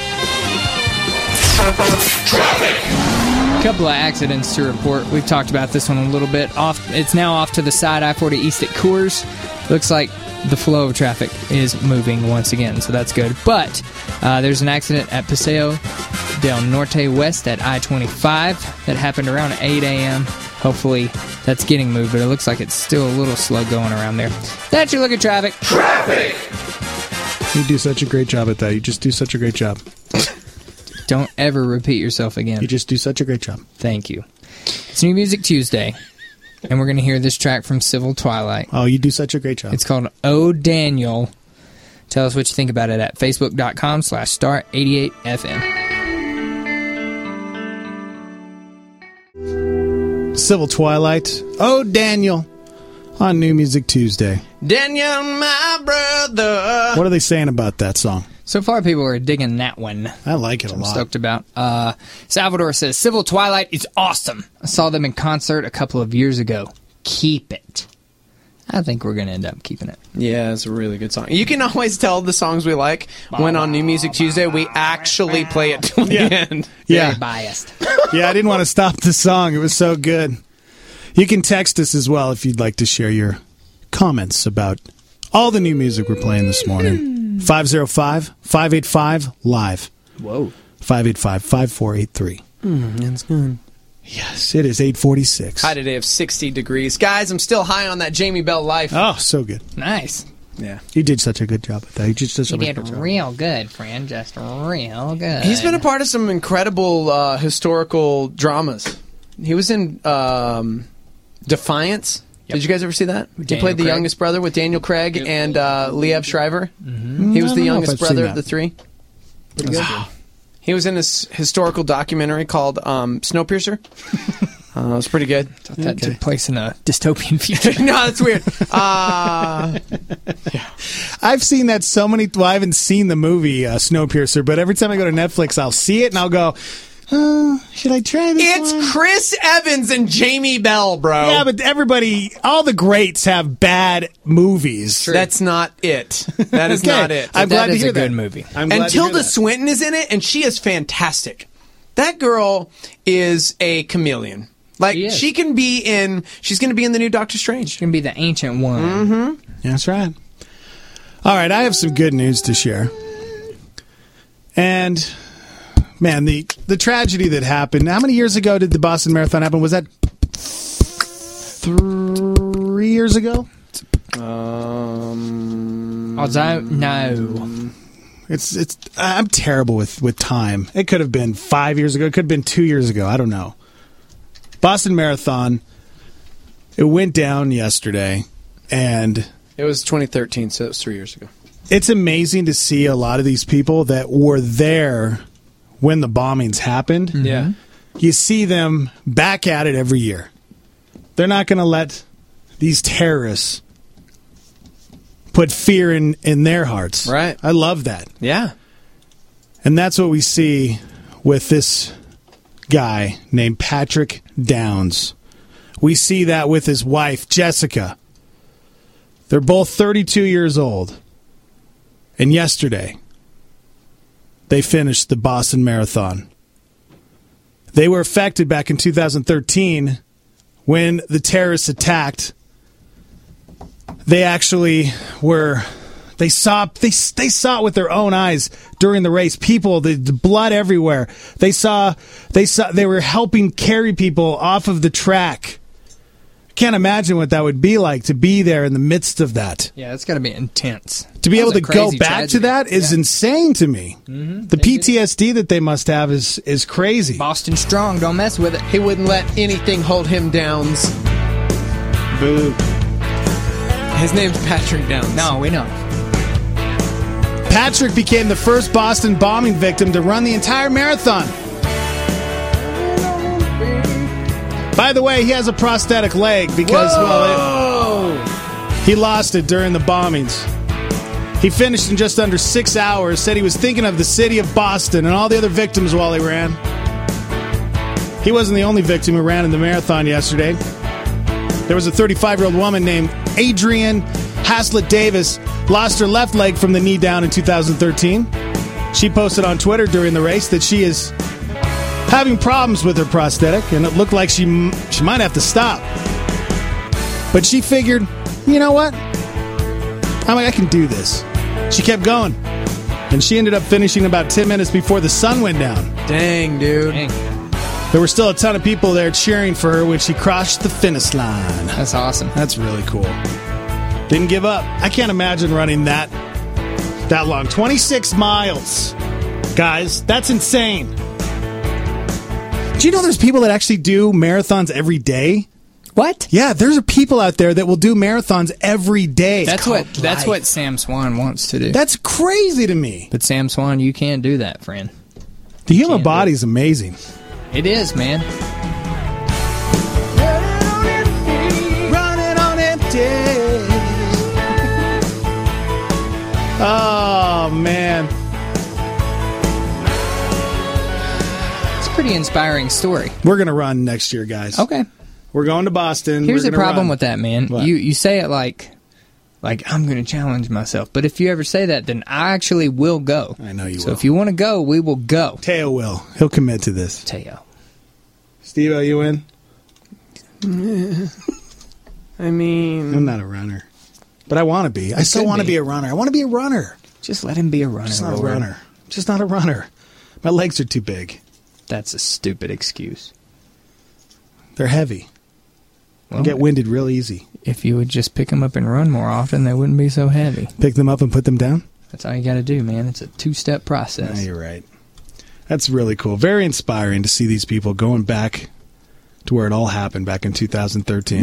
A couple of accidents to report. We've talked about this one a little bit. It's now off to the side, I-40 east at Coors. Looks like the flow of traffic is moving once again, so that's good. But there's an accident at Paseo del Norte West at I-25 that happened around 8 a.m. Hopefully that's getting moved, but it looks like it's still a little slow going around there. That's your look at traffic. Traffic! You do such a great job at that. You just do such a great job. Don't ever repeat yourself again. You just do such a great job. Thank you. It's New Music Tuesday, and we're going to hear this track from Civil Twilight. Oh, you do such a great job. It's called Oh Daniel. Tell us what you think about it at facebook.com/star88fm. Civil Twilight. Oh, Daniel. On New Music Tuesday. Daniel, my brother. What are they saying about that song? So far, people are digging that one. I like it a lot. I'm stoked about. Salvador says, Civil Twilight is awesome. I saw them in concert a couple of years ago. Keep it. I think we're going to end up keeping it. Yeah, it's a really good song. You can always tell the songs we like when on New Music Tuesday we actually play it till the end. Yeah. Very biased. Yeah, I didn't want to stop the song. It was so good. You can text us as well if you'd like to share your comments about all the new music we're playing this morning. 505-585-LIVE. Whoa. 585-5483. That's good. Yes, it is 8:46. High today of 60 degrees. Guys, I'm still high on that Jamie Bell Life. Oh, so good. Nice. Yeah. You did such a good job at that. You just did You did real good, friend. Just real good. He's been a part of some incredible historical dramas. He was in Defiance. Yep. Did you guys ever see that? He played the youngest brother with Daniel Craig and Liev Schreiber. Mm-hmm. He was the youngest brother of the three. Pretty good. He was in this historical documentary called Snowpiercer. It was pretty good. I thought that took place in a dystopian future. No, that's weird. I've seen that so many... Well, I haven't seen the movie Snowpiercer, but every time I go to Netflix, I'll see it and I'll go... should I try this one? Chris Evans and Jamie Bell, bro. Yeah, but all the greats have bad movies. True. That's not it. That is not it. I'm glad to hear a good movie. And Tilda Swinton is in it, and she is fantastic. That girl is a chameleon. Like, she can be in... She's going to be in the new Doctor Strange. She's going to be the Ancient One. Mm-hmm. Yeah, that's right. All right, I have some good news to share. And... Man, the tragedy that happened. How many years ago did the Boston Marathon happen? Was that 3 years ago? I don't know. It's. I'm terrible with time. It could have been 5 years ago. It could have been 2 years ago. I don't know. Boston Marathon. It went down yesterday, and it was 2013, so it was 3 years ago. It's amazing to see a lot of these people that were there when the bombings happened. Yeah. You see them back at it every year. They're not going to let these terrorists put fear in their hearts. Right. I love that. Yeah. And that's what we see with this guy named Patrick Downs. We see that with his wife, Jessica. They're both 32 years old. And yesterday, they finished the Boston Marathon. They were affected back in 2013 when the terrorists attacked. They actually were... They saw it with their own eyes during the race. People, the blood everywhere. They were helping carry people off of the track. can't imagine what that would be like to be there in the midst of that. Yeah, it's got to be intense. To be That able was to a go crazy back tragedy. to that is insane to me. Mhm. The PTSD that they must have is crazy. Boston Strong, don't mess with it. He wouldn't let anything hold him down. Boo. His name's Patrick Downs. No, we know. Patrick became the first Boston bombing victim to run the entire marathon. By the way, he has a prosthetic leg because, he lost it during the bombings. He finished in just under 6 hours, said he was thinking of the city of Boston and all the other victims while he ran. He wasn't the only victim who ran in the marathon yesterday. There was a 35-year-old woman named Adrienne Haslett Davis, lost her left leg from the knee down in 2013. She posted on Twitter during the race that she is having problems with her prosthetic, and it looked like she might have to stop. But she figured, you know what? I can do this. She kept going, and she ended up finishing about 10 minutes before the sun went down. Dang, dude. There were still a ton of people there cheering for her when she crossed the finish line. That's awesome. That's really cool. Didn't give up. I can't imagine running that long. 26 miles. Guys, that's insane. Do you know there's people that actually do marathons every day? What? Yeah, there's people out there that will do marathons every day. That's what Sam Swan wants to do. That's crazy to me. But Sam Swan, you can't do that, friend. The human body is amazing. It is, man. Running on empty. Oh, man. It's a pretty inspiring story. We're going to run next year, guys. Okay. We're going to Boston. Here's the We're gonna problem run. with that, man. What? You say it like I'm going to challenge myself. But if you ever say that, then I actually will go. I know you will. So if you want to go, we will go. Teo will. He'll commit to this. Teo. Steve, are you in? I mean, I'm not a runner. But I want to be. I still want to be a runner. I want to be a runner. Just let him be a runner. Just not a Lord. runner. Just not a runner. My legs are too big. That's a stupid excuse. They're heavy. I get winded real easy. If you would just pick them up and run more often, they wouldn't be so heavy. Pick them up and put them down? That's all you got to do, man. It's a two-step process. Yeah, you're right. That's really cool. Very inspiring to see these people going back to where it all happened back in 2013.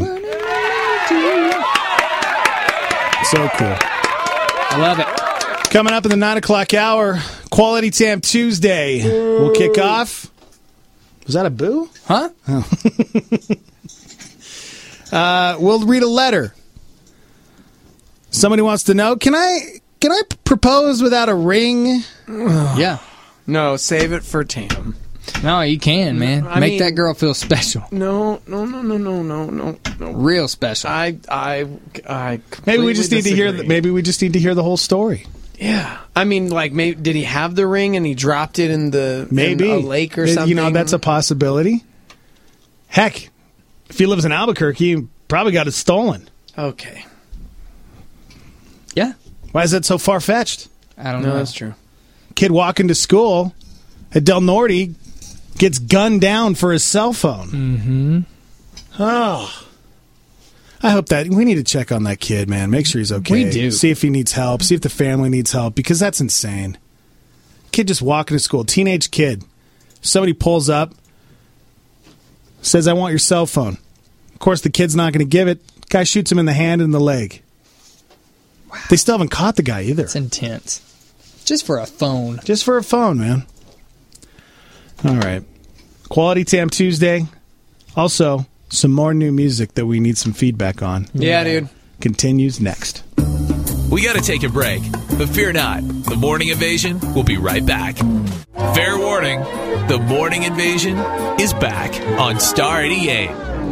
So cool. I love it. Coming up in the 9 o'clock hour, Quality Time Tuesday. We'll kick off. Was that a boo? Huh? Oh. We'll read a letter. Somebody wants to know, can I propose without a ring? Yeah. No, save it for Tam. No, you can, man. I Make mean- that girl feel special. No. Real special. I Maybe we just need to hear. disagree. Maybe we just need to hear the whole story. Yeah, I mean, like, maybe did he have the ring and he dropped it in the Maybe in a lake or something? You know, that's a possibility. Heck, if he lives in Albuquerque, he probably got it stolen. Okay. Yeah. Why is that so far fetched? I don't No, know. that's true. Kid walking to school at Del Norte gets gunned down for his cell phone. Mm-hmm. Oh. I hope that we need to check on that kid, man. Make sure he's okay. We do. See if he needs help. See if the family needs help, because that's insane. Kid just walking to school, teenage kid. Somebody pulls up, says, "I want your cell phone." Of course, the kid's not going to give it. Guy shoots him in the hand and the leg. Wow. They still haven't caught the guy either. It's intense. Just for a phone. Just for a phone, man. All right. Quality Time Tuesday. Also, some more new music that we need some feedback on. Yeah, dude. Continues next. We got to take a break, but fear not. The Morning Invasion will be right back. Fair warning, the Morning Invasion is back on Star 88.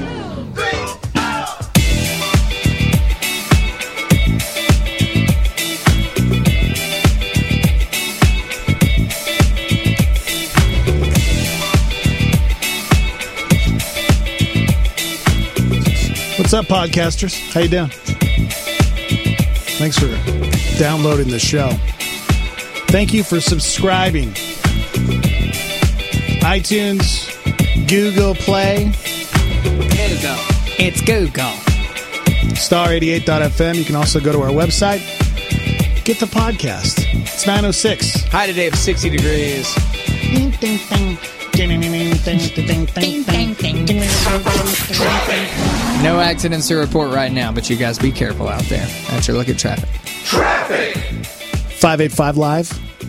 What's up, podcasters? How you doing? Thanks for downloading the show. Thank you for subscribing. iTunes, Google Play. There you go. It's Google. Star88.fm. You can also go to our website. Get the podcast. It's 9:06. High today of 60 degrees. No accidents to report right now, but you guys be careful out there. That's your look at traffic. 585 Live,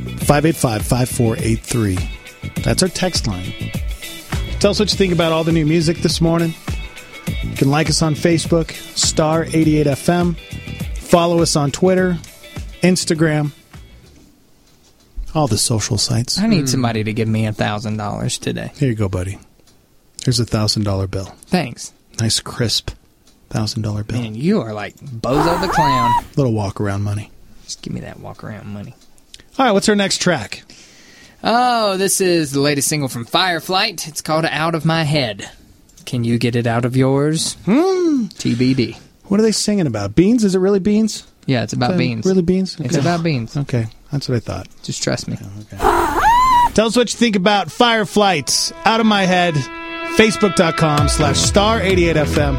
585-5483. That's our text line. Tell us what you think about all the new music this morning. You can like us on Facebook, Star88FM. Follow us on Twitter, Instagram, all the social sites. I need somebody to give me $1,000 today. Here you go, buddy. Here's a $1,000 bill. Thanks. Nice, crisp $1,000 bill. Man, you are like Bozo the Clown. Little walk-around money. Just give me that walk-around money. All right, what's our next track? Oh, this is the latest single from Fireflight. It's called Out of My Head. Can you get it out of yours? TBD. What are they singing about? Beans? Is it really beans? Yeah, it's about beans. Really beans? It's about beans. Okay, that's what I thought. Just trust me. Okay. Tell us what you think about Fireflight. Out of My Head. Facebook.com/Star88FM.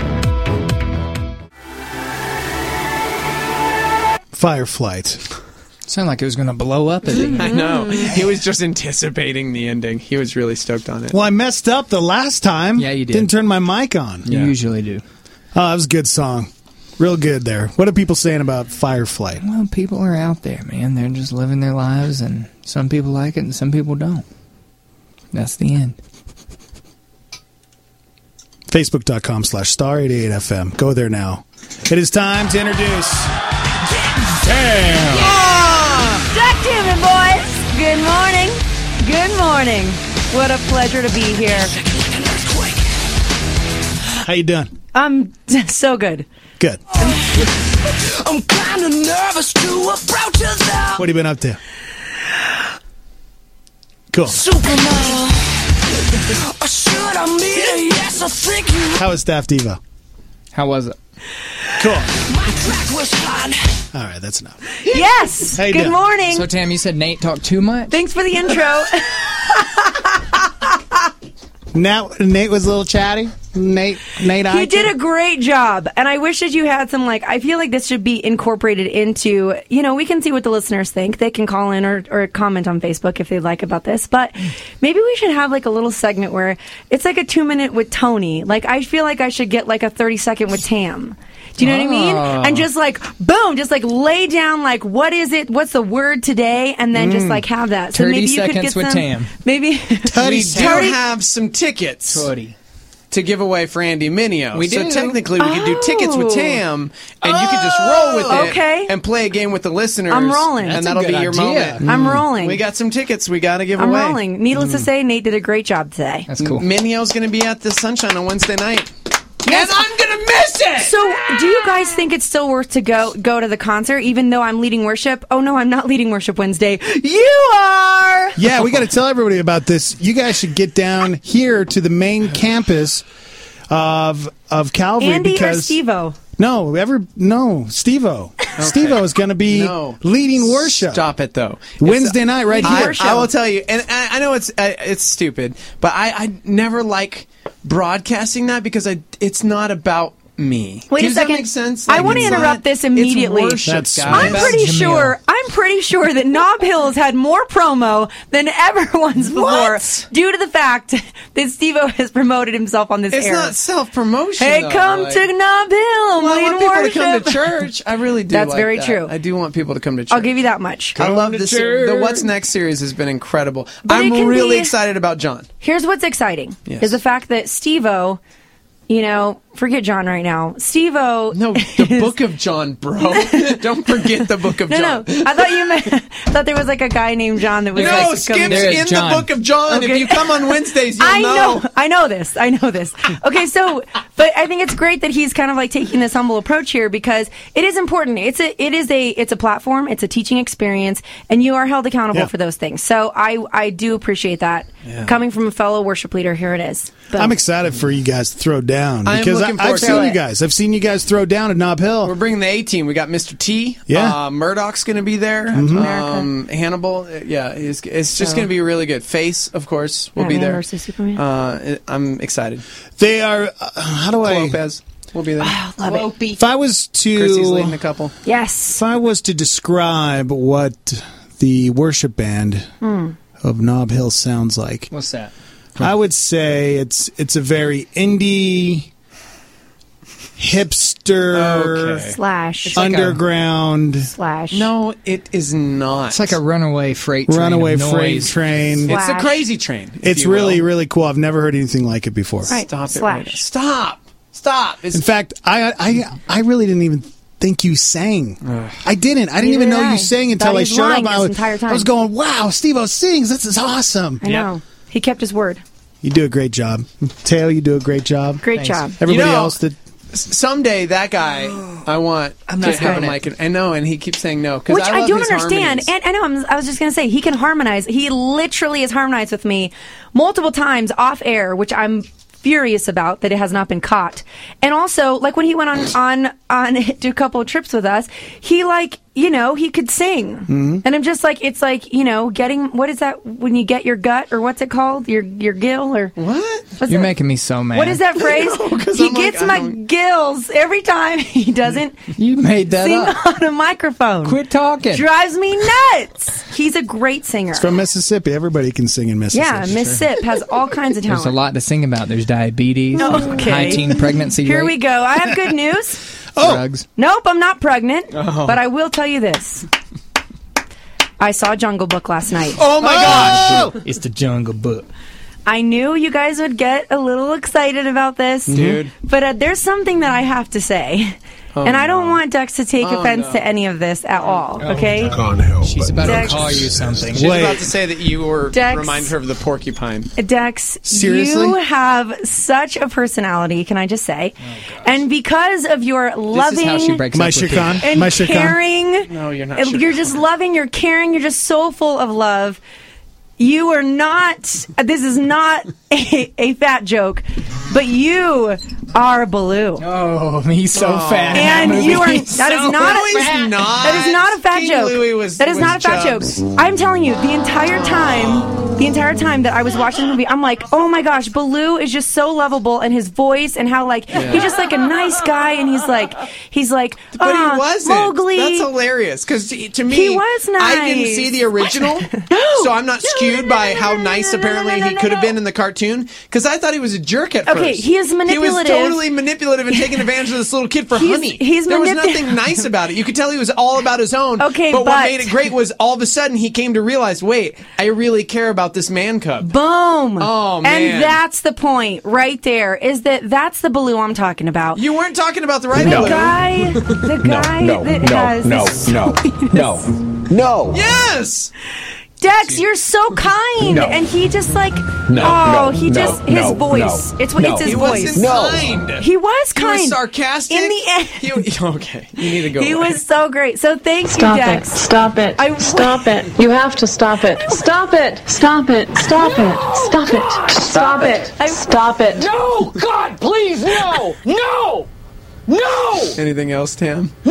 Fireflight. Sounded like it was going to blow up at the end. I know. He was just anticipating the ending. He was really stoked on it. Well, I messed up the last time. Yeah, you did. Didn't turn my mic on. You usually do. Oh, that was a good song. Real good there. What are people saying about Fireflight? Well, people are out there, man. They're just living their lives, and some people like it and some people don't. That's the end. Facebook.com/Star88FM. Go there now. It is time to introduce... Damn! Jack Damon, boys! Good morning. Good morning. What a pleasure to be here. How you doing? I'm so good. Good. I'm kind of nervous to approach you though. What have you been up to? Cool. Superman. Or should I meet? Yes, I think you. How was Staff Devo? How was it? Cool. My track was fun. All right, that's enough. Yes. How you Good doing? morning. So, Tam, you said Nate talked too much? Thanks for the intro. Nate was a little chatty. Nate, he did a great job, and I wish that you had some, I feel like this should be incorporated into, we can see what the listeners think. They can call in or comment on Facebook if they'd like about this, but maybe we should have, a little segment where it's like a 2-minute with Tony. I feel like I should get, a 30-second with Tam. Do you know what I mean? And just boom, just lay down what is it? What's the word today? And then just have that. So 30 maybe you could seconds get with Tam. Maybe we do have some tickets to give away for Andy Mineo. We do. So technically we could do tickets with Tam, and you could just roll with it and play a game with the listeners. I'm rolling. And that'll be your moment. I'm rolling. We got some tickets we got to give I'm away. rolling. Needless to say, Nate did a great job today. That's cool. Mineo's going to be at the Sunshine on Wednesday night. Yes. And I'm going to miss it! So, do you guys think it's still worth to go to the concert, even though I'm leading worship? Oh, no, I'm not leading worship Wednesday. You are! Yeah, we got to tell everybody about this. You guys should get down here to the main campus of Calvary. Andy because or Steve-O? No, Steve-O. Okay. Steve-O is going to be leading worship. Stop it, though. Wednesday night right here. I will tell you, and I know it's stupid, but I never like broadcasting that because it's not about me. Wait Does a second. That make sense? I want to interrupt this immediately. It's worship, guys. I'm pretty sure that Knob Hills had more promo than ever once before, due to the fact that Steve-O has promoted himself on this air. It's not self-promotion. Hey, though. come to Knob Hill. I want people worship. to come to church. I really do. That's like very that. true. I do want people to come to church. I'll give you that much. I love this. The What's Next series has been incredible. I'm really excited about John. Here's what's exciting: is the fact that Steve-O, forget John right now. Steve-O. No, the Book of John, bro. Don't forget the Book of John. No, I thought you meant. I thought there was a guy named John that was Skip's in the Book of John. Okay. If you come on Wednesdays, you'll know. I know this. Okay, so, but I think it's great that he's kind of taking this humble approach here because it is important. It's a platform. It's a teaching experience, and you are held accountable for those things. So I do appreciate that coming from a fellow worship leader. Here it is. Boom. I'm excited for you guys to throw down because I've seen you guys. I've seen you guys throw down at Knob Hill. We're bringing the A-team. We got Mr. T. Yeah. Murdoch's going to be there. Hannibal. Yeah, it's just going to be really good. Face, of course, will be there. Versus Superman. I'm excited. They are. How do I? Lopez. We'll be there. Oh, love it. If I was Chrissy's leading to, a couple. Yes. if I was to describe what the worship band of Nob Hill sounds like, What's that? I would say it's a very indie, hipster, Slash. underground. Slash. No, it is not. It's like a runaway freight train. Runaway of freight noise. train. It's the crazy train. if It's you will. really, really cool. I've never heard anything like it before. Right. Stop it. Slash. Right now. Stop. In fact, I really didn't even think you sang. I didn't even Neither know did you I. sang until Thought I he was showed lying up. this entire time. I was going, wow, Steve-O sings. This is awesome. I know. He kept his word. You do a great job. Teo, you do a great job. Great job. Everybody else that... Someday that guy, I want I'm to not have him having like it. I know, and he keeps saying no. 'cause Which I love don't his understand. harmonies. And I know, I was just going to say, he can harmonize. He literally has harmonized with me multiple times off air, which I'm furious about that it has not been caught. And also, like when he went on to a couple of trips with us, he he could sing. Mm-hmm. And I'm just like, it's like, getting, what is that when you get your gut, or what's it called? Your gill, or what? You're making me so mad. What is that phrase? He gets my gills every time he doesn't You made that sing up. on a microphone. Quit talking. Drives me nuts. He's a great singer. It's from Mississippi. Everybody can sing in Mississippi. Yeah, Miss Sip has all kinds of talent. There's a lot to sing about. There's diabetes, Okay. high teen pregnancy Here rate, we go. I have good news. drugs. Nope, I'm not pregnant. Oh. But I will tell you this. I saw Jungle Book last night. Oh my gosh! It's the Jungle Book. I knew you guys would get a little excited about this. Dude. But there's something that I have to say. And I don't want Dex to take offense to any of this at all, okay? Can't help She's about Dex. to call you something. She's about to say that you were Dex. reminded her of the porcupine. Dex, Seriously? you have such a personality, can I just say? And because of your loving This is how she breaks My up with Shirkan? and My Shirkan? caring, No, you're not. you're just loving, you're caring, you're just so full of love. You are not, this is not a fat joke, but you are Baloo. Oh, he's so fat. And in that you are, movie. that is not No, he's a, not. that is not a fat King joke. Louie was- That is was not a fat chubs. joke. I'm telling you, the entire time that I was watching the movie, I'm like, oh my gosh, Baloo is just so lovable, and his voice, and how he's just like a nice guy, and he's like, But he wasn't. Mowgli. That's hilarious. Because to me, He was I didn't nice. see the original, so I'm not skewed by how nice apparently he could have been in the cartoon. Because I thought he was a jerk at first. Okay, he is manipulative. He was totally manipulative and taking advantage of this little kid for honey. He's there was manip- nothing nice about it. You could tell he was all about his own. Okay, but what but- made it great was all of a sudden he came to realize, wait, I really care about this man cub. Boom. Oh, man. And that's the point right there, is that's the Baloo I'm talking about. You weren't talking about the right The Baloo. guy that has No. Yes! Dex, you're so kind, and he just his voice. It's his He voice. wasn't kind. He was kind. He was sarcastic. In the end. Okay, you need to go. He away. was so great. So thank Stop you, it. Dex. Stop it. Stop it. You have to stop it. Stop it. Stop it. Stop it. Stop it. Stop it. Stop it. No! God, please, no! No! No! Anything else, Tam? No!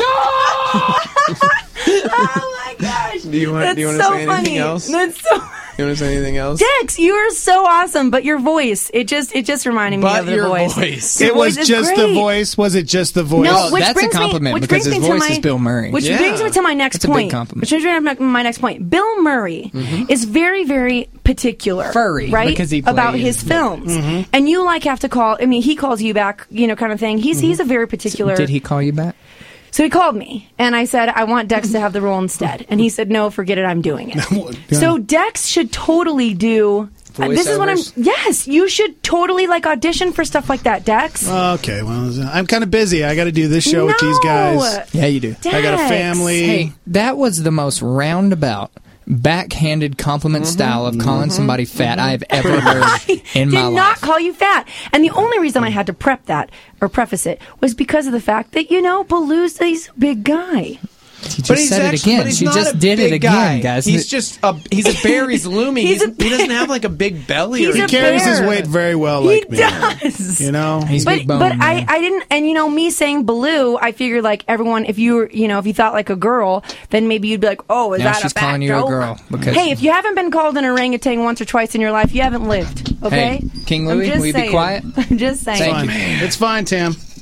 Oh my gosh. Do you want to so say anything funny. else? That's so You want to say anything else? Dex, you are so awesome, but your voice, it just reminded me But of the your voice. voice. Your It was voice is just the great. voice. Was it just the voice? No, which that's a brings me- compliment which because brings his me to voice my- is Bill Murray. Which Yeah. brings me to my next That's a big point. compliment. Which brings me to my next point. Bill Murray is very, very particular, Furry, right? because he about plays- his films, and you have to call. I mean, he calls you back, kind of thing. He's a very particular. Did he call you back? So he called me, and I said, I want Dex to have the role instead. And he said, no, forget it, I'm doing it. So Dex should totally do... this is what I'm... Voiceovers? Yes, you should totally, audition for stuff like that, Dex. Okay, well, I'm kind of busy. I got to do this show with these No! guys. Yeah, you do. Dex. I got a family. Hey, that was the most roundabout, backhanded compliment style of calling somebody fat I have ever heard in my Did life. not call you fat. And the only reason I had to preface it, was because of the fact that, Baloo's a big guy. She just said it again. She just did it again, guys. He's just he's a bear. He's looming. He's a he doesn't have a big belly. He's or He a carries his bear. weight very well, He like me. does. He's big bone. But I man. didn't, and me saying Baloo, I figured everyone, if you were, if you thought like a girl, then maybe you'd be like, oh, is Now that she's a fat calling you a joke? girl because- Hey, if you haven't been called an orangutan once or twice in your life, you haven't lived. Okay, Hey, King I'm Louie, just will you be saying. quiet? I'm just saying. Thank Fine. you. It's fine, Tam.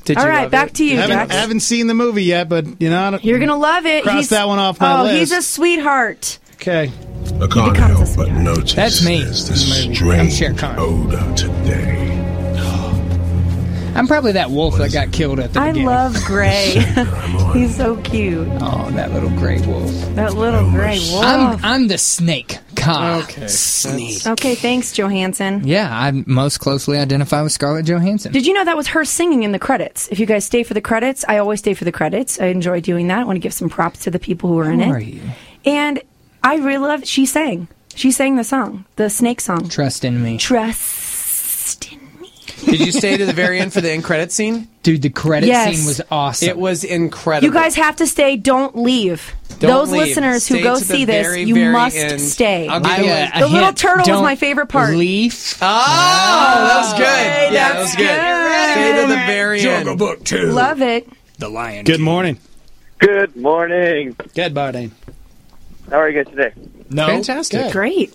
All right, back to you, I Jax. haven't seen the movie yet, but you're going to love it. Cross that one off my list. He's a sweetheart. Okay. I can't help but notice That's me. there's this strange Shere Khan. odor today. I'm probably that wolf that got killed at the beginning. I love Gray. He's so cute. Oh, that little gray wolf. That little gray wolf. I'm the snake. God. Okay. Snake. Okay, thanks, Johansson. Yeah, I most closely identify with Scarlett Johansson. Did you know that was her singing in the credits? If you guys stay for the credits, I always stay for the credits. I enjoy doing that. I want to give some props to the people who are in it. Who are you? And I really love she sang. She sang the song, the snake song. Trust in me. Trust in me. Did you stay to the very end for the end credit scene? Dude, the credit scene was awesome. It was incredible. You guys have to stay. Don't leave. Those listeners who go see this, you must stay. The little turtle was my favorite part. Leaf. Oh, that was good. Okay, Yeah, that was good. Stay to the very end. Jungle Book 2. Love it. The Lion Good morning. Good morning. Good morning. How are you guys today? No. Fantastic. Good. Great.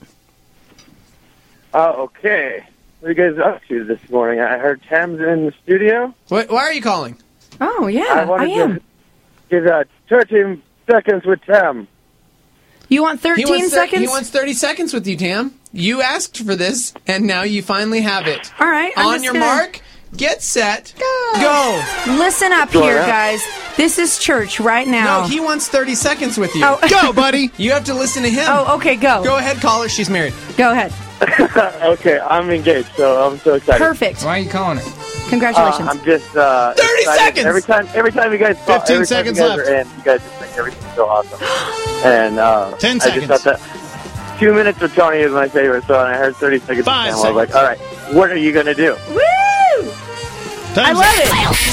Okay. What are you guys up to this morning? I heard Tam's in the studio. Why are you calling? Oh, yeah, I wanted am. to give 13 seconds with Tam. You want 13 seconds? He wants 30 seconds with you, Tam. You asked for this, and now you finally have it. All right. I'm On just your gonna- mark, get set, go. Listen up Go here, ahead. guys. This is church right now. No, he wants 30 seconds with you. Oh. Go, buddy. You have to listen to him. Oh, okay, go. Go ahead, call her. She's married. Go ahead. Okay, I'm engaged, so I'm so excited. Perfect. Why are you calling her? Congratulations. I'm just 30 excited. seconds! Every time you guys 15 seconds you guys left. are in, you guys just make everything so awesome. And 10 I seconds. just thought that 2 minutes with Tony is my favorite, so when I heard 30 seconds, 5 I was like, all right, what are you gonna do? Woo! I love it.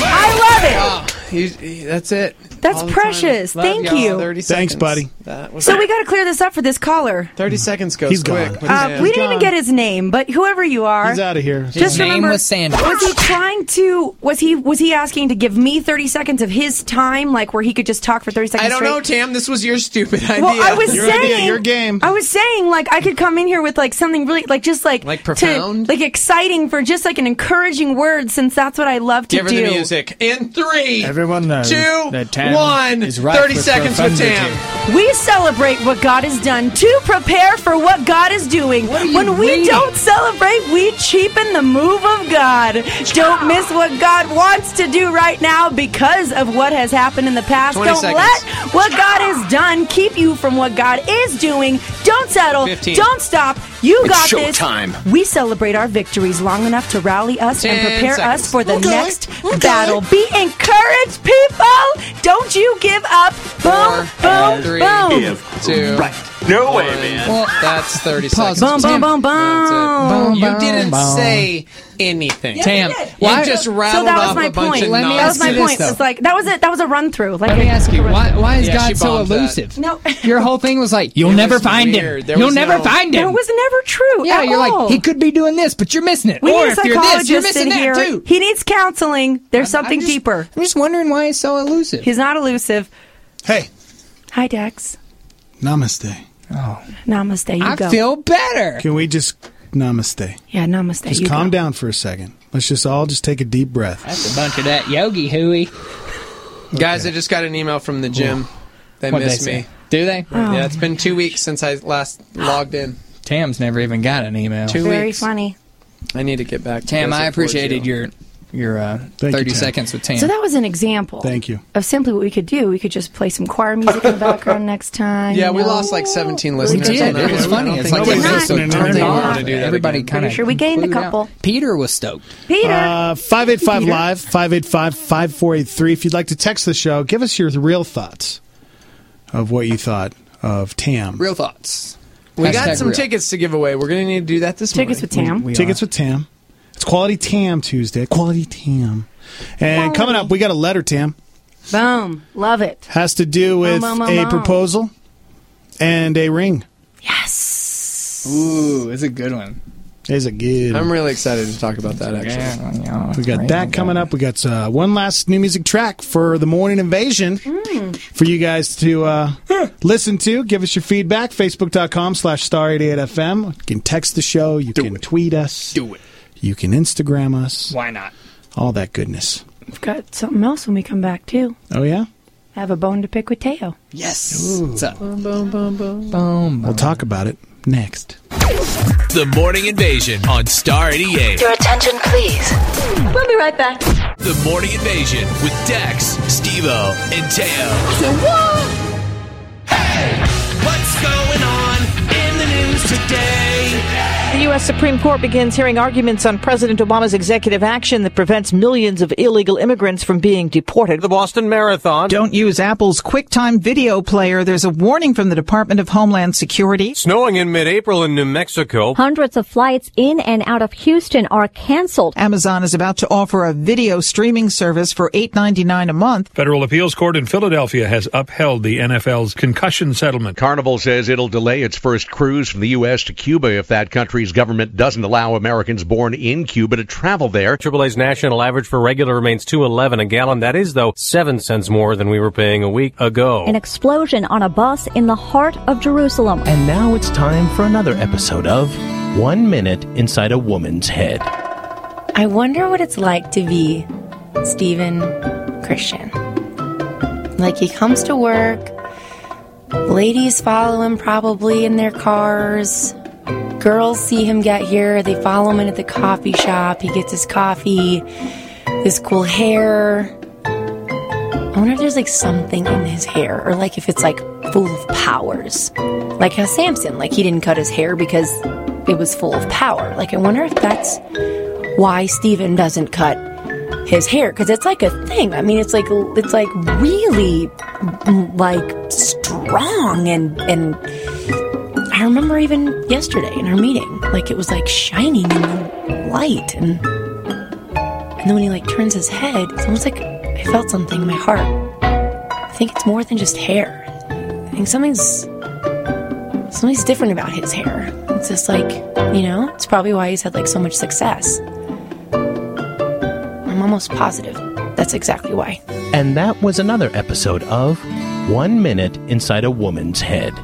I love Oh, that's it. That's All the precious. time. Love Thank y'all. you. 30 Thanks, seconds. buddy. That it. was So we got to clear this up for this caller. 30 seconds goes He's quick. gone. We didn't even get his name, but whoever you are, He's out of here. just His name remember, was Sanders. was he trying to? Was he asking to give me 30 seconds of his time, like where he could just talk for 30 seconds? I don't straight? know, Tam. This was your stupid idea. Well, I was Your saying, idea, your game. I was saying, like, I could come in here with like something really, like, just like profound? like exciting for just like an encouraging word, since that's what I love to Give her do. the music. In 3, Everyone knows 2, that Tam 1. is right 30 with seconds with profundity. Tam. We celebrate what God has done to prepare for what God is doing. When we don't celebrate, we cheapen the move of God. Don't miss what God wants to do right now because of what has happened in the past. 20 Don't seconds. let what God has done keep you from what God is doing. Don't settle. 15. Don't stop. You It's got this. showtime. We celebrate our victories long enough to rally us and 10 prepare seconds. us for the Okay. next battle. Be encouraged, people. Don't you give up. Boom, boom, 3, boom. 2. Right. No way, 1. man. Well, that's 30 Pause. seconds. Boom, boom, boom, That's it. boom. You didn't say anything. Tam, You just rattled So that was off my a bunch point. of Let me That was ask my you this, point. though. It's like that was it. That was a run through. Like Let me ask you, why is Yeah, she God so bombed that. elusive? No. Your whole thing was like, you'll It never was find weird. him. There You'll was never no- find him. That was never true. Yeah, at you're all. like, he could be doing this, but you're missing it. We or need a if you're this, you're psychologist missing in that here. too. He needs counseling. There's something just- deeper. I'm just wondering why he's so elusive. He's not elusive. Hey, Hi, Dex. namaste. Oh, Namaste. You I go. feel better. Can we just namaste? Yeah, namaste. Just you calm go. down for a second. Let's just all just take a deep breath. That's a bunch of that yogi hooey. Guys, I just got an email from the gym. They What'd miss they say? me. Do they? Oh. Yeah, it's been 2 weeks since I last logged in. Tam's never even got an email. 2 Very weeks. funny. I need to get back to Tam, those I at appreciated 4-0. your Thank 30 you, Tam. seconds with Tam. So that was an example. Thank you. Of simply what we could do. We could just play some choir music in the background next time. Yeah, you we know? lost like 17 we listeners did. on that It was one. funny. I don't It's think like Nobody's everybody listening turned anymore. off. I want to do that Everybody again. kind Pretty sure we gained a couple. Peter was stoked. Peter. 585 Live, 585-5483. If you'd like to text the show, give us your real thoughts of what you thought of Tam. Real thoughts. We got Hashtag some real. tickets to give away. We're going to need to do that this morning. Tickets with Tam. Tickets with Tam. It's Quality Tam Tuesday. Quality Tam. And coming up, we got a letter, Tam. Boom. Love it. Has to do with Boom, boom, a boom. proposal and a ring. Yes. Ooh, it's a good one. Is a good. I'm really excited to talk about that, actually. Yeah, We got that coming up. We got one last new music track for the Morning Invasion for you guys to listen to. Give us your feedback. Facebook.com/star88FM. You can text the show. You can tweet us. Do it. You can Instagram us. Why not? All that goodness. I've got something else when we come back, too. Oh, yeah? I have a bone to pick with Teo. Yes. Ooh. What's up? We'll talk about it next. The Morning Invasion on Star 88. Your attention, please. We'll be right back. The Morning Invasion with Dex, Steve-O, and Teo. So what? Hey, what's going on in the news today? The U.S. Supreme Court begins hearing arguments on President Obama's executive action that prevents millions of illegal immigrants from being deported. The Boston Marathon. Don't use Apple's QuickTime video player. There's a warning from the Department of Homeland Security. Snowing in mid-April in New Mexico. Hundreds of flights in and out of Houston are canceled. Amazon is about to offer a video streaming service for $8.99 a month. Federal appeals court in Philadelphia has upheld the NFL's concussion settlement. Carnival says it'll delay its first cruise from the U.S. to Cuba if that country's government doesn't allow Americans born in Cuba to travel there. AAA's national average for regular remains $2.11 a gallon. That is, though, 7 cents more than we were paying a week ago. An explosion on a bus in the heart of Jerusalem. And now it's time for another episode of 1 Minute Inside a Woman's Head. I wonder what it's like to be Stephen Christian. Like, he comes to work, ladies follow him probably in their cars. Girls see him get here, they follow him in at the coffee shop, he gets his coffee, this cool hair. I wonder if there's like something in his hair, or like if it's like full of powers. Like how Samson, like he didn't cut his hair because it was full of power. Like I wonder if that's why Stephen doesn't cut his hair, because it's like a thing. I mean, it's like really like strong and I remember even yesterday in our meeting, like it was like shining in the light, and then when he like turns his head, it's almost like I felt something in my heart. I think it's more than just hair. I think something's different about his hair. It's just like, you know, it's probably why he's had like so much success. I'm almost positive that's exactly why. And that was another episode of 1 Minute Inside a Woman's Head.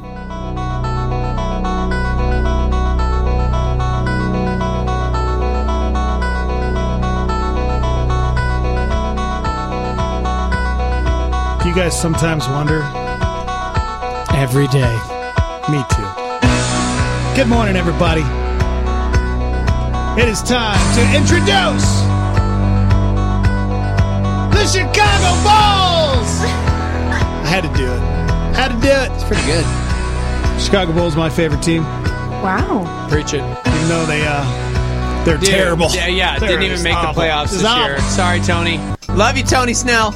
You guys sometimes wonder? Every day. Me too. Good morning, everybody. It is time to introduce the Chicago Bulls! I had to do it. It's pretty good. Chicago Bulls, my favorite team. Wow. Preach it. Even though they're terrible. Yeah, They're didn't even just make awful. the playoffs It's this year. awful. Sorry, Tony. Love you, Tony Snell.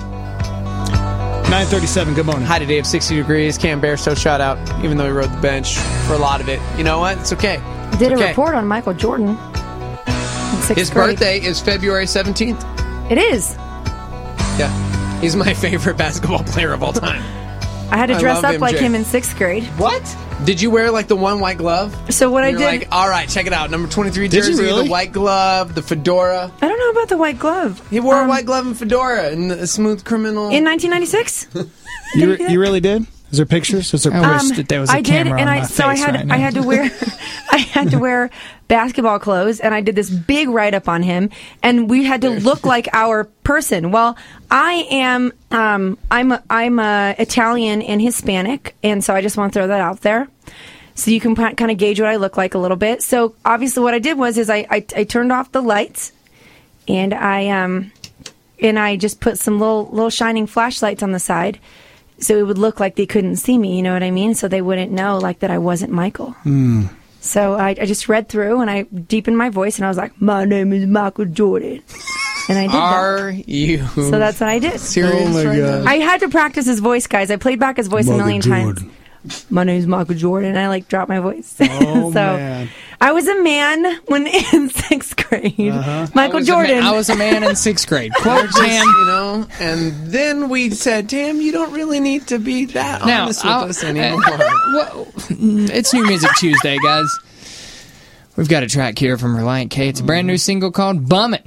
9:37, good morning. High today of 60 degrees. Cam Bairstow shout out, even though he rode the bench for a lot of it. You know what? It's okay. Did It's a okay. report on Michael Jordan in 6th His grade. birthday is February 17th. It is. Yeah. He's my favorite basketball player of all time. I had to dress love up like MJ. him in 6th grade. What? Did you wear like the one white glove? So what I You're did... like, all right, check it out. Number 23 Did you jersey, really? the white glove, the fedora. I don't know about the white glove. He wore a white glove and fedora and the Smooth Criminal. In 1996? You really did? Is there pictures? Is there I wish that there was a I did, camera and on I my so I face had right now. I had to wear I had to wear basketball clothes, and I did this big write up on him, and we had to look like our person. Well, I am I'm Italian and Hispanic, and so I just want to throw that out there. So you can kind of gauge what I look like a little bit. So obviously what I did was I turned off the lights, and I just put some little shining flashlights on the side, so it would look like they couldn't see me, you know what I mean? So they wouldn't know like that I wasn't Michael. So I just read through, and I deepened my voice, and I was like, "My name is Michael Jordan," and I did Are you? So that's what I did. Serious? Oh my right God. now? I had to practice his voice, guys. I played back his voice a million times. My name's Michael Jordan. And I like dropped my voice. Oh, so man. I was a man when in 6th grade. Michael Jordan. I was a man in 6th grade. Quote Just, Tam. you know, and then we said, "Tam, you don't really need to be that Now, honest with us anymore." Well, it's New Music Tuesday, guys. We've got a track here from Reliant K. It's a brand new single called Bummin',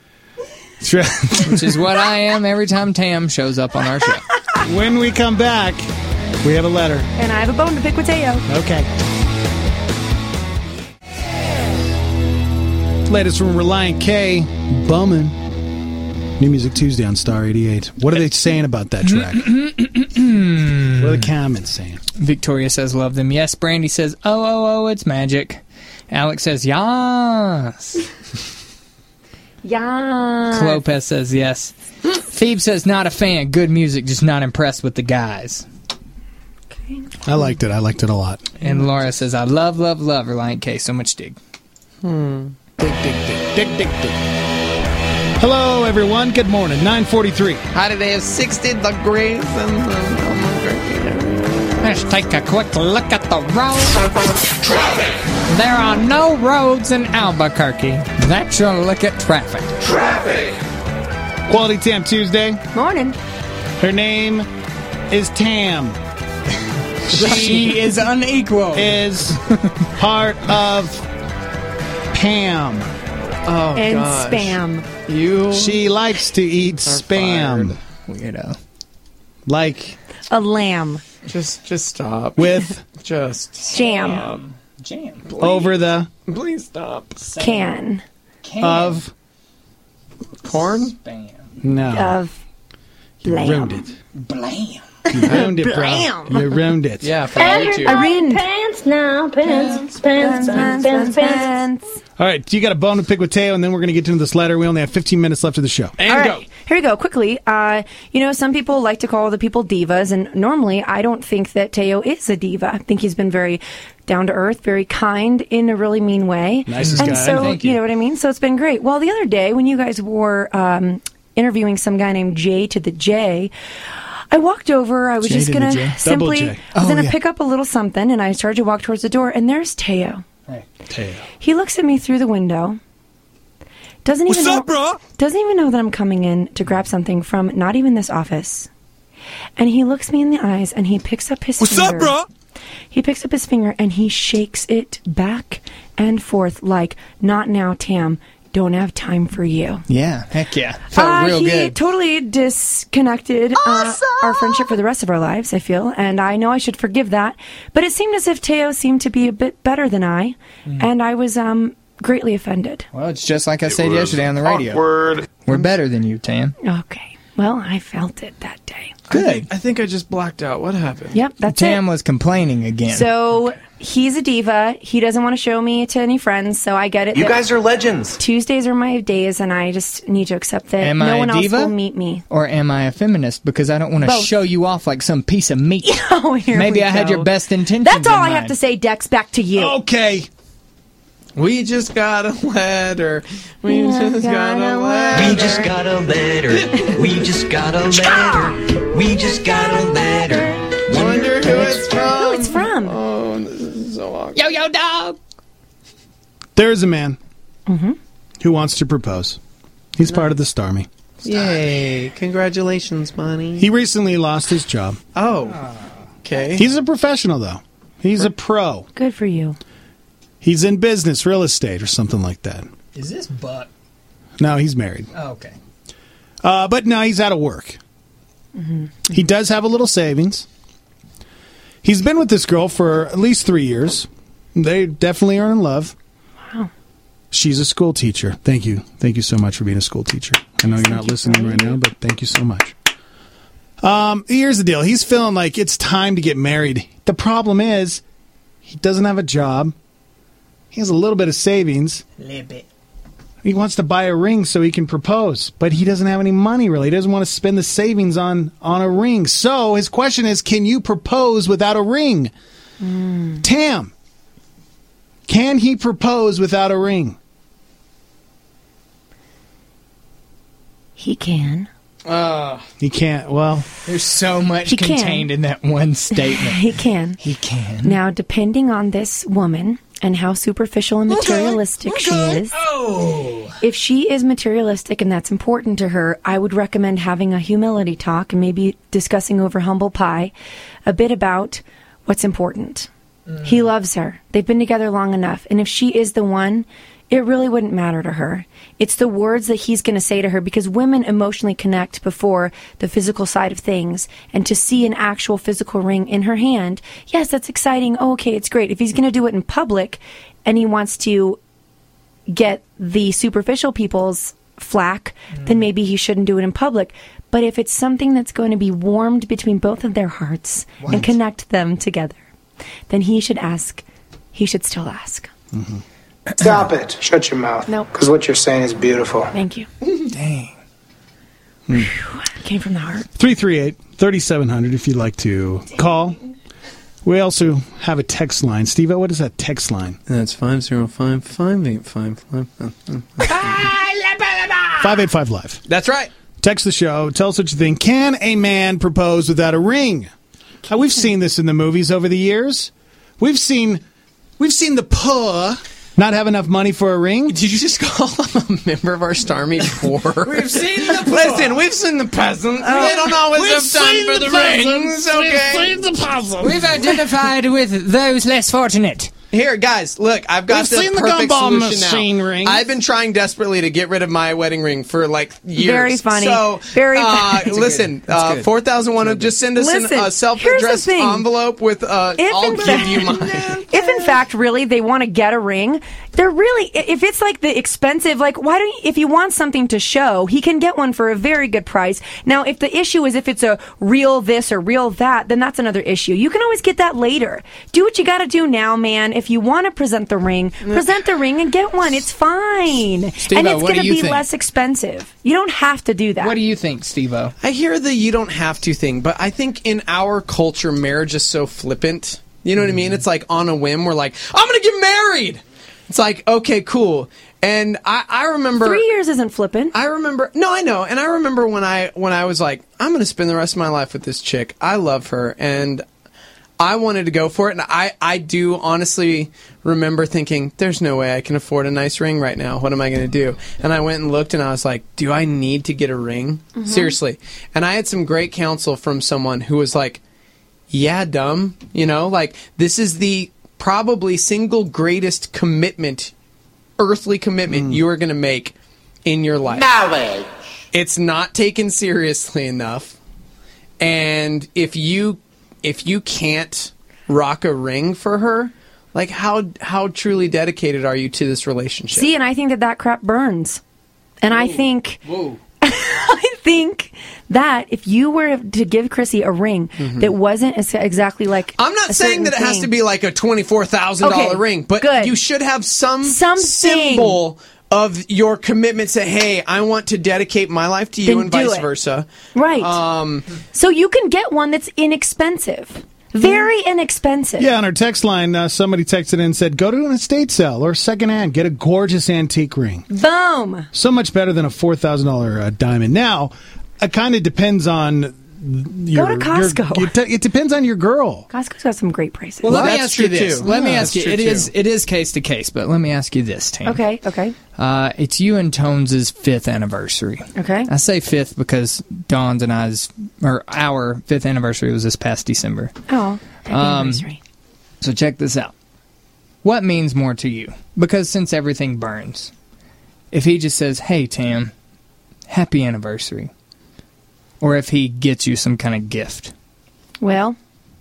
which is what I am every time Tam shows up on our show. When we come back, we have a letter. And I have a bone to pick with Teo. Okay. Latest from Reliant K, Bummin'. New Music Tuesday on Star 88. What are they saying about that track? What are the comments saying? Victoria says, love them. Yes. Brandy says, oh, it's magic. Alex says, yes. Yeah. Lopez says, yes. Phoebe says, not a fan. Good music, just not impressed with the guys. I liked it. I liked it a lot. And Laura says, I love Reliant K. So much dig. Dig. Hello, everyone. Good morning. 9:43. How did they have 60 degrees? Let's take a quick look at the roads. There are no roads in Albuquerque. That's your look at traffic. Quality Tam Tuesday. Morning. Her name is Tam. She is unequal. Is part of Pam. Oh, and gosh. spam. She likes to eat spam. Weirdo. Like a lamb. Just stop. With just jam. Jam. Over the Please stop. Can. Of corn? Spam. No. Of blam. You ruined it. Blam. You ruined it, bro. Blam. You ruined it. Yeah, for YouTube. Pants now, pants. All right, you got a bone to pick with Teo, and then we're going to get into this letter. We only have 15 minutes left of the show. And All go. right, here we go. Quickly, some people like to call other people divas, and normally I don't think that Teo is a diva. I think he's been very down to earth, very kind in a really mean way. Nicest and guy. so, Thank you know what I mean? So it's been great. Well, the other day when you guys were interviewing some guy named J to the J, I walked over. I was J just to going the to J. simply Double J. going to pick up a little something, and I started to walk towards the door, and there's Teo. Hey. Teo. He looks at me through the window. Doesn't even know that I'm coming in to grab something from not even this office. And he looks me in the eyes and he picks up his finger. He picks up his finger and he shakes it back and forth like, not now, Tam. Don't have time for you. Yeah, heck yeah. Felt real he good. Totally disconnected our friendship for the rest of our lives, I feel. And I know I should forgive that. But it seemed as if Teo seemed to be a bit better than I. And I was greatly offended. Well, it's just like I said yesterday on the radio. Awkward. We're better than you, Tam. Okay. Well, I felt it that day. Good. I think I just blacked out. What happened? Yep, that's Tam it. was complaining again. So he's a diva. He doesn't want to show me to any friends, so I get it. You guys are legends. Tuesdays are my days, and I just need to accept that Am no I a one diva? else will meet me. Or am I a feminist? Because I don't want to Both. show you off like some piece of meat. Oh, here Maybe we I had go. your best intentions. That's all in I mind. have to say, Dex. Back to you. Okay. We just got a letter. We just got a letter. We just got a letter. We just got a letter. We just got a letter. Wonder who it's from. Who it's from? Oh, this is so awkward. Yo, dog. There's a man who wants to propose. He's part of the Starmy. Yay. Congratulations, Bunny. He recently lost his job. Oh. Okay. He's a professional, though. He's a pro. Good for you. He's in business, real estate, or something like that. Is this Buck? No, he's married. Oh, okay. But no, he's out of work. He does have a little savings. He's been with this girl for at least 3 years. They definitely are in love. Wow. She's a school teacher. Thank you. Thank you so much for being a school teacher. I know you're not listening right now, but thank you so much. Here's the deal. He's feeling like it's time to get married. The problem is he doesn't have a job. He has a little bit of savings. A little bit. He wants to buy a ring so he can propose, but he doesn't have any money, really. He doesn't want to spend the savings on a ring. So his question is, can you propose without a ring? Tam, can he propose without a ring? He can. He can't. Well, There's so much He can. contained in that one statement. He can. He can. Now, depending on this woman and how superficial and materialistic she is, if she is materialistic and that's important to her, I would recommend having a humility talk and maybe discussing over humble pie a bit about what's important. He loves her. They've been together long enough. And if she is the one, it really wouldn't matter to her. It's the words that he's going to say to her, because women emotionally connect before the physical side of things. And to see an actual physical ring in her hand, yes, that's exciting. Oh, okay, it's great. If he's going to do it in public and he wants to get the superficial people's flack, then maybe he shouldn't do it in public. But if it's something that's going to be warmed between both of their hearts and connect them together, then he should still ask. Mm-hmm. Stop it. Shut your mouth. Nope. Because what you're saying is beautiful. Thank you. Dang. Came from the heart. 338-3700 if you'd like to call. We also have a text line. Steve, what is that text line? That's 505-585. 585 Live. That's right. Text the show. Tell us what you think. Can a man propose without a ring? Now, we've seen this in the movies over the years. We've seen the poor not have enough money for a ring. Did you just call him a member of our Star Meet poor? We've seen the poor. Listen, we've seen the peasants. They don't always have time for the rings. Okay. We've seen the puzzle. We've identified with those less fortunate. Here, guys, look, I've got the perfect solution now. Rings. I've been trying desperately to get rid of my wedding ring for like years. Very funny. So, listen, 4001, just send us a self-addressed envelope with, I'll give you mine. If in fact, really, they want to get a ring, they're really, if it's like the expensive, like, why don't you, if you want something to show, he can get one for a very good price. Now, if the issue is if it's a real this or real that, then that's another issue. You can always get that later. Do what you got to do now, man. If you want to present the ring and get one. It's fine. Steve-o, and it's going to be less expensive. You don't have to do that. What do you think, Steve-o? I hear the you don't have to thing, but I think in our culture, marriage is so flippant. You know what I mean? It's like on a whim, we're like, I'm going to get married. It's like, okay, cool. And I remember 3 years isn't flippant. I remember, no, I know. And I remember when I was like, I'm going to spend the rest of my life with this chick. I love her. And I wanted to go for it, and I do honestly remember thinking, there's no way I can afford a nice ring right now. What am I going to do? And I went and looked, and I was like, do I need to get a ring? Mm-hmm. Seriously. And I had some great counsel from someone who was like, yeah, dumb. You know, like, this is the probably single greatest commitment, earthly commitment you are going to make in your life. Marriage. It's not taken seriously enough. And if you can't rock a ring for her, like how truly dedicated are you to this relationship? See, and I think that crap burns. And I think I think that if you were to give Chrissy a ring that wasn't exactly like I'm not saying that it has to be like a $24,000 ring, but you should have some symbol of your commitment. Say, hey, I want to dedicate my life to you, and vice versa. Right. So you can get one that's inexpensive. Very inexpensive. Yeah, on our text line, somebody texted in and said, go to an estate sale or secondhand, get a gorgeous antique ring. Boom. So much better than a $4,000 diamond. Now, it kind of depends on go to Costco. It depends on your girl. Costco's got some great prices. Well, let me ask you this. Let me ask you. It is case to case, but let me ask you this, Tam. Okay. It's you and Tones' 5th anniversary. Okay. I say 5th because Dawn's and our 5th anniversary was this past December. Oh, happy anniversary. So check this out. What means more to you? Because since everything burns, if he just says, hey, Tam, happy anniversary, or if he gets you some kind of gift? Well,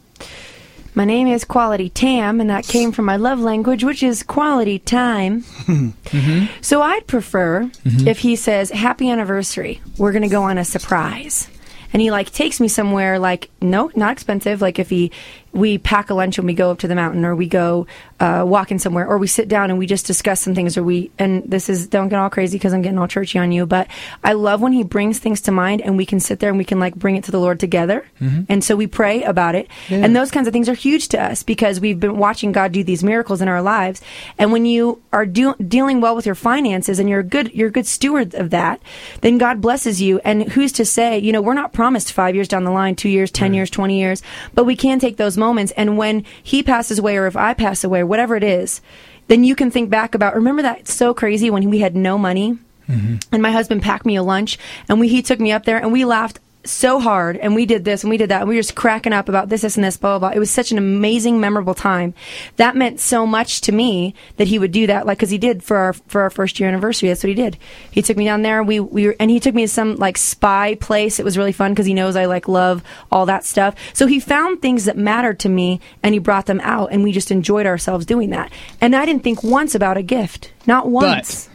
my name is Quality Tam, and that came from my love language, which is quality time. So I'd prefer if he says, happy anniversary, we're going to go on a surprise. And he, like, takes me somewhere, like, no, not expensive. Like, if we pack a lunch and we go up to the mountain, or we go walking somewhere, or we sit down and we just discuss some things, and this is, don't get all crazy because I'm getting all churchy on you, but I love when he brings things to mind and we can sit there and we can, like, bring it to the Lord together. And so we pray about it. Yeah. And those kinds of things are huge to us because we've been watching God do these miracles in our lives. And when you are dealing well with your finances and you're a good steward of that, then God blesses you. And who's to say, you know, we're not promised 5 years down the line, 2 years, 10 years, 20 years, but we can take those moments. And when he passes away, or if I pass away, whatever it is, then you can think back about, remember that so crazy when we had no money and my husband packed me a lunch and he took me up there and we laughed so hard, and we did this and we did that, and we were just cracking up about this and this, blah, blah, blah. It was such an amazing, memorable time. That meant so much to me that he would do that, like, because he did for our 1st year anniversary. That's what he did. He took me down there. And he took me to some, like, spy place. It was really fun because he knows I, like, love all that stuff. So he found things that mattered to me and he brought them out, and we just enjoyed ourselves doing that. And I didn't think once about a gift. Not once.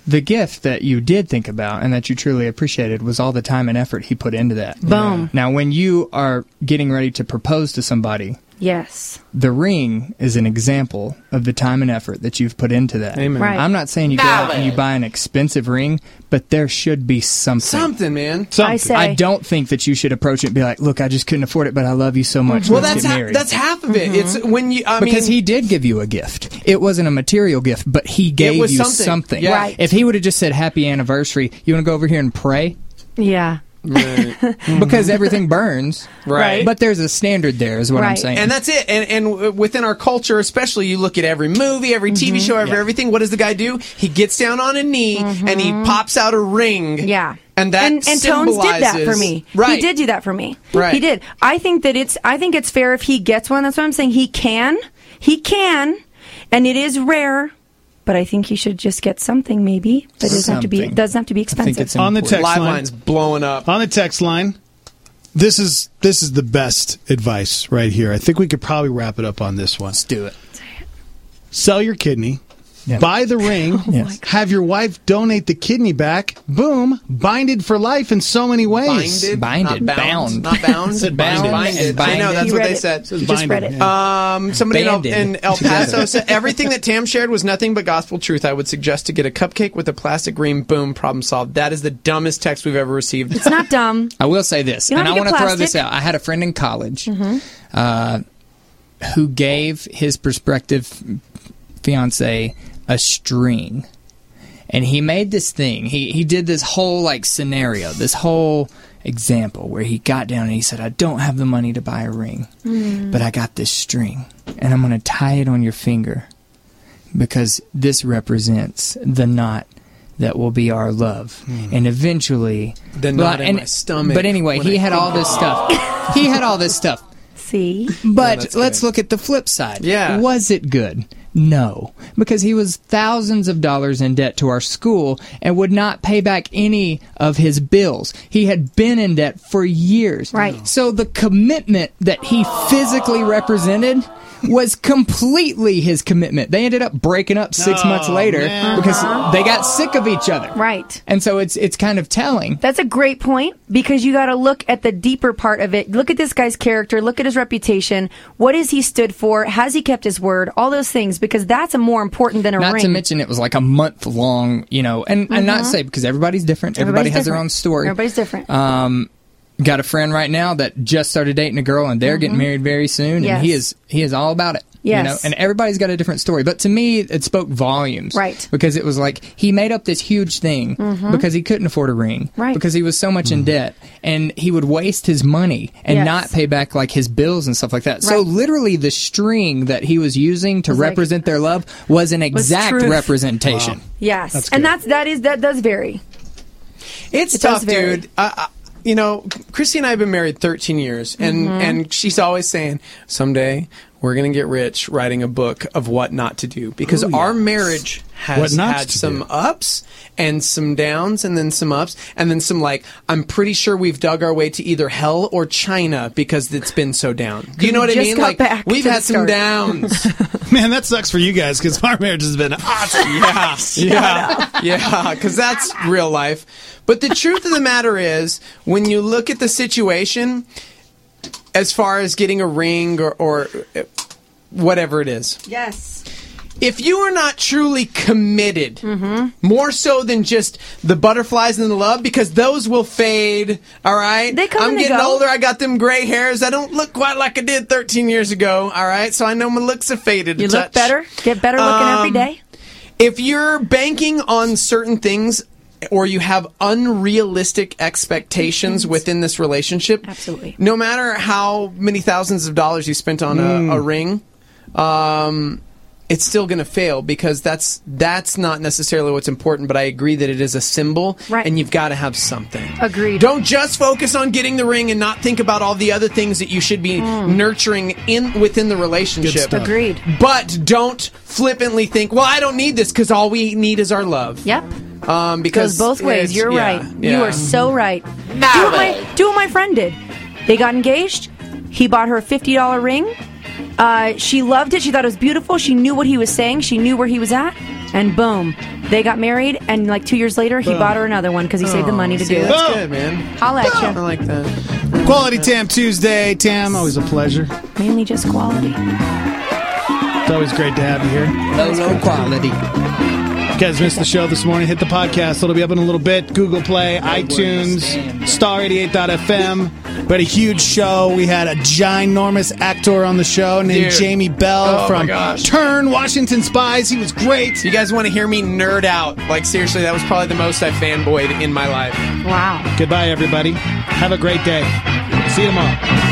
The gift that you did think about and that you truly appreciated was all the time and effort he put into that. Boom. Now, when you are getting ready to propose to somebody, Yes. the ring is an example of the time and effort that you've put into that. Amen. Right. I'm not saying you go out and you buy an expensive ring, but there should be something. Something, man. I say- I don't think that you should approach it and be like, look, I just couldn't afford it, but I love you so much. Well, Let's get married. that's half of it. It's when you. Because he did give you a gift. It wasn't a material gift, but he gave was you something. Yeah. Right. If he would have just said happy anniversary, you want to go over here and pray? Yeah. Right. Because everything burns. Right. But there's a standard there, is what I'm saying. And that's it. And within our culture, especially, you look at every movie, every TV show, everything. What does the guy do? He gets down on a knee and he pops out a ring. Yeah. And that and Tones symbolizes, did that for me. Right. He did do that for me. Right. He did. I think it's fair if he gets one. That's what I'm saying. He can, and it is rare. But I think he should just get something, maybe. But it doesn't have to be. It doesn't have to be expensive. On the text Live line, line's blowing up. On the text line, this is the best advice right here. I think we could probably wrap it up on this one. Let's do it. Sell your kidney. Buy the ring, have your wife donate the kidney back, boom, binded for life in so many ways. Binded, not bound. Not bound. Said bound. binded. I know, that's what they said. Just read it. Somebody Banded in El Paso said, everything that Tam shared was nothing but gospel truth. I would suggest to get a cupcake with a plastic ring, boom, problem solved. That is the dumbest text we've ever received. It's not dumb. I will say this, You don't and I have to want get to throw this plastic. out. I had a friend in college who gave his prospective fiance a string, and he made this thing. He did this whole scenario, this whole example where he got down and he said, I don't have the money to buy a ring, but I got this string, and I'm going to tie it on your finger because this represents the knot that will be our love. And eventually The knot in my stomach. But anyway, he had all this stuff. He had all this stuff. See? But let's look at the flip side. Yeah. Was it good? No. Because he was thousands of dollars in debt to our school and would not pay back any of his bills. He had been in debt for years. Right. So the commitment that he physically represented was completely his commitment. They ended up breaking up 6 months later because they got sick of each other. Right. And so it's kind of telling. That's a great point because you got to look at the deeper part of it. Look at this guy's character. Look at his reputation. What has he stood for? Has he kept his word? All those things, because that's more important than a ring. Not to mention it was like a month long, and not to say because everybody's different. Everybody has their own story. Everybody's different. Got a friend right now that just started dating a girl and they're getting married very soon, and he is all about it. Yes. And everybody's got a different story. But to me, it spoke volumes. Right. Because it was like he made up this huge thing because he couldn't afford a ring. Right. Because he was so much in debt. And he would waste his money and not pay back his bills and stuff like that. Right. So literally the string that he was using to represent their love was an exact representation. Wow. Yes. That does vary. It's tough, dude. Christy and I have been married 13 years, and she's always saying, someday we're going to get rich writing a book of what not to do. Because our marriage has had some ups and some downs and then some ups and then some I'm pretty sure we've dug our way to either hell or China because it's been so down. Do you know what I mean? We've had some downs. Man, that sucks for you guys because our marriage has been awesome. Yeah, because that's real life. But the truth of the matter is, when you look at the situation, as far as getting a ring or whatever it is. Yes. If you are not truly committed, more so than just the butterflies and the love, because those will fade, all right? They come I'm and they getting go. older. I got them gray hairs. I don't look quite like I did 13 years ago, all right? So I know my looks have faded a You touch. look better. Get better looking every day. If you're banking on certain things or you have unrealistic expectations within this relationship, absolutely, no matter how many thousands of dollars you spent on a ring, it's still going to fail because that's not necessarily what's important, but I agree that it is a symbol, and you've got to have something. Agreed. Don't just focus on getting the ring and not think about all the other things that you should be nurturing within the relationship. Agreed. But don't flippantly think, well, I don't need this because all we need is our love. Yep. Because goes both ways. You're right. Yeah. You are so right. Do what my friend did. They got engaged. He bought her a $50 ring. She loved it. She thought it was beautiful. She knew what he was saying. She knew where he was at. And boom, They got married, and like 2 years later, he bought her another one because he saved the money to do it. That's good, man. Holla at I you. like that. Quality Tam Tuesday. Tam, always a pleasure. Mainly just quality. It's always great to have you here. Low quality. If you guys missed the show this morning, hit the podcast. It'll be up in a little bit. Google Play, iTunes, star88.fm. We had a huge show. We had a ginormous actor on the show named Jamie Bell from Turn, Washington Spies. He was great. You guys want to hear me nerd out? Like, seriously, that was probably the most I fanboyed in my life. Wow. Goodbye, everybody. Have a great day. See you tomorrow.